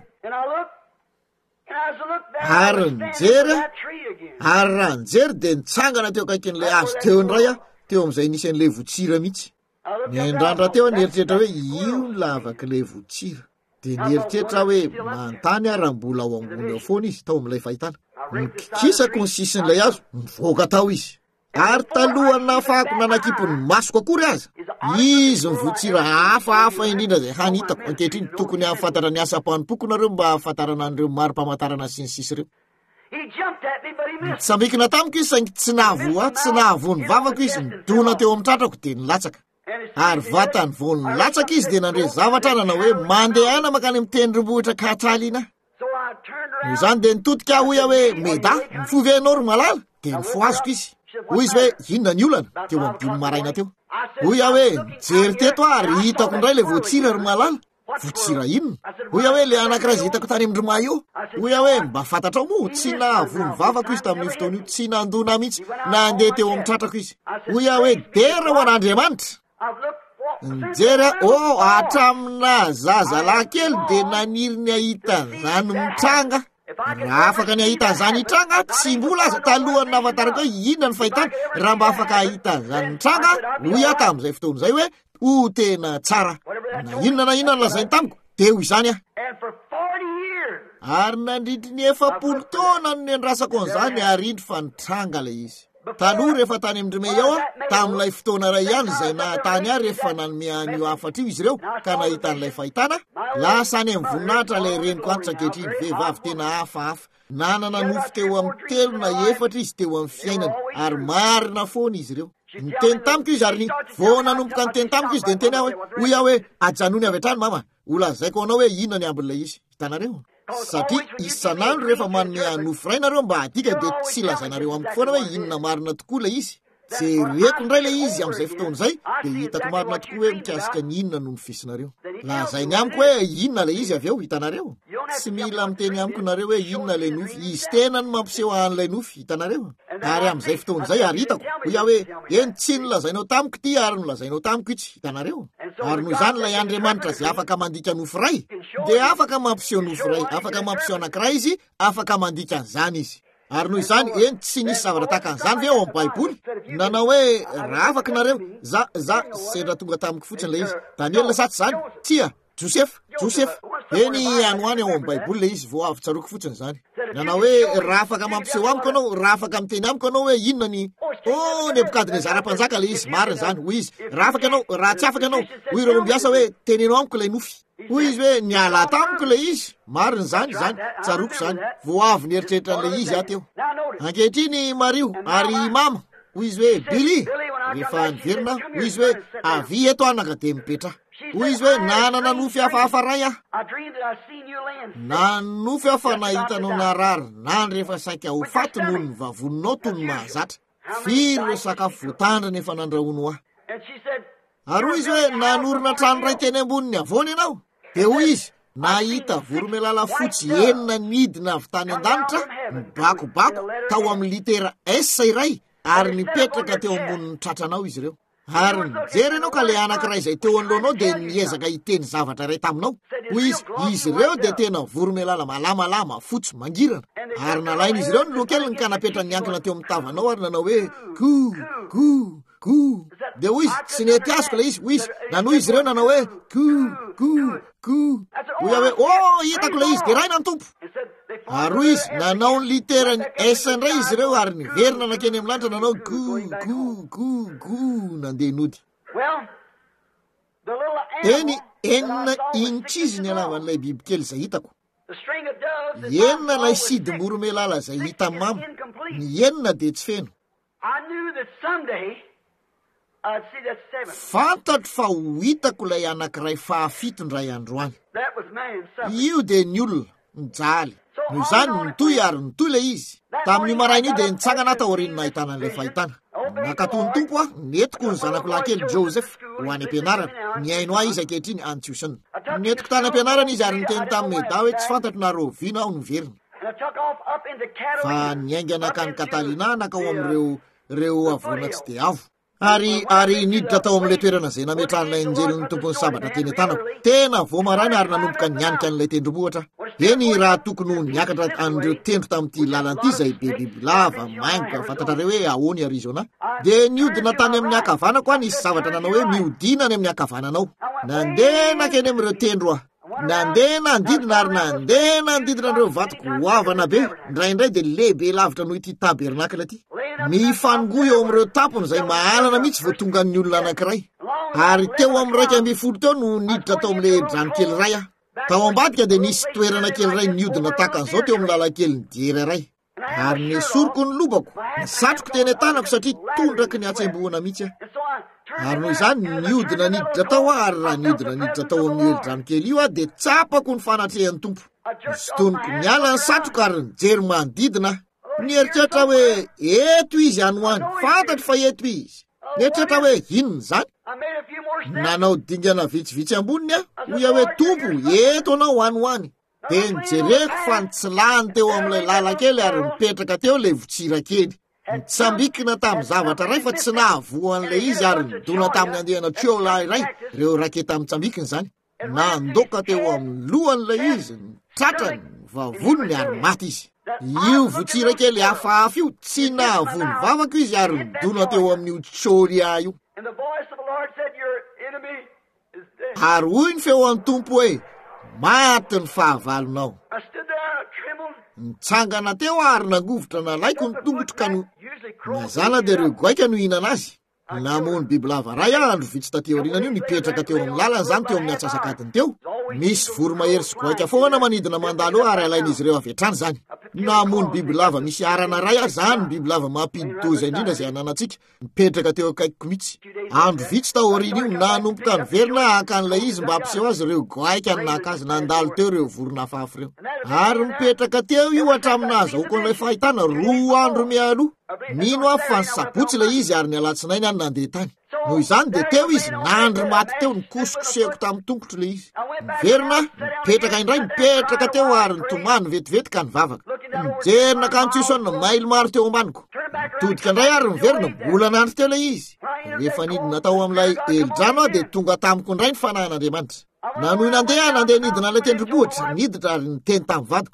ary nijery raha nijery de nitsangana teo akaikin'ilay azo teo ndray teo amin'izay nisy an'ilay votsira mihitsy niandrandra teo nieritreritra hoe io ny lavak'ilay votsira de nieritreritra hoe mantany raha mbola ao ambony ao foana izy tao amin'ilay fahitana nikisako ny sisin'ilay azo mivoaka tao izy ary talohany nafahako nanakipony masoko akory aza izy mivotsira hafahafa indrindra zay hanitako ankehitriny tokony ahafantara ny asa-panompoko nareo mba ahafantarana an'ireo maro-pamantarana sy ny sisy ireo nitsamikina tamiko izy saingy tsy nahavo ny vavako izy nidona teo amin'ny tratrako de nilatsaka ary vatany vo nilatsaka izy de nandre zavatra nanao hoe mandehana makany amin'ny tendrombohitra katralina izany de nitodika hoy aho hoe meda mifovy anao ry malala de nifoazoko izy hoy izy hoe inona ny olana teo amin'ny 5 maraina teo. Hoy aho hoe jery teto ary hitako indray le voatsira ry malala. Voatsira inona? Hoy aho hoe le anankiray izay hitako tany amin'ny Roma io. Hoy aho hoe mba fantatrao moa tsy nahavory vavako izy tamin'ny fotoana io, tsy nandona mihitsy nandeha teo amin'ny tratrako izy. Hoy aho hoe dera ho an'Andriamanitra. Nijery hatramina zazalahy kely de naniry ny ahita zany mitranga. Raha afaka ny ahita zany hitranga tsy mbola aza talohany nahafantarako hoe inona ny fahitana. Raha mba afaka ahita zany mitranga hoy aho tamin'izay fotoana izay hoe ho tena tsara. Na inona ny lazainy tamiko de hoy izany aho. Ary nandritry ny 40 taona no niandrasako an'izany arindry fa nitranga le izy. Taloha rehefa tany amin'ny Rimey ao tamin'ilay fotoana ray ihany izay nahatany ahy rehefa nanome an'io afatra io izy ireo ka nahita an'ilay fahitana. Lasa any amin'ny voninahitra ilay reniko antitra ankehitriny vehivavy tena hafahafa. Nanana nofo teo amin'ny 3 na 4 izy teo amin'ny fiainany ary marina foana izy ireo. Niteny tamiko izy ary vao nanomboka niteny tamiko izy de niteny aho hoy aho hoe ajanony avy hatrany mama. Olazaiko anao hoe inona ny ambin'ilay izy. Hitanareo. Satria isanandro rehefa manome anofo ray nareo mba adika de tsy lazainareo amiko foana hoe inona marina tokoa le izy. Jereko indray le izy amin'izay fotoana izay de hitako marina tokoa hoe mikasika ny inona no nofesinareo. Lazainy amiko hoe inona le izy avy eo. Hitanareo. Tsy mila miteny amiko nareo hoe inona le nofo. Izy tena no mampiseho an'ilay nofo. Hitanareo. Ary amin'izay fotoana izay ary hitako hoy aho hoe eny tsy nolazainao tamiko ty ary nolazainao tamiko itsy. Hitanareo. Ary noho izany ilay Andriamanitra izay afaka mandika nofo ray de afaka mampiseho nofo ray, afaka mampiseho anankiray izy, afaka mandika an'izany izy. Ary noho izany eny tsy nisy zavatra tahaka an'izany ve ao amin'ny Baiboly. Nanao hoe raha afaka nareo za sendra tonga tamiko fotsiny le izy. Daniel lasaty zany. Tia Joseph eny anoany ao amin'ny Baiboly le izy vao avy tsaroko fotsiny zany. Nanao hoe raha afaka mampiseho amiko anao, raha afaka miteny amiko anao hoe inona ny Nebukadnezara mpanjaka le izy marina zany. Hoy izy raha afaka anao, raha tsy afaka anao hoy ireo mbiasa hoe tenenao amiko le nofy. Hoy izy hoe niala tamiko le izy marina zany tsaroko zany vao avy nieritreritra an'le izy aho teo. Ankehitriny Mario ary mama hoy izy hoe Billy rehefa niverina hoy izy hoe avy eto anaka de mipetra. Hoy izy hoe nanana nofy hafahafa ray aho. Nanofy aho fa nahitanao narary nany rehefa saika ho faty noho ny vavoninao toy ny mahazatra. Firy ireo sakafo voatandriny efa nandrahono aho. Ary hoy izy hoe nanorina trano ray teny amboniny avoana ianao. De hoy izy nahita voromailala fotsy 9 midina avy tany an-danitra mibakobako tao amin'ny litera S iray ary nipetraka teo ambonin'ny tratranao izy ireo. Ary nijery ianao ka le anankiray izay teo anoloanao de niezaka hiteny zavatra ray taminao. Hoy izy ireo de tena voromailala malamalama fotsy mangirana. Ary nalainy izy ireo ny lokeliny ka napetra niankina teo amin'ny tavanao ary nanao hoe ku. De hoy izy tsy nety azoko le izy. Hoy izy nanohy izy ireo nanao hoe ku. Hoy aho hoe hitako le izy de raina ny tompo. Ary hoy izy nanao ny literany S ndray izy ireo ary niverina nakeny amin'ny lanitra nanao ku nandeha nody. Eny 9 inch izy ny alavan'ilay bibikely izay hitako. 9 lay sidy moromailala izay hita mama. Ny 9 de tsy feno. Fantatro fa ho hitako lay anankiray fahafito ndray androany. Io de ny olona nijaly. Noho izany nitoy ary nitoy le izy. Tamin'io maraina io de nitsangana tao aoriana nahitana an'ilay fahitana. Nakatoy ny tompo netiko ny zanako lahy kely Joseph ho any am-pianarana. Niaino ahy izy ankehitriny Antiochany. Netiko tany am-pianarana izy ary niteny tamin'ny Meda hoe tsy fantatro na roviana aho niverina. Fa niaingana akany Katalina nakao amin'ireo avona tsy de avo. Ary niditra tao amin'ilay toerana izay nametran'ilay anjelon'ny tompon'ny sabatra teny tanako. Tena vao marany ary nanomboka nianika an'ilay tendrombohitra. Eny raha tokony ho niakatra an'ireo tendro tamin'ity lalana ity izay be bibilava maingoka fantatrareo hoe ahoany Arizona. De niodina tany amin'ny akavanako nisy zavatra nanao hoe miodina any amin'ny akavananao. Nandeha nakeny amin'ireo tendro aho. Nandeha nandidina ary nandeha nandidina an'ireo vatoko hoavana be. Indraindray de lehibe lavitra noho ity tabernakla ity. Mifangoy eo amin'ireo tampony izay mahalana mihitsy vao tonga ny olona anankiray. Ary teo amin'ny 2 teo no niditra tao amin'ilay drano kely ray aho. Tao ambadika de nisy toerana kely ray niodina tahaka an'izao teo amin'ny lalankely nijery ray. Ary nesoroko ny lobako, nisatroko teny tanako satria tondraky ny atsembohana mihitsy aho. Ary noho izany niodina niditra tao ary raha niodina niditra tao amin'ny drano kely io de tsapako ny fanatrehan'ny tompo. Nistonoko niala ny satroka ary nijery manodidina. Nieritreritra hoe eto izy any ho any, fantatry fa eto izy. Nieritreritra hoe inona zany? Nanao dingana vitsivitsy amboniny hoy hoe tompo eto anao any ho any. De nijereko fa nitsilany teo amin'ilay lalakely ary mipetraka teo le votsira kely. Nitsambikina tamin'ny zavatra ray fa tsy nahavoan'ilay izy ary nidona tamin'ny andehana triola iray, reo raketa mitsambikiny zany. Nandoka teo amin'ny lohan'ilay izy, tratrany, vavoniny ary maty izy. Io votsira kely hafahafa io tsy nahavony vavaka izy ary nidona teo amin'io tsoria io. Ary hoy ny feo an'ny tompo hoe maty ny fahavalonao. Nitsangana teo ary nangovotra nalaiko ny tongotro ka no nazana de reo goaika no hinana azy. Namono biby lava ray andro vitsy taty aorianany io nipetraka teo amin'ny lalana zany teo amin'ny atsasakadiny teo. Misy voromahery sy goaika foana manidina mandalo eo ary alain'izy ireo avy hatrany zany. Namono biby lava misy arana ray ary zany biby lava mampiditoza indrindra zay ananantsika mipetraka teo akaikiko mihitsy. Andro vitsy taoriana io nanompoka niverina hakan'ilay izy mba hampiseho azy reo goaika ny nakazy nandalo teo reo vorona hafahafa reo. Ary mipetraka teo io hatraminazahoako an'ilay fahitana 2 andro mialoha. Mino aho fa nisabotsy ilay izy ary nialatsinainy any nandeha tany. Noho izany de teo izy nandry maty teo nikosikoseko tamin'ny tongotro le izy. Niverina, mipetraka indray mipetraka teo ary nitomany vetivety ka nivavaka. Nijerina ka ntsisona mailo maro teo ambaniko. Nitodika indray ary niverina mbola nandry teo le izy. Rehefa nidina tao amin'ilay elidrano de tonga tamiko indray ny fanahin'Andriamanitra. Nanohy nandeha nidina ilay tendrombohitra, niditra ary niteny tamin'ny vadiko.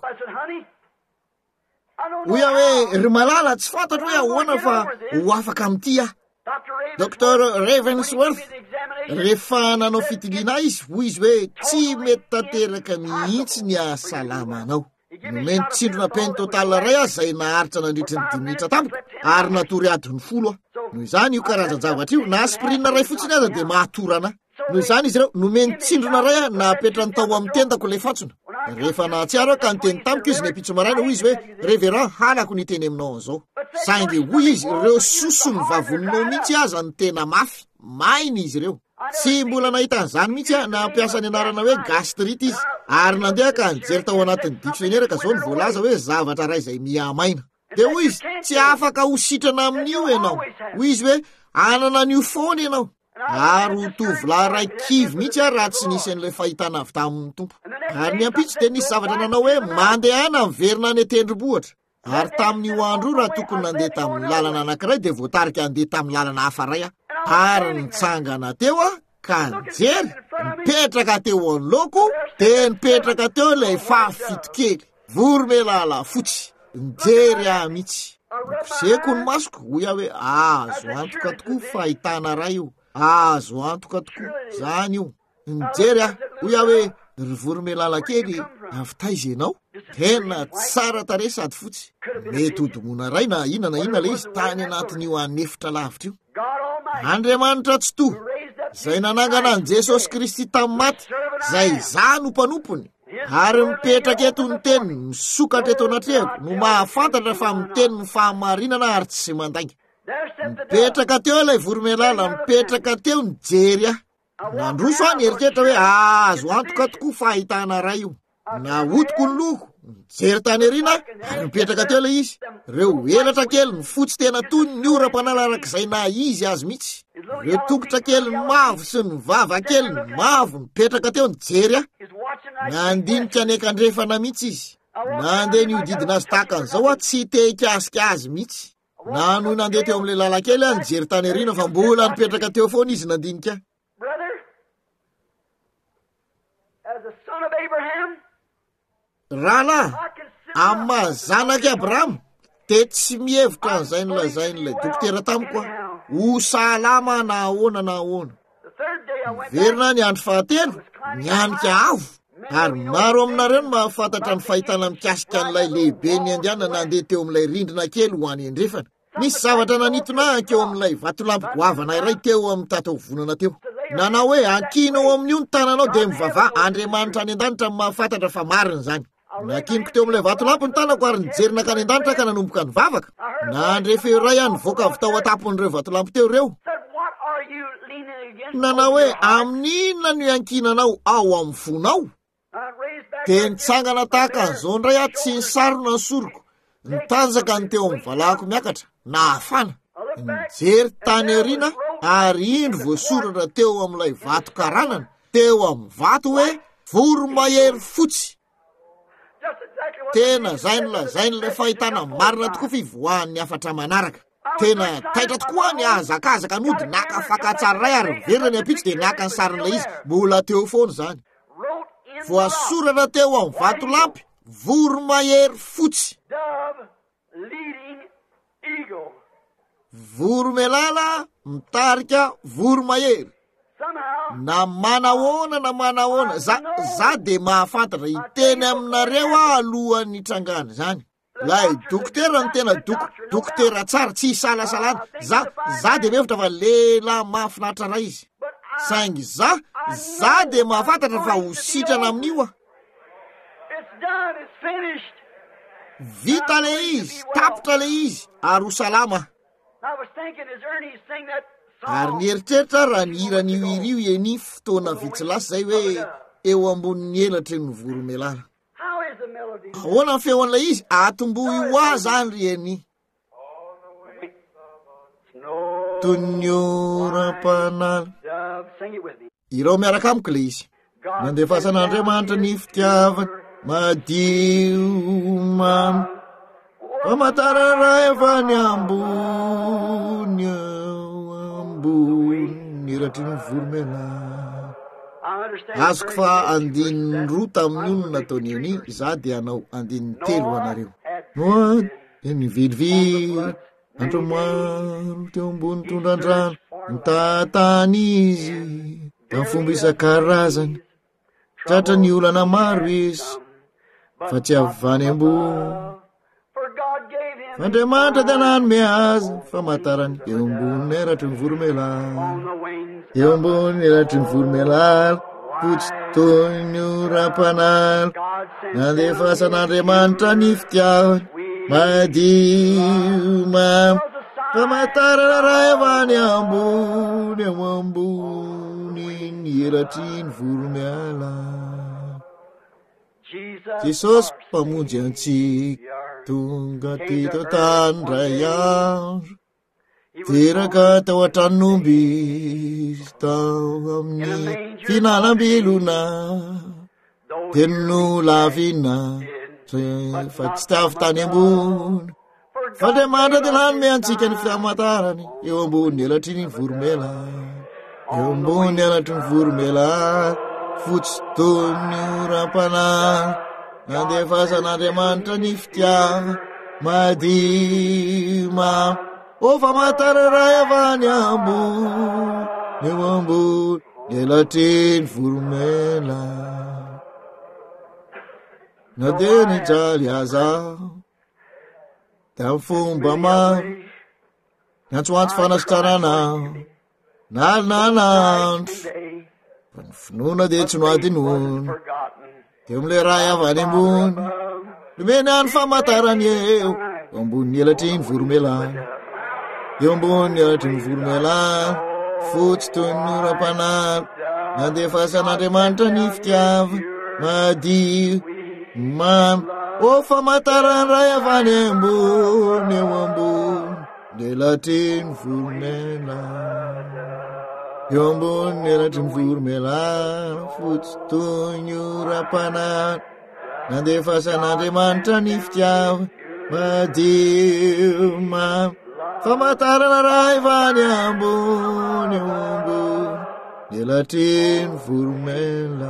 Hoy hoe ry malala tsy fantatro hoe ahoana fa ho afaka amin'ity aho. Dr. Ravensworth rehefa nanao fitiliana izy hoy izy hoe tsy mety tanteraka mihitsy ny ahasalamanao. Nomeny tsindrona peny total ray azy zay naharitra nandritra ny 10 minitra tamiko ary natory adiny 10 aho. Noho izany io karazan-javatra io na aspirinina ray fotsiny aza de mahatorana. Noho izany izy ireo nomeny tsindrona ray napetrany tao amin'ny tendako le fatsona. Rehefa nahatsiaro ka niteny tamiko izy nepitso maraina hoy izy hoe reverend halako ny teny aminao an'izao. Saingy hoy izy ireo sosony vavoninao mihitsy aza ny tena mafy, mainy izy ireo. Tsy mbola nahita an'izany mihitsy nampiasa ny anarana hoe gastrite izy. Ary nandeha ka nijery tao anatin'ny dictionnaire ka zao ny voalaza hoe zavatra ray zay miamaina. De hoy izy tsy afaka ho sitrana amin'io ianao. Hoy izy hoe anana an'io foana ianao. Ary ho tovolahy ray kivy mihitsy raha tsy nisy an'ilay fahitana avy tamin'ny tompo. Ary niampitsy de nisy zavatra nanao hoe mandehana miverina any tendrombohitra. Ary tamin'io andro raha tokony nandeha tamin'ny lalana anankiray de voatarika andeha tamin'ny lalana hafa ray ary nitsangana teo ka nijery nipetraka teo anoloko de nipetraka teo ilay fafito kely voromelala fotsy nijery mihitsy. Nikoseko ny masoko hoy hoe azo antoka tokoa fahitana ray io. Azo antoka tokoa zany io. Nijery hoy hoe ry voromelala kely avy taiza ianao? Tena tsara tarehy sady fotsy. Mety hodimona ray na inona le izy tany anatin'io anefitra lavitra io. Andriamanitra tsy to zay nanangana an Jesosy Kristy tamin'ny maty zay za nompanompony ary mipetraka eto ny teny misokatra eto anatrehako no mahafantatra fa miteny ny fahamarinana ary tsy mandainga. Mipetraka teo ilay voromelala mipetraka teo nijery nandroso any eritreritra hoe azo antoka tokoa fahitana ray io. Nahodiko ny loko nijery tany erina ary mipetraka teo ilay izy. Reo elatra kely ny fotsy tena toy ny ora-panala arak'izay na izy azy mihitsy. Reo tongotra kely ny mavo sy ny vava kely ny mavo mipetraka teo nijery nandinika anekandrefana mihitsy izy. Nandeha niodidina azy tahaka an'izao tsy te-hikasika azy mihitsy. Nanohy nandeha teo amin'ilay lalakely nijery tany erina fa mbola nipetraka teo foana izy nandinika. Rahalahy amin'ny maha-zanak'i Abrahama de tsy mihevitra an'izay nolazain'ilay dokotera tamiko ho salama na ahoana na ahoana. Verina ny andro fahatelo nianika avo ary maro aminareo no mahafantatra ny fahitana mikasika an'ilay lehibe ny andiana nandeha teo amin'ilay rindrina kely ho any andrefana. Misy zavatra nanitona keo amin'ilay vatolampy goavana iray teo amin'ny tatovonana teo. Nanao hoe ankinao amin'io ny tananao de mivava Andriamanitra any an-danitra mahafantatra fa marina zany. Nakiniko teo amin'ilay vatolampy ny tanako ary nijerina ka any an-danitra ka nanomboka nivavaka. Nandrefeo ray any voaka avy tao atapon'ireo vatolampy teo reo. Nanao hoe amin'inona no ankinanao ao amin'ny fonao? De nitsangana tahaka an'izao ndray tsy nisarona ny soroko nitanjaka ny teo amin'ny valahako miakatra na afana nijery tany arina ary indro voasoratra teo amin'ilay vato karanana teo amin'ny vato hoe voromahery fotsy. Tena zay nolay fahitana marina tokoa fivoahan'ny afatra manaraka. Tena taitra tokoa ny ahazakazaka nody naka fakatsara ray ary verina ny apitso dia naka ny sarin'ilay izy mbola teo foana zany. Voasoratra teo amin'ny vato lampy voromahery fotsy. Voromelala mitarika voromahery. Na manahoana za de mahafantatra iteny aminareo alohan'ny trangana zany. Lay dokotera ny tena dokotera tsara tsy salasalana. Za de mevitra fa lehilahy mahafinaritra raha izy. Saingy za de mahafantatra fa ho sitrana amin'io a. Vita le izy, tapitra le izy, ary ho salama. Ary nieritreritra raha ny hiran'io irio eny fotoana vitsilasa zay hoe eo ambonin'ny elatry ny voromelala. Ahoana ny feon'ilay izy atombo io zany ry eny. Tonyoram-panala. Irao miaraka amiko le izy. Mandefasan'Andriamanitra ny fitiavana madio mamy. Famantarana raha efa ny ambony eratry ny voromelala. Azoko fa andininy 2 tamin'ny io nataony eny, za dia hanao andininy 3 anareo. Noa dia nivilivily andro maro teo ambony tondran-drano nitatany izy tamin'ny fomba isan-karazany. Tratra ny olana maro izy fa tsy avany ambony. Andriamanitra dia nanome azy famantarany eo ambony eratry ny voromelala. Eo ambony eratry ny voromelala fotsy toy ny oram-panala. Nandefasan'Andriamanitra ny fitiavany madio mamy. Famantarana raha efa ny ambony eo ambony ny eratry ny voromelala. Jesosy mpamonjy antsika tonga teto tany ray andro. Teraka tao an-tranomby tao amin'ny finanam-bilona. Teno lavina fa tsy tavy tany ambony. Fa Andriamanitra dia nanome antsika ny famantarany eo ambony elatry ny voromelala. Eo ambony elatry ny voromelala fotsy toy ny oram-panala. Nandefasan'Andriamanitra ny fitiavana madio mamy. O famantarana raha efa ny ambony eo ambony elatry ny voromelala. Na dia nijaly azaho tamin'ny fomba maro, niantsoantso fanasitranana nalinanandro. Fa ny finoana dia tsy noadinona teo amin'ilay raha avy any ambony. Nomeny any famantarany eo ambony elatry ny voromelala. Eo ambony elatry ny voromelala fotsy toy ny oram-panala. Nandefasan'Andriamanitra ny fitiavana madio mamy. O famantarana raha efa any ambony eo ambony elatry ny voromelala. Eo ambony elatry ny voromelala fotsy toy ny oram-panala. Nandefasan'Andriamanitra ny fitiavana madio mamy. Famantarana raha efa any ambony eo ambony elatry ny voromelala.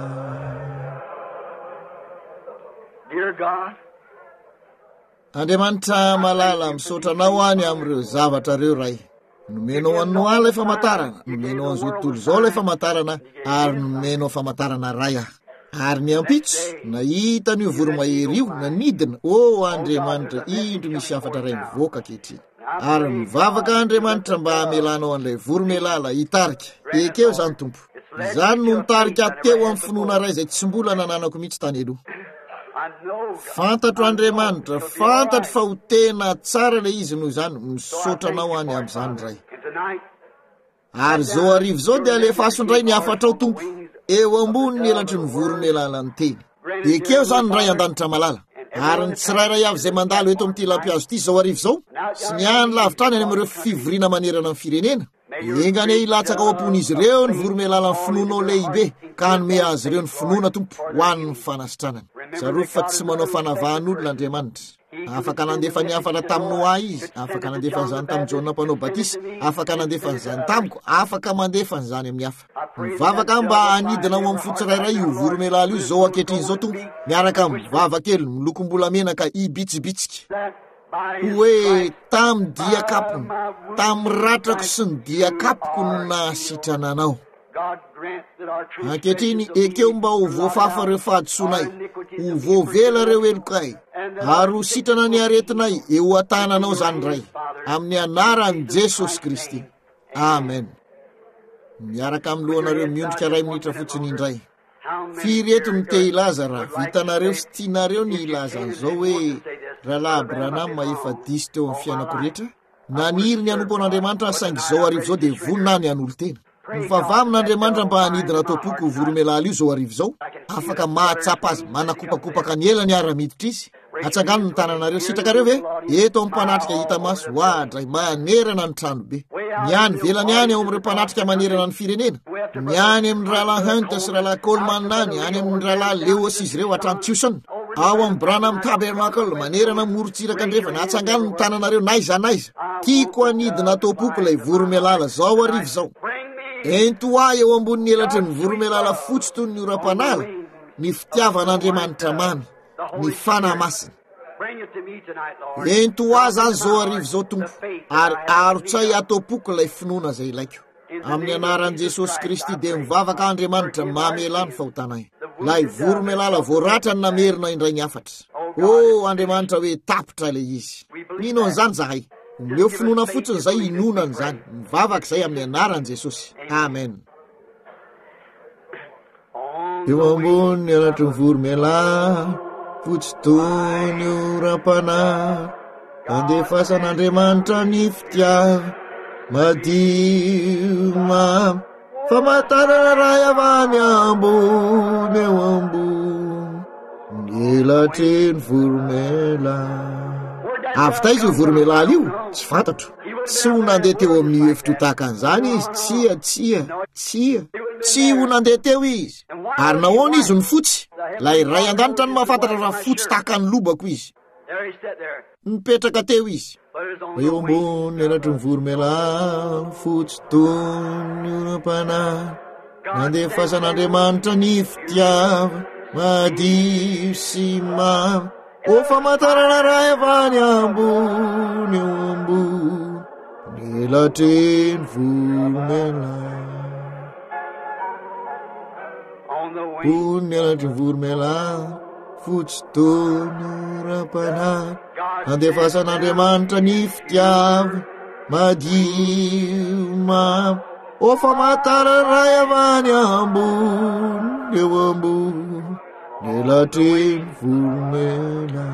Andriamanitra malala misaotra anao any amin'ireo zavatra reo ray. Nomenao anao ilay famantarana, nomenao an'izao tontolo izao ilay famantarana, ary nomenao famantarana ray ah. Ary ny ampitso nahita n'io voromahery io nanidina, o Andriamanitra indro misy afatra ray mivoaka ankehitriny. Ary mivavaka Andriamanitra mba hamelanao an'ilay voromelala hitarika. Ekeo zany tompo. Zany no nitarika teo amin'ny finoana ray izay tsy mbola nananako mihitsy tany aloha. Fantatro Andriamanitra, fantatro fa ho tena tsara le izy noho izany misaotra anao any amin'izany ray. Ary zao arivo zao dia alefasondray ny afatra ao tompo eo ambony ny elatry ny voromelala ny teny. Ekeo zany ray an-danitra malala. ary ny tsirairay avy izay mandalo eto amin'ity lampiazo ity zao arivo zao sy ny any lavitra any any amin'ireo fivoriana manerana amin'ny firenena engany ilatsaka ao am-pony izy ireo ny voromelala ny finoana ao lehibe ka hanome azy ireo ny finoana tompo ho an'ny fanasitranany zareo fa tsy manao fanavahan'olona Andriamanitra afaka nandefa ny afana tamin'ny Noa izy afaka nandefa n'izany tamin'ny Jona mpanao batisa afaka nandefa n'izany tamiko afaka mandefa n'izany amin'ny hafa mivavaka mba hanidina ao amin'ny fotsirairay io voromelala io zao ankehitriny zao tompo miaraka mivava kely milokom-bolamena ka ibitsibitsika hoe tamin'ny diakapony tamin'ny ratrako sy ny diakapoko no nahasitrana anao ankehitriny ekeo mba ho voafafa reo fahadisoanay ho voavela reo elokay ary ho sitrana ny aretinay eo atananao zany ray amin'ny anaran'i Jesosy Kristy amen miaraka amin'ny lohanareo miondrika ray minitra fotsiny indray fireto ny te ilaza raha vitanareo sy tianareo ny ilaza an'izao hoe rahalahy Branham efa disy teo amin'ny fiainako rehetra naniry ny anompo an'Andriamanitra saingy zao arivo zao dia vonina ny an'olo tena mifava amin'Andriamanitra mba hanidina tompoko ho voromelala io zao arivo zao afaka mahatsapa azy manakopakopaka ny ela ny ara-miditra izy atsangano ny tananareo sitrakareo ve eto amin'ny mpanatrika hita maso hoadray manerana ny tranobe ny any velany any ao amin'ireo mpanatrika manerana ny firenena ny any amin'ny rahalahy Hunt sy rahalahy Coleman any amin'ny rahalahy Lewis izy ireo Atlantiuson ao amin'ny Branham Tabernacle manerana morotsiraka andrefa na atsangano ny tananareo naiza tiako anidina tompoko lay voromelala zao arivo zao entoa eo ambonin'ny elatry ny voromelala fotsy toy ny oram-panala ny fitiavan'Andriamanitra mamy ny fanahy masina entoa zany zao arivo zao tompo ary arotsay atompoko lay finoana zay ilaiko amin'ny anaran'i Jesosy Kristy dia mivavaka Andriamanitra mamelany fahotanay lay voromelala voaratra ny namerina indray ny afatra Andriamanitra hoe tapitra le izy mino an'izany zahay omeo finoana fotsiny zay inonany zany mivavaka zay amin'ny anaran'i Jesosy amen eo ambony anatry ny voromelala fotsy toy ny oram-panahy andefasan'Andriamanitra ny fitiava madio mamy famantarana ray avy ambony eo ambony ny elatry ny voromelala avy taiza io voromelala io tsy fantatro tsy ho nandeha teo amin'ny efitra ho tahaka an'izany izy tsy ho nandeha teo izy ary nahoana izy ny fotsy lay ray an-danitra no mahafantatra raha fotsy tahaka ny lobako izy nipetraka teo izy eo ambony elatry ny voromelala fotsy toy ny oram-panahy nandefasan'Andriamanitra ny fitiava madio sy mamy famantarana ray avy ambony eo ambony ny elatry ny voromelala ny elatry ny voromelala fotsy toy ny oram-panahy nandefasan'Andriamanitra ny fitiava madio mamy famantarana ray avy ambony eo ambony ny elatry ny voromelala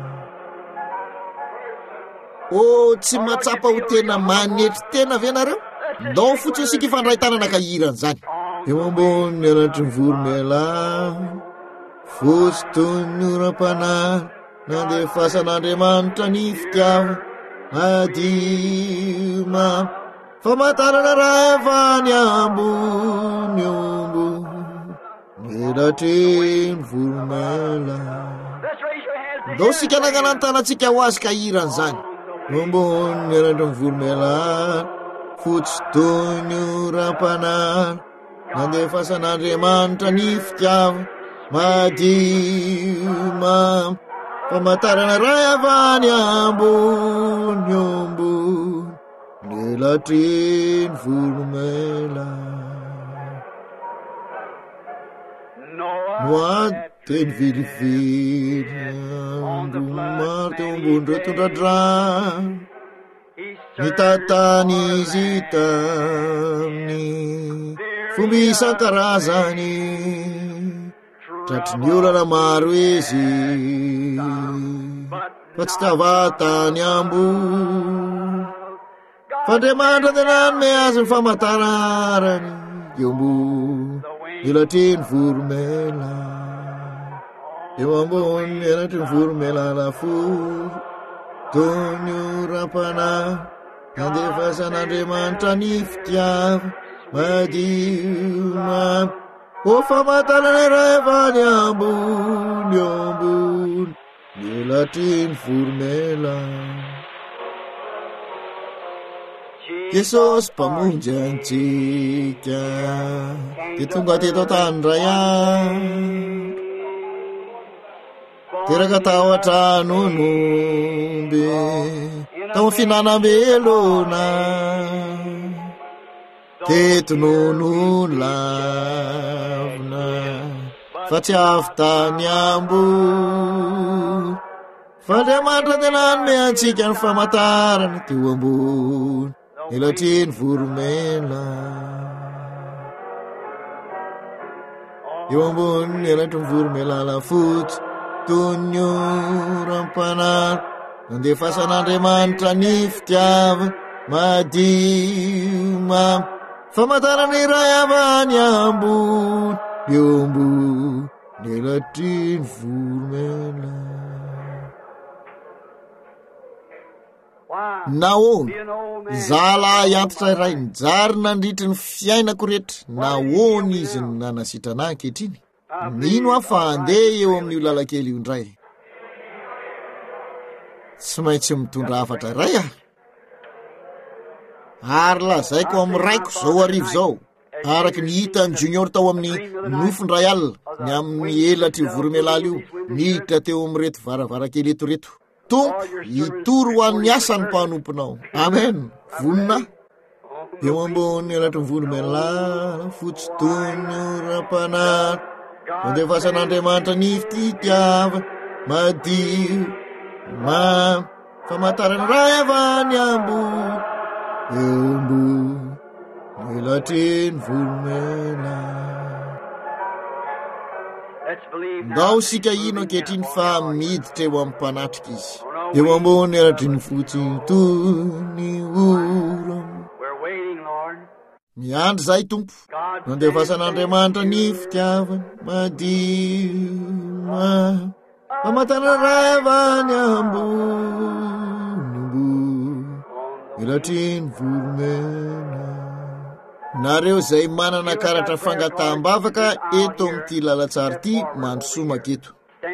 tsy matsapa ho tena manetry tena ve nareo ndao fotsiny sika ifandray tanana ka hiran'izany eo ambony ny elatry ny voromelala fotsy toy ny oram-panahy nandefasan'Andriamanitra ny fitiava madio mamy famantarana ray avy ambony eo ambony ny elatry ny voromelala ndao sika nanana ny tanantsika ho azy ka hiran'izany ambony ny elatry ny voromelala fotsy toy ny oram-panahy nandefasan'Andriamanitra ny fitiava madio mamy famantarana ray avy ambony eo ambony ny elatry ny voromelala Noa teny vilivily andro maro teo ambony reo tondradrano nitatany izy tamin'ny fomba isan-karazany tratry ny olana maro izy fa tsy tavatany ambony f'Andriamanitra dia nanome azy ny famantarany eo ambony elatry ny voromelala eo ambony elatry ny voromailala fotsy toy ny oram-panahy andefasan'Andriamanitra ny fitiava madio mamy ho famantarana iray avy any ambony eo ambony elatry ny voromailala. Jesosy mpamonjy antsika de tonga teto tany ray andro teraka tao an-tranon'omby tao finanam-belona teto nono lavina fa tsy avy tany ambony fa Andriamanitra tena nanome antsika ny famantarana teo ambony elatry ny voromailala. Eo ambony elatry ny voromailala fotsy toy ny oram-panahy nandefasan'Andriamanitra ny fitiava madio mamy famantarana iray avy any ambony eo ambony elatry ny voromailala. Nahoana zalahy antitra iray nijary nandritry ny fiainako rehetra, nahoana izy ny nanasitrana ankehitriny? Nino aho fa andeha eo amin'io lalankely io indray, tsy maintsy mitondra hafatra iray ary lazaiko amin'ny raiko zao arivo zao araky ny hitany junior tao amin'ny nofondray alina ny amin'ny elatry voromailala io niditra teo amin'reto varavarakely eto reto. Tompo hitory ho an'ny asa ny mpanomponao. Amen. Vonina. Eo ambony elatry ny voromailala fotsy toy ny oram-panahy nandefasan'Andriamanitra ny fitiava madio mamy famantarana iray avy any ambony eo ambony elatry ny voromailala. Ndao sika ino ankehitriny fa miditra eo amin'ny mpanatrika izy. Eo ambony elatry ny fotsy toy ny ora miandry zay Tompo nandefasan'Andriamanitra ny fitiavany madio mamy famantarana iray avy any ambony elatry ny voromailala. Nareo zay manana karatra fangataham-bavaka eto amin'ity lalatsara ity mandrosoa maketo.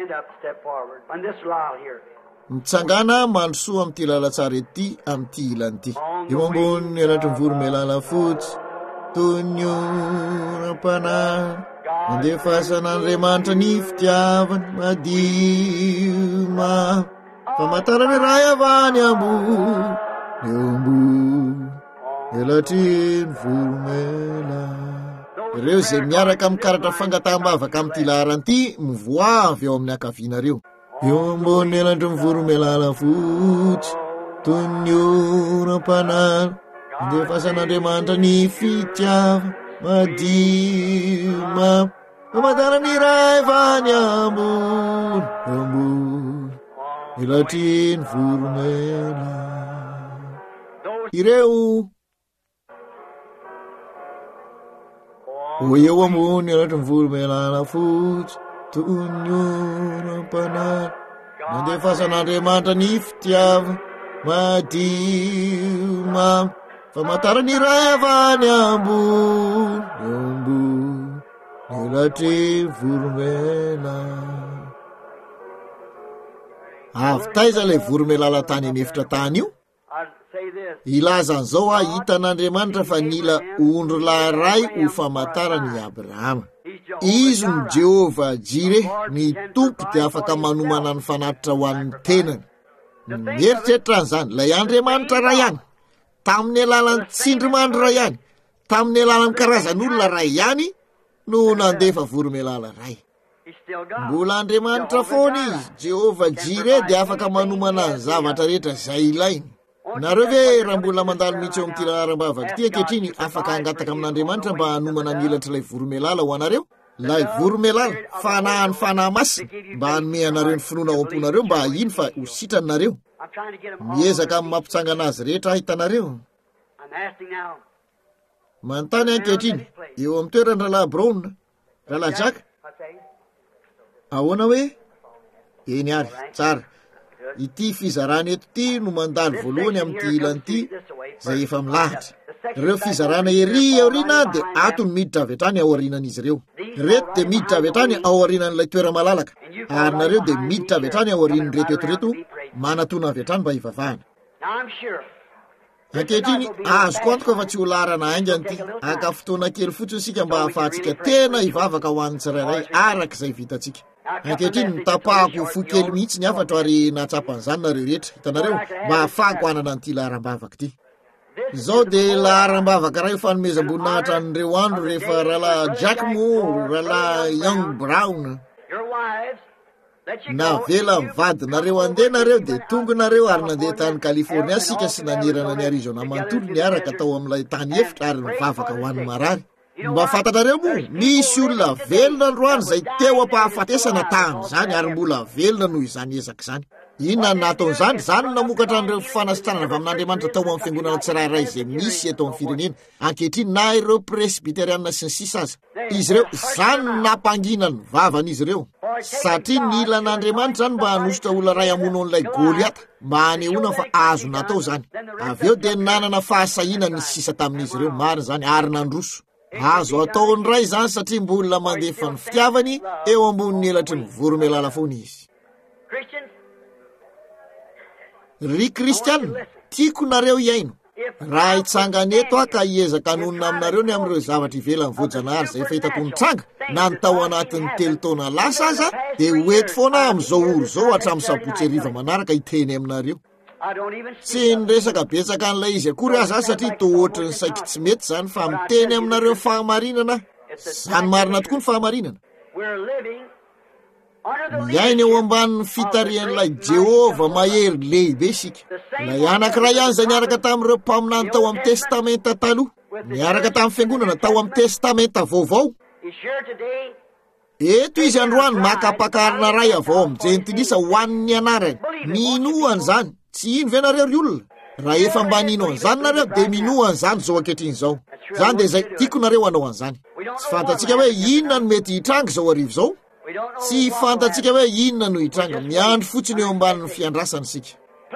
Mitsangana mandrosoa amin'ity lalatsara ety amin'ity ilanyity. Eo ambony elatry ny voromailala fotsy toy ny oram-panahy nandefasan'Andriamanitra ny fitiavany madio mamy famantarana iray avy any ambony eo ambony elatry ny voromailala. Ireo zay miaraka amin'ny karatra fangataham-bavaka amin'ity laharan'ity mivoavy eo amin'ny akavianareo. Eo ambony elatry ny voromailala fotsy toy ny oram-panahy nandefasan'Andriamanitra ny fitiava madio mamy famantarana iray avy any ambony eo ambony elatry ny voromailala. Ireo eo ambony elatry ny voromailala fotsy toy ny oram-panahy nandefasan'Andriamanitra ny fitiava madio mamy famantarana iray avy any ambony eo ambony elatry ny voromailala. Avy taiza ilay voromailala tany anefitra tany io? Ilazan'izao hitan'Andriamanitra fa nila ondro laharay ho famantarany Abrahama. Izy ny Jehova Jire, ny Tompo dia afaka manomana ny fanatitra ho an'ny tenany. Mieritreritra an'izany, lay Andriamanitra ray ihany, tamin'ny alalan'ny tsindrimandry ray ihany, tamin'ny alalan'ny karazan'olona ray ihany no nandefa voromailala ray. Mbola Andriamanitra foana izy, Jehova Jire dia afaka manomana ny zavatra rehetra izay ilainy. Nareo ve raha mbola mandalo mihitsy eo amin'ity laharam-bavaka ity ankehitriny afaka hangataka amin'Andriamanitra mba hanomana ny elatra ilay voromailala ho anareo? Lay voromailala fanahany fanahy masina mba hanome anareo ny finoana ao am-ponareo mba ino fa ho sitranareo. Miezaka amin'ny mampitsangana azy rehetra hitanareo. Manontany ankehitriny eo amin'ny toerany Rahalahy Brown, Rahalahy Jack, ahoana hoe eny ary tsara ity fizarana eto ty no mandalo voalohany amin'ity ilany ity zay efa milahatra ireo fizarana ery aoriana dia atony miditra avy hatrany ao aorianan'izy ireo reto dia miditra avy hatrany ao aorianan'ilay toera malalaka ary nareo dia miditra avy hatrany ao aorian'ny reto manatona avy hatrany mba hivavahana ankehitriny azoko antoka fa tsy ho larana aingany ity aka fotoana kely fotsiny sika mba hahafahantsika tena hivavaka ho an'ny tsirairay arak'izay vitantsika ankehitriny mitapahako fo kely mihitsy ny afatra ary natsapan'izany nareo rehetra hitanareo mba hahafahako hanana an'ity laharam-bavaka ity izao dia laharam-bavaka raha fanomezam-boninahitra an'ireo andro rehefa rahalahy Jack Moore rahalahy Young Brown navela mivady nareo andeha nareo dia tonga nareo ary nandeha tany California sika sy nanirana ny Arizona manontolo niaraka tao amin'ilay tany efitra ary mivavaka ho an'ny marary mba fantatrareo moa misy olona velona androany zay teo ampahafatesana tamin'izany ary mbola velona noho izany ezaka izany inona ny nataon'izany zany namokatra an'ireo fanasitranana avy amin'Andriamanitra tao amin'ny fiangonana tsirairay izay misy eto amin'ny firenena ankehitriny na ireo presbyteriana sy ny sisa aza izy ireo zany nampangina ny vavan'izy ireo satria ny ilan'Andriamanitra zany mba hanositra olona ray amono an'ilay Goliata mba hanehoana fa azo natao zany avy eo dia nanana fahasahina ny sisa tamin'izy ireo marina zany ary nandroso azo ataony ray zany satria mbolina mandefa ny fitiavany eo ambon'ny elatry ny voromelala foana izy ry kristianina tiako nareo iaino raha hitsangana eto aka hiezaka hanonona aminareo ny amin'ireo zavatra ivelany voajanahary zay efa hitako nitranga na ny tao anatin'ny 3 taona lasa aza dia hoeto foana amin'izao oro zao hatramin'ny sabotsy hariva manaraka hiteny aminareo tsy niresaka betsaka an'ilay izy akory aza satria to ohatry ny saiky tsy mety zany fa miteny aminareo fahamarinana zany marina tokoa ny fahamarinana miaina eo ambanin'ny fitarian'ilay Jehova mahery lehibe sika ilay anankiray ihany zay niaraka tamin'ireo mpaminany tao amin'ny testamenta taloha niaraka tamin'ny fiangonana tao amin'ny testamenta vaovao eto izy androany makapakarina ray avao amin'ny jentilisa ho an'ny anarany minoany zany tsy ino ve nareo ry olona raha efa mba nino an'izany nareo dia minoany zany zao ankehitriny zao zany dia zay tiako nareo hanao an'izany tsy fantatsika hoe inona no mety hitranga zao arivo zao tsy fantatsika hoe inona no hitranga miandro fotsiny eo ambanin'ny fiandrasany sika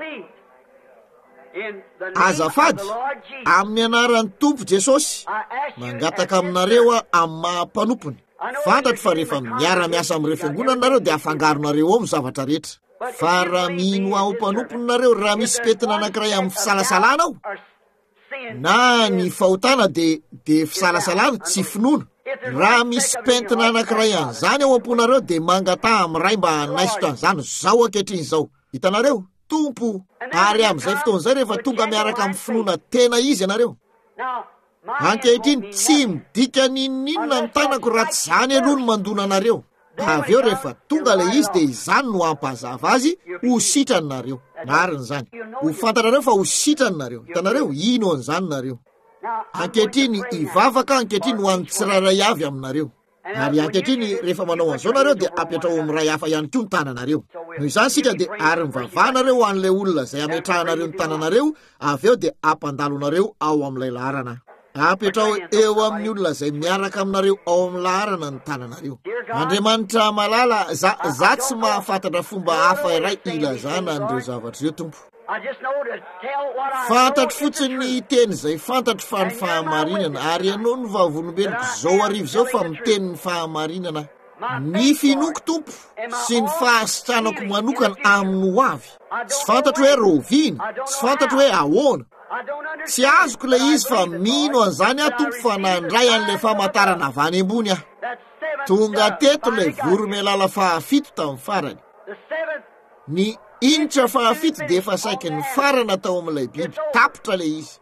azafady amin'ny anaran'ny tompo Jesosy mangataka aminareo amin'ny maha-mpanompony fantatro fa rehefa miara-miasa amin'ireo fiangonana nareo dia afangaronareo ao amin'ny zavatra rehetra fa raha mino ao mpanompony nareo raha misy petina anankiray amin'ny fisalasalana ao na ny fahotana dia fisalasalana tsy finoana raha misy pentina anankiray an'izany ao amponareo dia mangata amin'ray mba naisitra an'izany zao ankehitriny zao hitanareo tompo ary amin'izay fotoan'izay rehefa tonga miaraka amin'ny finoana tena izy ianareo ankehitriny tsy midika ninninona ny tanako raha tsy zany aloha no mandona anareo avy eo rehefa tonga le izy dia izany no ampahazava azy ho sitrany nareo marina zany ho fantanareo fa ho sitrany nareo hitanareo ino an'izany nareo ankehitriny hivavaka ankehitriny ho an'ny tsirairay avy aminareo ary ankehitriny rehefa manao an'izao nareo dia apetrao amin'ny ray hafa ihany koa ny tananareo noho izany sika dia ary mivavahanareo ho an'ilay olona zay ametrahanareo ny tananareo avy eo dia ampandalonareo ao amin'ilay laharana apetrao eo amin'ny olona zay miaraka aminareo ao amin'ny laharana ny tananareo Andriamanitra malala za tsy mahafantatra fomba hafa iray ilazana an'ireo zavatra ireo tompo fantatro fotsiny ny teny zay fantatro fa ny fahamarinana ary ianao ny vavolombeloko zao arivo zao fa miteny ny fahamarinana ny finoko tompo sy ny fahasitranako manokana amin'ny ho avy tsy fantatro hoe rovina tsy fantatro hoe ahoana tsy azoko le izy fa mino an'izany aho tompo fa nandray an'ilay famantarana avy any ambony aho tonga teto ilay voromelala fahafito tamin'ny farany ny initra fahafito dia efa saiky ny farana tao amin'ilay biby tapitra le izy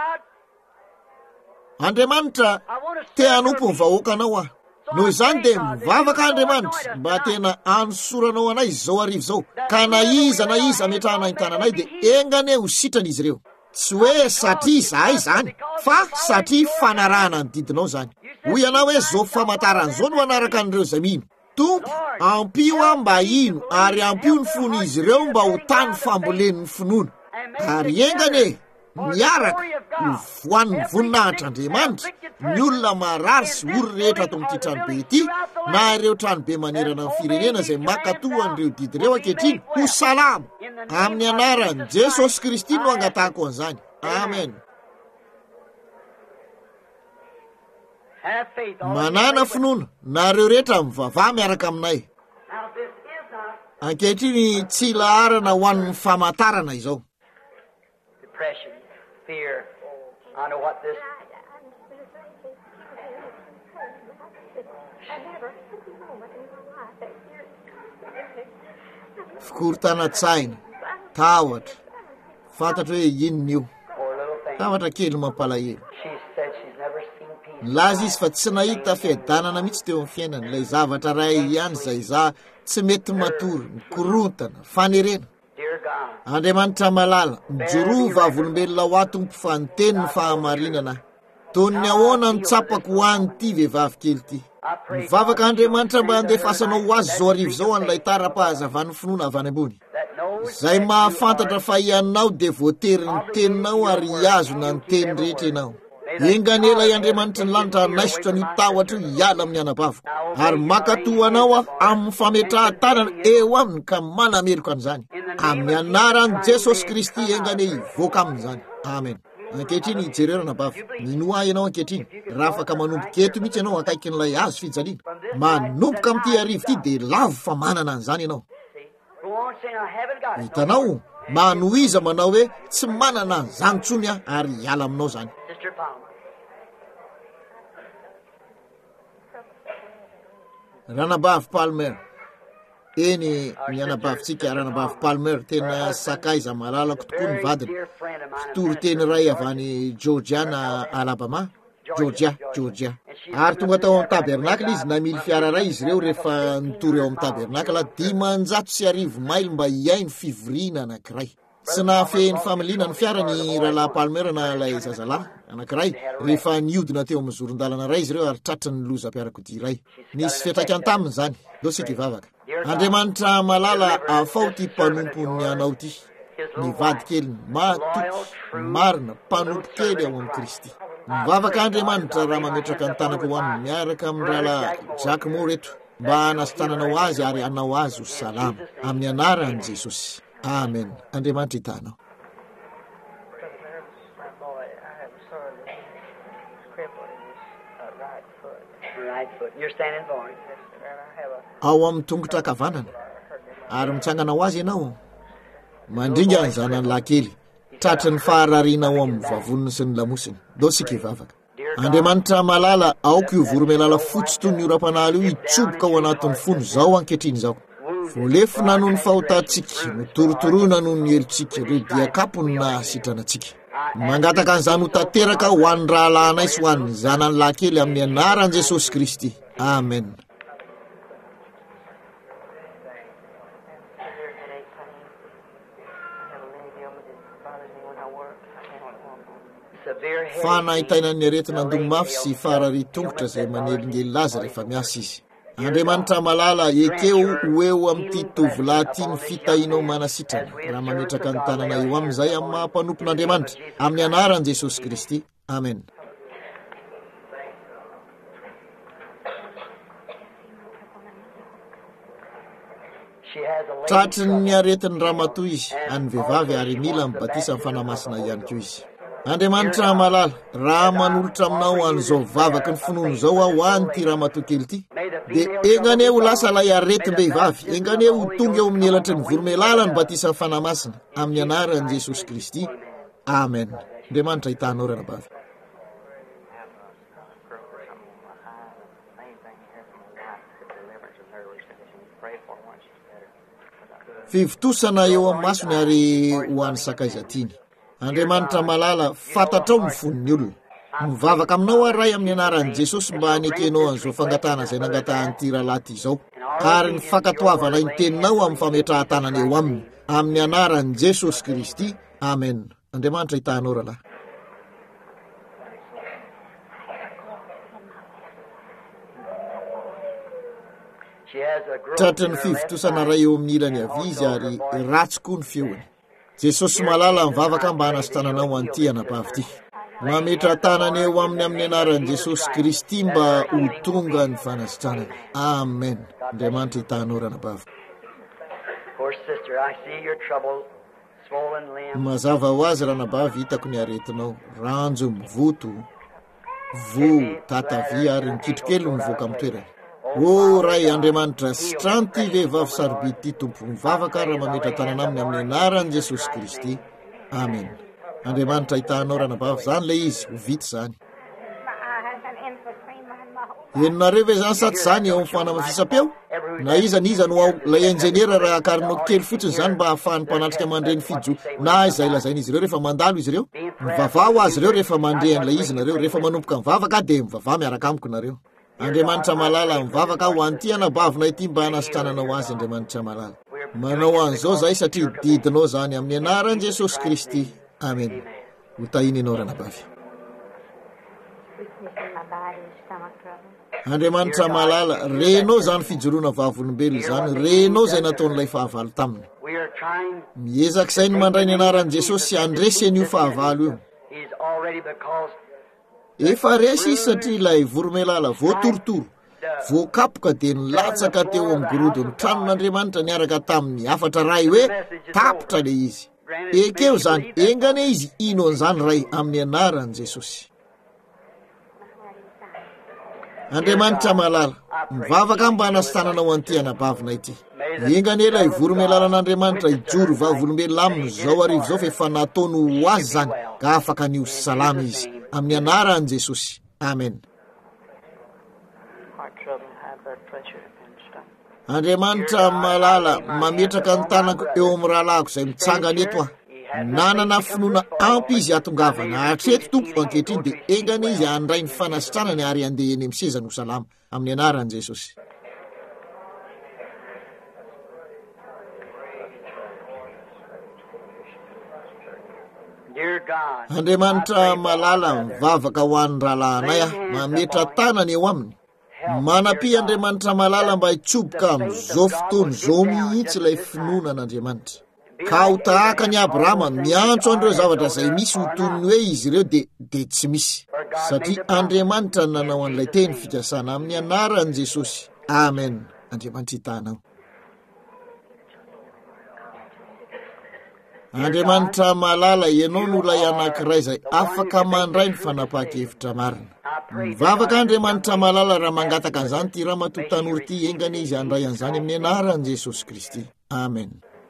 Andriamanitra te hanompo ny vahoakanao aho noho izany dia mivavaka Andriamanitra mba tena anosoranao anay zao arivo zao ka na iza metrahana ny tananay dia engane ho sitrany izy ireo tsy hoe satria zahay zany fa satria fanarahana ny didinao zany hoy ianao hoe zao famantaran'izao no anaraka an'ireo zay mino tompo ampio aho mba ino ary ampio ny fony izy ireo mba ho tany fambolen'ny finoana ary engane miaraka ho voan'ny voninahitr'Andriamanitra ny olona marary sy ory rehetra ato amin'ity tranobe ity na ireo tranobe manerana amin'ny firenena izay makatohan'ireo didy ireo ankehitriny ho salama amin'ny anaran'i Jesosy Kristy no angatahako an'izany. Amen. Manana finoana nareo rehetra mivavaha miaraka aminay. Ankehitriny tsy laharana ho an'ny famantarana izao. Depression, fear. I know what this. Fikorotana-tsaina, tahotra, fantatra hoe inona io. Tahotra kely mampalahelo. Laza izy fa tsy nahita fiadanana mihitsy teo amin'ny fiainany. Ilay zavatra ray ihany izay za tsy mety matory, mikorontana, fanerena. Andriamanitra malala, mijorova avolombelona ho atompo fa ny teniny fahamarinana. Tony ahoana ny tsapako ho an'ity vehivavy kely ity. Mivavaka Andriamanitra mba handefasanao ho azy zao arivo zao an'ilay tara-pahazavany finoana avy any ambony. Zay mahafantatra fa ianao dia voatery ny teninao ary hiazona ny teny rehetra ianao. Enganela i Andriamanitra ny lanitra naisotra ny tahotra io hiala amin'ny anabaviko. Ary makatoanao amin'ny fametrahan-tanana eo aminy ka manameloka an'izany. Amin'ny anaran'i Jesosy Kristy engane hivoaka amin'izany. Amen. Ankehitriny hijereo anabavy. Minoa ianao ankehitriny. Raha afaka manomboka eto mihitsy ianao akaiky n'ilay azo fijaliana. Manomboka amin'ity arivo ity dia lavo fa manana an'izany ianao. Hitanao, manohiza manao hoe tsy manana an'izany tsony ary hiala aminao zany. Ranabavy Palmer. Eny mianabavitsika Ranabavy Palmer tena sakaiza malalako tokoa ny vadiny. Mpitoro teny ray avy any Georgiana, Alabama. Georgia. Ary tonga tao amin'ny tabernakla izy namily fiara ray izy ireo rehefa nitory eo amin'ny tabernakla 500 maily mba hiainy fivoriana anankiray. Tsy nahafehin'ny familiana ny fiara ny rahalahy Palmer na ilay zazalahy anankiray rehefa niodina teo amin'ny zoron-dalana ray izy ireo ary tratrany lozam-piarakodia ray. Nisy fiatraikany taminy zany. Deo sika hivavaka. Andriamanitra malala afao ty mpanompo anao ty. Ny vady kely matoky marina mpanompo kely ao amin'ny Kristy. Mivavaka Andriamanitra raha mametraka ny tanako ho aminy miaraka amin'ny rahalahy Jacques Moreto mba hanasitananao azy ary anao azy ho salama amin'ny anaran'i Jesosy. Amen. Andriamanitra hitanao. Ao amin'ny tongotra kavanana ary mitsangana ho azy ianao mandringa ny zanany lahy tratra ny faharariana ao amin'ny vavoniny sy ny lamosiny. Dao sika hivavaka. Andriamanitra malala aoka io voromailala fotsy toy ny oram-panaly io hitsoboka ao anatin'ny fony zao ankehitriny zao. Voalefona noho ny fahotantsika, notorotoroina noho ny helontsika, ireo diakapony na sitranantsika. Mangataka an'izany ho tanteraka ho an'ny rahalahinay sy ho an'ny zanany lahy kely amin'ny anaran'i Jesosy Kristy. Amen. Fa nahitainan'ny aretina andony mafy sy farary tongotra izay manelingely azy rehefa miasa izy. Andriamanitra malala ekeo ho eo amin'ity tovolahy ity ny fitahinao manasitrana raha mametraka ny tanana eo amin'izay amin'ny mampanompon'Andriamanitra amin'ny anaran'i Jesosy Kristy. Amen. Tratry ny aretiny ramatoa izy any vehivavy ary mila mibatisa amin'ny fanamasina ihany koa izy. Andriamanitra malala, raha manolotra aminao an'izao vavaka ny finono zao ho an'ity ramatoa kely ity, dia engane ho lasa lay aretim-behivavy, engane ho tonga eo amin'ny elatry ny voromailala ny batisa amin'ny fanamasina amin'ny anaran'i Jesosy Kristy. Amen. Andriamanitra hitanao ranabavy. Fivotosana eo amin'ny masony ary ho an'ny sakaizatiny. Andriamanitra malala, fantatrao ny fon'ny olona. Mivavaka aminao ary ray amin'ny anaran'i Jesosy mba hanekenao an'izao fangatana izay nangatahan'ity rahalahy ity izao. Ary ny fankatoavana ny teninao amin'ny fametrahan-tanana eo aminy amin'ny anaran'i Jesosy Kristy. Amen. Andriamanitra hitanao rahalahy. Tratry ny fivotosana ray eo amin'ny ilany avy izy ary ratsy koa ny feony. Jesosy malala mivavaka mba hanasitananao an'ity anabavy ity. Mametra tanany eo amin'ny anaran'i Jesosy Kristy mba ho tonga ny fanasitanana. Amen. Andriamanitra hitanao ranabavy. Mazava ho azy ranabavy, hitako ny aretinao, ranjo mivoto, vo tatavy ary mikitrokely mivoaka amin'ny toerana. O ray Andriamanitra, sitranty vehivavy sarobidy ty tompo mivavaka raha mametra tanana aminy amin'ny anaran'i Jesosy Kristy. Amen. Andriamanitra hitanao ranabavy, zany le izy ho vita zany. Henonareo ve zany saty zany eo amin'ny fanamafisam-peo? Na iza no ao lay enjeniera raha akarinao kely fotsiny zany mba ahafahany mpanatrika mandreny fijo na izay lazain'izy ireo rehefa mandalo izy ireo. Mivavao azy ireo rehefa mandre an'ilay izy nareo, rehefa manompoka mivavaka de mivavao miaraka amiko nareo. Andriamanitra malala mivavaka ho an'ity anabavina ity mba hanasitrananao azy Andriamanitra malala. Manao an'izao zay satria didinao zany amin'ny anaran'i Jesosy Kristy. Amen. Ho tahiny ianao ranabavy. Andriamanitra malala, renao zany fijoroana vavolombelona zany, renao zay nataon'ilay fahavalo taminy. Miezak'izay ny mandray ny anaran'i Jesosy sy andresy an'io fahavalo io. Efa resy izy satria ilay voromailala voatorotoro, voakapoka dia nilatsaka teo amin'ny gorodon'ny tranon'Andriamanitra niaraka tamin'ny afatra ray hoe tapitra le izy. Ekeo zany, engane izy ino an'izany ray amin'ny anaran'i Jesosy. Andriamanitra malala, mivavaka mba hanasitananao an'ity anabavina ity. Engane ilay voromailalan'Andriamanitra hijoro vavolombelona aminy zao arivo zao fa efa nataony ho azy zany ka afaka nio salama izy amin'ny anaran'i Jesosy. Amen. Andriamanitra malala, mametraka ny tanako eo amin'ny rahalahiko izay mitsangana eto aho. Nanana finoana ampy izy atongavana hatreto tompo ankehitriny dia engana izy handray ny fanasitranany ary handeha eny amin'ny sezany ho salama amin'ny anaran'i Jesosy. Andriamanitra malala, mivavaka ho an'ny rahalahanay aho, mametra tanany eo aminy. Manampy Andriamanitra malala mba hitsoboka amin'izao fotoana izao mihitsy ilay finoana an'Andriamanitra. Ka ho tahaka ny Abrahama miantso an'ireo zavatra izay misy ho toy ny hoe izy ireo dia tsy misy. Satria Andriamanitra nanao an'ilay teny fikasana amin'ny anaran'i Jesosy. Amen. Andriamanitra hitanao. Andriamanitra malala, ianao no ilay anankiray izay afaka mandray ny fanapahan-kevitra marina. Mivavaka Andriamanitra malala raha mangataka an'izany ty raha matoa tanora ty, engany izy handray an'izany amin'ny anaran'i Jesosy Kristy. Amen.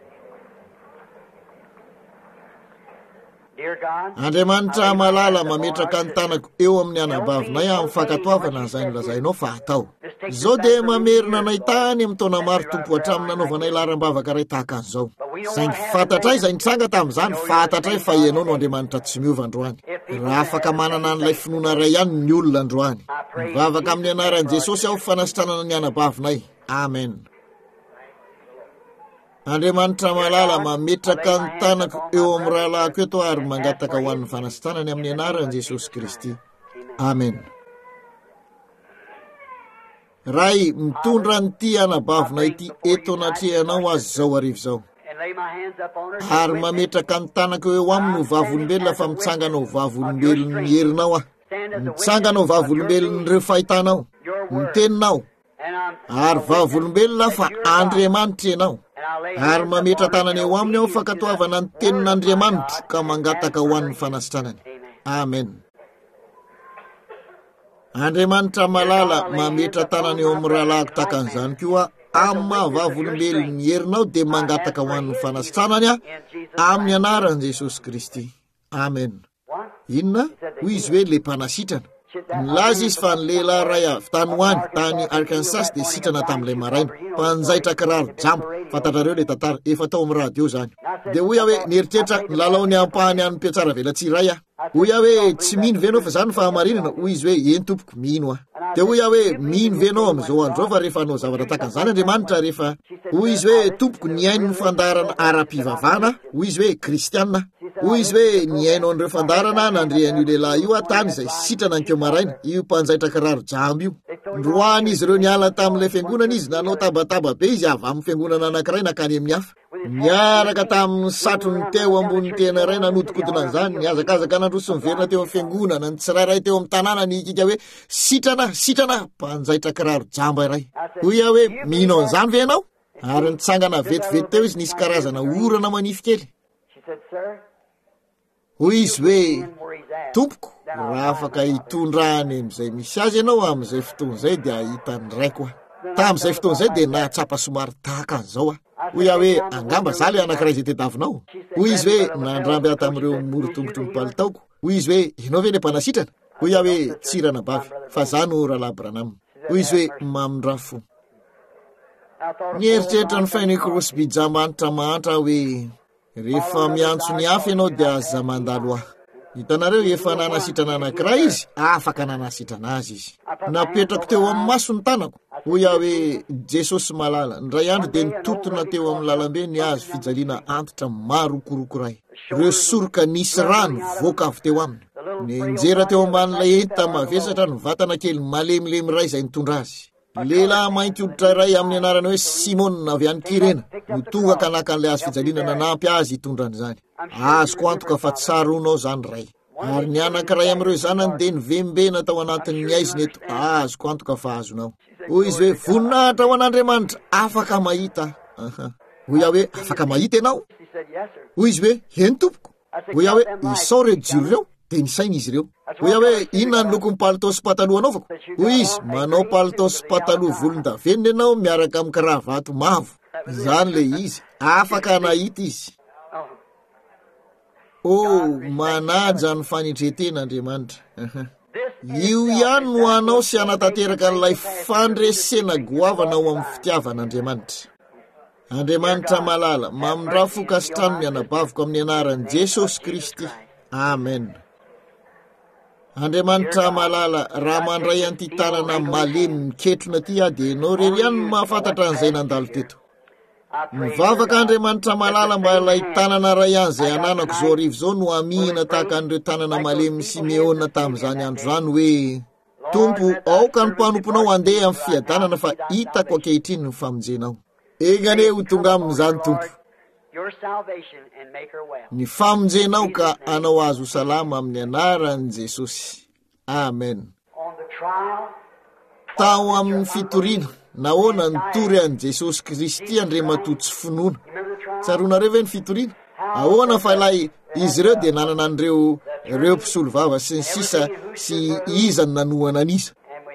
Andriamanitra malala, mametraka ny tanako eo amin'ny anabavinay amin'ny fankatoavana an'izay nolazainao fa atao. Zao dia mamerina anay tany amin'ny taona maro tompo hatramin'ny nanaovanay laram-bavaka ray tahaka an'izao. Saingy fantatray izay nitsanga tamin'izany, fantatray fa ianao no Andriamanitra tsy miova androany. Raha afaka manana an'ilay finoana ray ihany ny olona androany. Mivavaka amin'ny anaran'i Jesosy aho fanasitranana ny anabavinay. Amen. Andriamanitra malala, mametraka ny tanako eo amin'ny rahalahiko eto ary mangataka ho an'ny fanasitanany amin'ny anaran'i Jesosy Kristy. Amen. Ray, mitondra nyty anabavina ity eto anatrehanao azy zao arivo zao. Ary mametraka ny tanako eo aminy ho vavolombelona fa mitsangana ho vavolombelon'ny herinao aho. Mitsangana ho vavolombelon'ireo fahitanao, ny teninao. Ary vavolombelona fa Andriamanitra ianao. Ary mametra tanany eo aminy aho fankatoavana ny tenin'Andriamanitra ka mangataka ho an'ny fanasitranany. Amen. Andriamanitra malala, mametra tanany eo amin'ny rahalahiko tahaka an'izany koa amin'ny mahavavolombelon'ny herinao dia mangataka ho an'ny fanasitranany amin'ny anaran'i Jesosy Kristy. Amen. Inona? Hoy izy hoe le mpanasitrana. Nilaza izy fa ny lehilahy ray avy tany hoany tany Arkansas dia sitrana tamin'ilay maraina, mpanjaitra kiraro jambo. Fantatrareo le tantara efa tao amin'ny radio zany. Dia hoy aho hoe nieritreritra ny lalao ny ampahany an'ny mpiatsara velatsiray aho. Hoy aho hoe tsy mino venao fa zany fahamarinana. Hoy izy hoe eny tompoko mino aho. Dia hoy aho hoe mino venao amin'izao andro fa rehefa anao zavatra tahaka an'izany Andriamanitra rehefa. Hoy izy hoe tompoko niaino ny fandarana ara-pivavahana. Hoy izy hoe kristianina. Hoy izy hoe niaino an'ireo fandarana nandrean'io lehilahy io tany izay sitrana ankeo maraina, io mpanjaitra kiraro jambo io. Ndroany izy ireo niala tamin'ilay fiangonana izy nanao tabataba be izy avy amin'ny fiangonana anankiray nakany amin'ny hafa. niaraka tamin'ny satrony teo ambony tena iray nanodikodina an'izany niazakazaka nandroso miverina teo amin'ny fiangonana ny tsirairay teo amin'ny tanàna nikika hoe sitrana mpanjaitra kiraro jamba iray hoy aho hoe mino an'izany ve ianao ary nitsangana vetivety teo izy nisy karazana orana manify kely hoy izy hoe tompoko raha afaka hitondrahany amin'izay misy azy ianao amin'izay fotoan'izay dia hitany raiko tamin'izay fotoan'izay dia nahatsapa somary tahaka an'izao hoy aho hoe angamba zaly anankiray izay tediavinao hoy izy hoe nandramby aho tamin'ireo morotongotro ny palitaoko hoy izy hoe ianao ve le mpanasitrana hoy aho hoe tsirana bavy fa za no Rahalahy hoy izy hoe mamindra fo nieritreritra ny fainy Crosby jamanitra mantra hoe rehefa miantso ny hafa ianao dia aza mandalo aho hitanareo efa nanasitrana anankiray izy afaka nanasitrana azy izy napetrako teo amin'ny maso ny tanako hoy aho hoe Jesosy malala ndray andro dia nitotona teo amin'ny lalambe ny azo fijaliana antitra maro korokoray ireo soroka nisy rano voaka avy teo aminy ninjera teo amban'ilay entita mavesatra ny vatana kely malemilemy ray izay nitondra azy lehilahy mainty hoditra iray amin'ny anarana hoe Simona avy any Kirena no tonga ka naka an'ilay azo fijaliana nanampy azy hitondrany izany azoko antoka fa tsaronao zany ray ary ny anankiray amin'ireo zanany dia nivembena tao anatin'ny aiziny eto azoko antoka fa azonao hoy izy hoe voninahitra ho an'Andriamanitra afaka mahita hoy aho hoe afaka mahita ianao hoy izy hoe eny tompoko hoy aho hoe isao ireo jiro ireo dia nisaina izy ireo hoy aho hoe inona ny lokon'ny palitao sy pataloha anaovako hoy izy manao palitao sy pataloha volondavenona ianao miaraka amin'ny kravato mavo izany le izy afaka nahita izy manaja ny fanitreten'Andriamanitra io ihany no anao sy anatanteraka n'ilay fandresena goavana ao amin'ny fitiavan'Andriamanitra Andriamanitra malala mamindra fokasitrano ny anabaviko amin'ny anaran'i Jesosy Kristy amen Andriamanitra malala raha mandray an'ity tanana malemy miketrona ty dia ianao rery ihany no mahafantatra an'izay nandalo teto mivavaka Andriamanitra malala mba ilay tanana ray ihany izay ananako zao arivo zao no amihina tahaka an'ireo tanana malemy Simeona tamin'izany andro zany hoe tompo aoka ny mpanomponao andeha amin'ny fiadanana fa hitako ankehitriny ny famonjenao engane ho tonga amin'izany tompo ny famonjenao ka anao azo salama amin'ny anaran'i Jesosy amen tao amin'ny fitoriana nahoana nitory an'i Jesosy Kristy Andriamatoa tsy finoana tsaronareo ve ny fitoriana ahoana fa ilay izy ireo dia nanana an'ireo mpisolo vava sy ny sisa sy izany nanohana anisa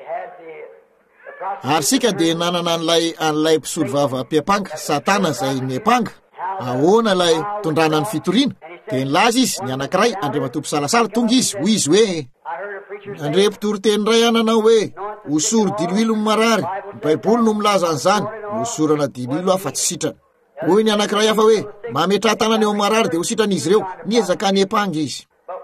ary sika dia nanana an'ilay mpisolo vava mpiapanga Satana izay miapanga ahoana ilay tondrana ny fitoriana dia nilaza izy ny anankiray Andriamatoa mpisalasala tonga izy hoy izy hoe andre mpitory-teny ray ananao hoe osoro diloilo ny marary ny baiboly no milaza an'izany osorana diloilo afa tsy sitrana hoy ny anankiray hafa hoe mametra tanana eo marary dia ho sitrana izy ireo niezaka ny epanga izy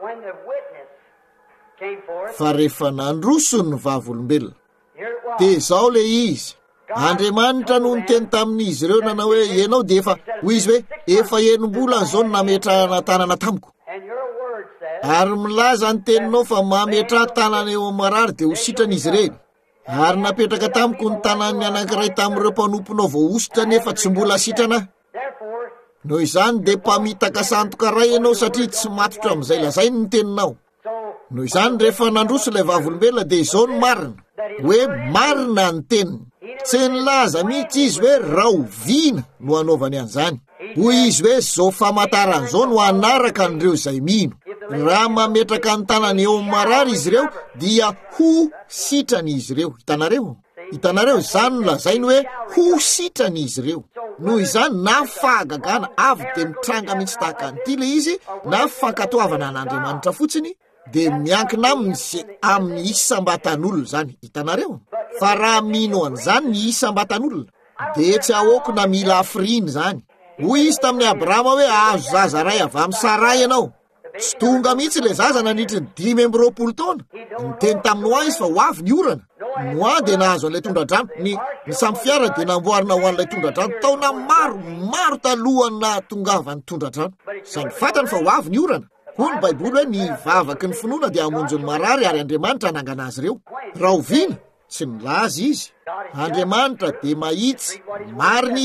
fa rehefa nandroso ny vavolombelona dia izao le izy Andriamanitra no niteny tamin'izy ireo nanao hoe ianao dia hoy izy hoe efa enom-bola zao no nametrahana tanana tamiko ary milaza ny teninao fa mametra tanana eo marary dia ho sitrana izy ireny ary napetraka tamiko ny tanan'ny anankiray tamin'ireo mpanomponao vao ositra nefa tsy mbola sitrana noho izany dia mpamitaka santoka ray ianao satria tsy matotra amin'izay lazainy ny teninao noho izany rehefa nandroso ilay vavolombelona dia izao ny marina hoe marina ny teniny tsy nilaza mihitsy izy hoe rahoviana no anaovany an'izany hoy izy hoe zao famantaran'izao no anaraka an'ireo izay mino raha mametraka ny tanany eo marary izy ireo dia ho sitrany izy ireo hitanareo izany no lazainy hoe ho sitrany izy ireo noho izany na fahagagana avy dia mitranga mihitsy tahaka an'ity le izy na fankatoavana an'Andriamanitra fotsiny dia miankina amin'ny isam-batan'olona zany hitanareo fa raha mino an'izany ny isam-batan'olona dia tsy ahoako na mila afriny zany hoy izy tamin'ny Abrahama hoe azo zaza ray avy amin'ny Sarai ianao tsy tonga mihitsy le zaza nandritra ny 520 taona niteny tamin'ny Noa izy fa ho avy ny orana Noa dia nahazo an'ilay tondradrano ny samy fiara dia namboarina ho an'ilay tondradrano taona maro talohany na tongavany tondradrano saingy fatany fa ho avy ny orana hoy ny baiboly hoe ny vavaky ny finoana dia hamonjy ny marary ary Andriamanitra hanangana azy ireo raha oviana tsy milaza izy Andriamanitra dia mahitsy marina izy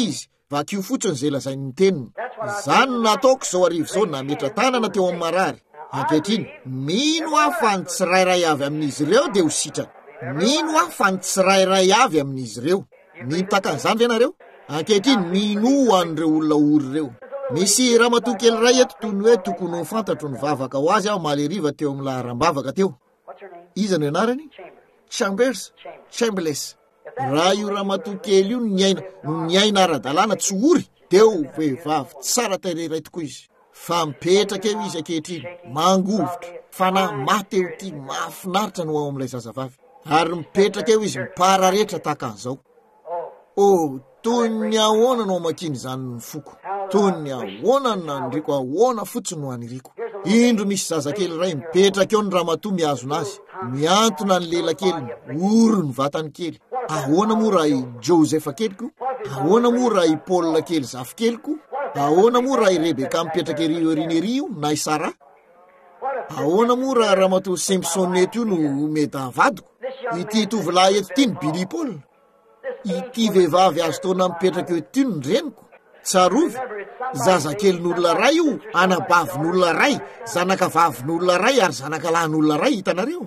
vakio fotsiny zay lazainy teniny zany nataoko zao arivo zao nametra tanana teo amin'ny marary ankehitriny mino aho fa ny tsirairay avy amin'izy ireo dia ho sitrany mino aho fa ny tsirairay avy amin'izy ireo mitakan'izany ve nareo ankehitriny mino an'ireo olona ory ireo misy ramatoa kely ray eto toy ny hoe tokony ho fantatro ny vavaka ho azy aho maleriva teo amin'ny laharam-bavaka teo iza no ianarany Chamberlain raha io ramatoa kely io niaina ara-dalàna tsy ory deo vehivavy tsara tareray tokoa izy fa mipetraka eo izy ankehitriny mangovotra fanahy maty eo ty mahafinaritra no ao amin'ilay zazavavy ary mipetraka eo izy mipararetra tahaka an'izao toy ny ahoana no amakiny zany ny foko toy ny ahoana no nandriko ahoana fotsiny no aniriko indro misy zazakely ray mipetraka eo ny ramatoa miazona azy miantona ny lela kely ory ny vatany kely ahoana moa raha i Josefa keliko ahoana moa raha i Paul kely zafy keliko ahoana moa raha i Rebeka mipetraka ery io na i Sara ahoana moa raha ramatoa Simpson eto io no meda vadiko ity tovolahy eto ty ny Billy Paul ity vehivavy azo taona mipetraka eo ety ny reniko tsarovy zazakelin'olona ray io anabavin'olona ray zanakavavin'olona ray ary zanakalahin'olona ray hitanareo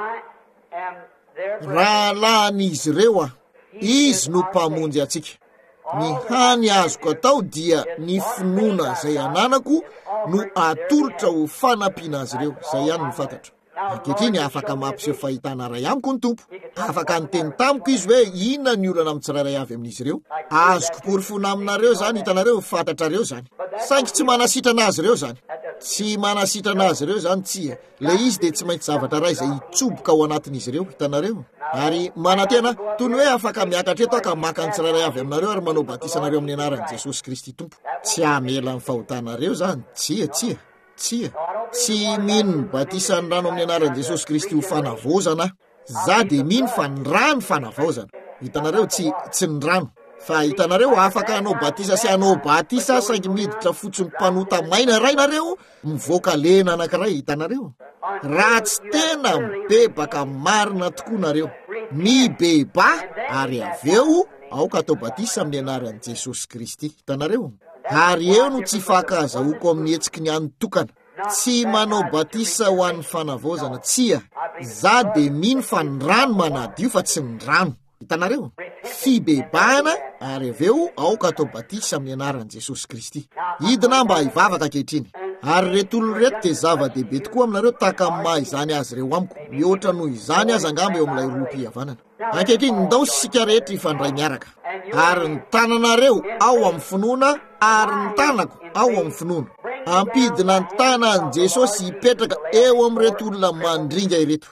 raha lahan'izy ireo izy no mpamonjy atsika ny hany azoko atao dia ny finoana zay ananako no atolotra ho fanampiana azy ireo zay ihany no fantatro ankehitriny afaka mampiseho fahitana ray amiko ny tompo afaka nyteny tamiko izy hoe inona ny olana amin'ny tsirairay avy amin'izy ireo azoko porofona aminareo zany hitanareo fantatrareo zany saingy tsy manasitrana azy ireo zany tsy manasitrana azy ireo zany tsia le izy de tsy maintsy zavatra ray zay hitsoboka ao anatin'izy ireo hitanareo ary manatena toy ny hoe afaka miakatra eto aka maka ny tsirairay avy aminareo ary manao batisanareo amin'ny anaran'i Jesosy Kristy tompo tsy amela ny fahotanareo zany tsia tsy mino ny batisan'ny rano amin'ny anaran'i Jesosy Kristy ho fanavozana za de mino fa ny rano fanavozana hitanareo tsy ny rano fa hitanareo afaka anao batisa sy anao batisa saingy miditra fotsiny mpanota maina ray nareo mivoaka lena anankiray hitanareo raha tsy tena mibebaka marina tokoa nareo mibeba ary aveo aoka atao batisa amin'ny anaran'i Jesosy Kristy hitanareo ary eo no tsy fakazahoako amin'ny hetsiky ny anotokana tsy manao batisa ho an'ny fanavozana tsia za de mino fa ny rano manadio fa tsy ny rano hitanareo fibebahana ary aveo aoka atao batisa amin'ny anaran'i Jesosy Kristy hidina mba hivavaka ankehitriny ary retolo reto de zava-dehibe tokoa aminareo tahaka maha izany azy reo amiko mihoatra noho izany azy angamba eo amin'ilay roam-pihavanana ankehitriny ndao sika rehetra ifandray miaraka ary ny tananareo ao amin'ny finoana ary ny tanako ao amin'ny finoana ampidina ny tanan'i Jesosy hipetraka eo amin'reto olona mandringa ireto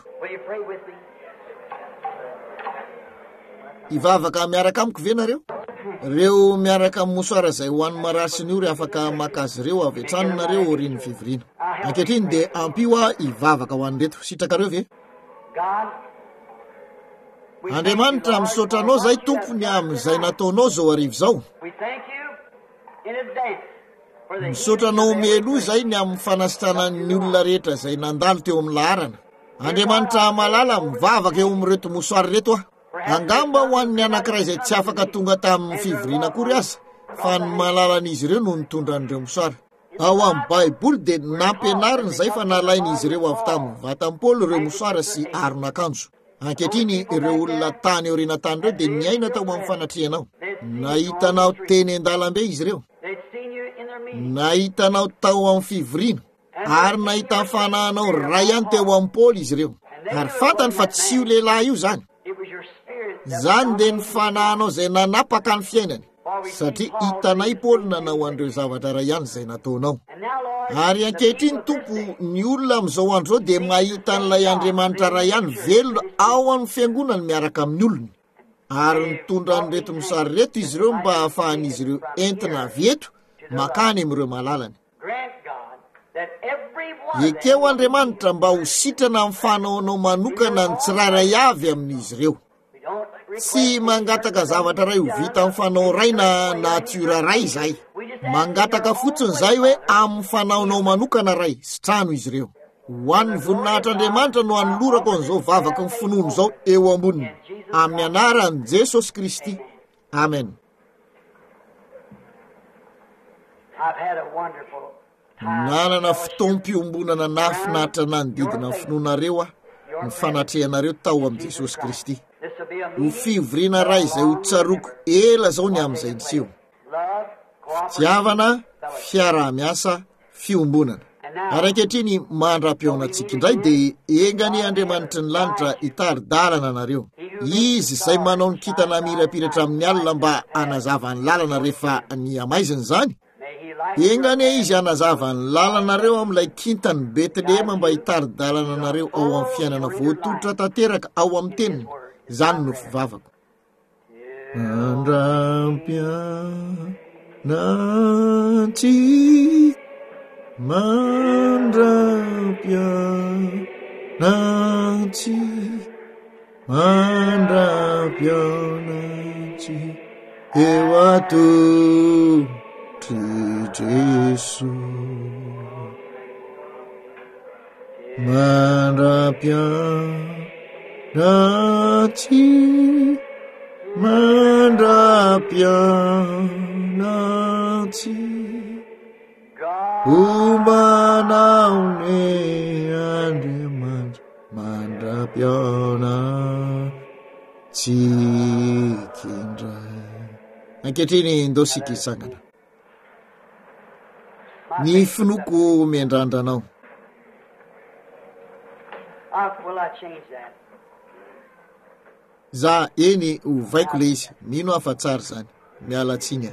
hivavaka miaraka amiko ve nareo reo miaraka amin'ny mosoara zay ho an'ny marasiny io ry afaka maka azy ireo avy hatrany nareo oriny fivirina ankehitriny de ampio hivavaka ho an'reto sitrakareo ve Andriamanitra misaotra anao zay tompony amin'izay nataonao zao arivo zao misaotra anao melo zay ny amin'ny fanasitranan'ny olona rehetra zay nandalo teo amin'ny laharana Andriamanitra malala mivavaka eo amin'reto mosoary reto angamba ho an'ny anankiray zay tsy afaka tonga tamin'ny fivirina akory aza fa ny malalan'izy ireo no nitondra an'ireo mosoary ao amin'ny baiboly de nampianariny zay fa nalain'izy ireo avy tamin'ny vatany Paoly ireo mosoara sy aron'akanjo ankehitriny ireo olona tany orina tany ireo de niaina tao amin'ny fanatrianao nahitanao teny an-dalambe izy ireo nahitanao tao amin'ny fivirina ary nahita fanahanao ray ihany teo amin'ny Paoly izy ireo ary fantany fa tsy io lehilahy io zany de ny fanahanao zay nanapaka ny fiainany satria hitanay Paoly nanao an'ireo zavatra ray ihany zay nataonao ary ankehitriny tompo ny olona amin'izao andro zao de mahita n'ilay Andriamanitra ray ihany velona ao amin'ny fiangonany miaraka amin'ny olony ary nitondra nyreto mosary reto izy ireo mba hahafahan'izy ireo entina vieto makany amin'ireo malalany ekeo Andriamanitra mba ho sitrana amin'ny fanaonao manokana ny tsirairay avy amin'izy ireo tsy mangataka zavatra ray ho vita amin'ny fanao ray na natiora ray zay mangataka fotsiny zay hoe amin'ny fanaonao manokana ray sitrano izy ireo ho an'ny voninahitr'Andriamanitra no anolorako an'izao vavaka ny finono zao eo amboniny amin'ny anaran'i Jesosy Kristy amen I've had a wonderful nanana fotoam-piombonana nafinaritra nanodidina finoanareo ny fanatrehanareo tao amin'i Jesosy Kristy. Ho fivoriana ray izay ho tsaroko ela zao ny amin'izay niseho. Fitiavana, fiarah-miasa, fiombonana. Ary ankehitriny mandram-pionantsika indray dia engany Andriamanitra ny lanitra hitari-dalana anareo. Izy izay manao ny kintana mirapiratra amin'ny alina mba hanazava ny lalana rehefa ny amaiziny zany. Engany izy hanazava ny lalanareo amin'ilay kintany Betlehema mba hitari-dalana anareo ao amin'ny fiainana voatolotra tanteraka ao amin'ny teniny. Zany no fivavako. Mandra-pianatsy eo atotry Jesu. Mandra-pianatsy, mandra-pianatsy ho manao ny Andriamanitra mandra-pianatsy kindray. Ankehitriny ndosika isangana. Ny finoko miandrandranao. Will I change that? Za eny ovaiko le izy. Nino afa-tsara zany. Mialatsiny.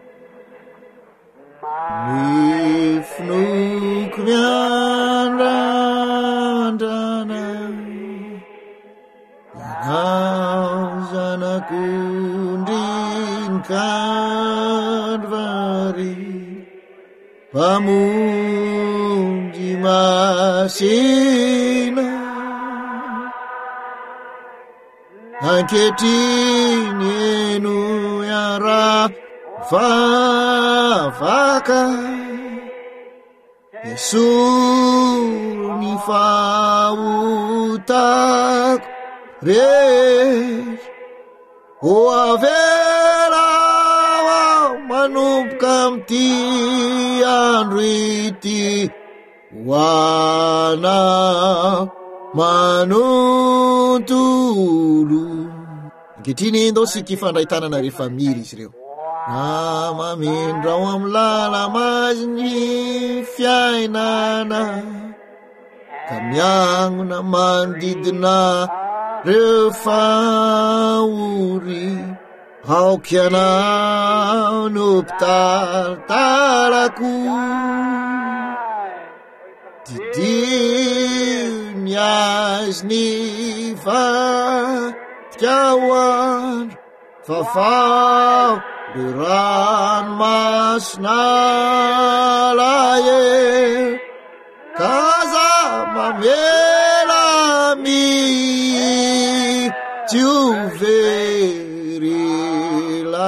Ny finoko miandrandrana ianao zanak'ondry Kalvary mpamonjy masina ankehitriny eno iara vavaka Yesu ny fahotako rehetra o avela manomboka amin'ity andro ity hoanao manontolo. Ankehitriny ndao sika ifandraitanana rehefa mily izy ireo. Mamindra ao amin'ny lalamazy ny fiainana ka miangona manodidina reo fahory aoky anao no mpitaritarako didiny azy ny vadikahoandro fafao le ranomasina lae ka za mamela tsy ho verila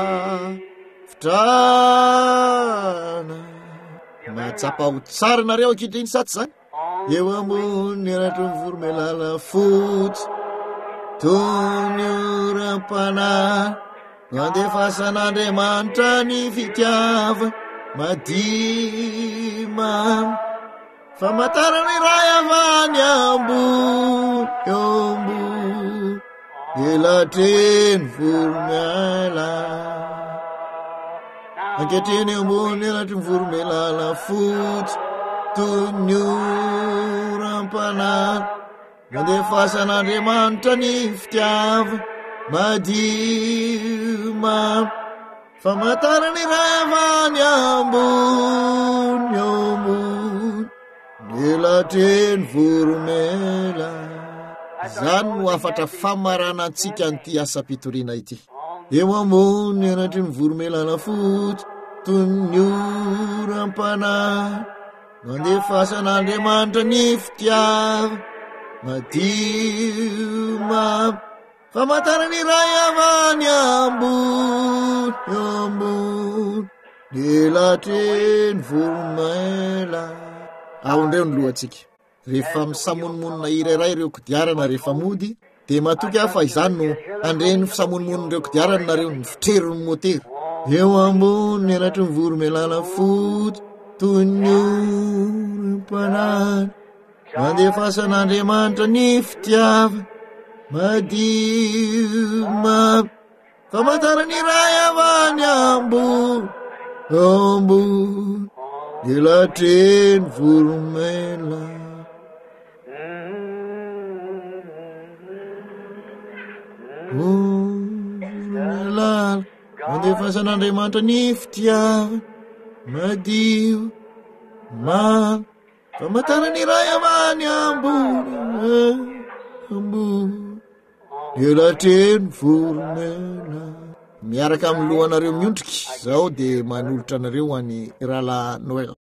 fitrana mahatsapa ho tsara nareo ankehitriny satsy zany. Eo ambony anatry ny voromailala fotsy tony oram-panahy andefasan'Andriamanitra ny fitiava madima famantarany ray avany ambony eo ambony elatreny voromailala ankehitriny eo ambony elatry ny voromailala fotsy tony oram-panahy andefasan'Andriamanitra ny fitiava madima famantarany ray avany ambony ambony elatreny voromailala. Zany no afatra famarana antsika an'ity asa-pitoriana ity. Eo ambony anatry ny voromailala fotsy tony oram-panahy andefasan'Andriamanitra ny fitiava madima famantarany ray avany ambony ambony elatreny voromailala. Ao ndreo ny lohatsika. Rehefa misamonomonina irairay ireo kodiarana rehefa mody dia matoky aho fa izany no andreny fisamonomonina ireo kodiarana nareo ny fitrerony motera. eo ambony elatry ny voro melala fotsy toy ny orim-panany mandefasan'Andriamanitra ny fitiava madio mamy famantarany ray avany ambony elatreny voro melala mandefasan'Andriamanitra ny fitiava madio mamy famantarany ray avany ambony elatreny voro melala. Miaraka amin'ny lohanareo miondriky zao de manolotra anareo any Rala Noel.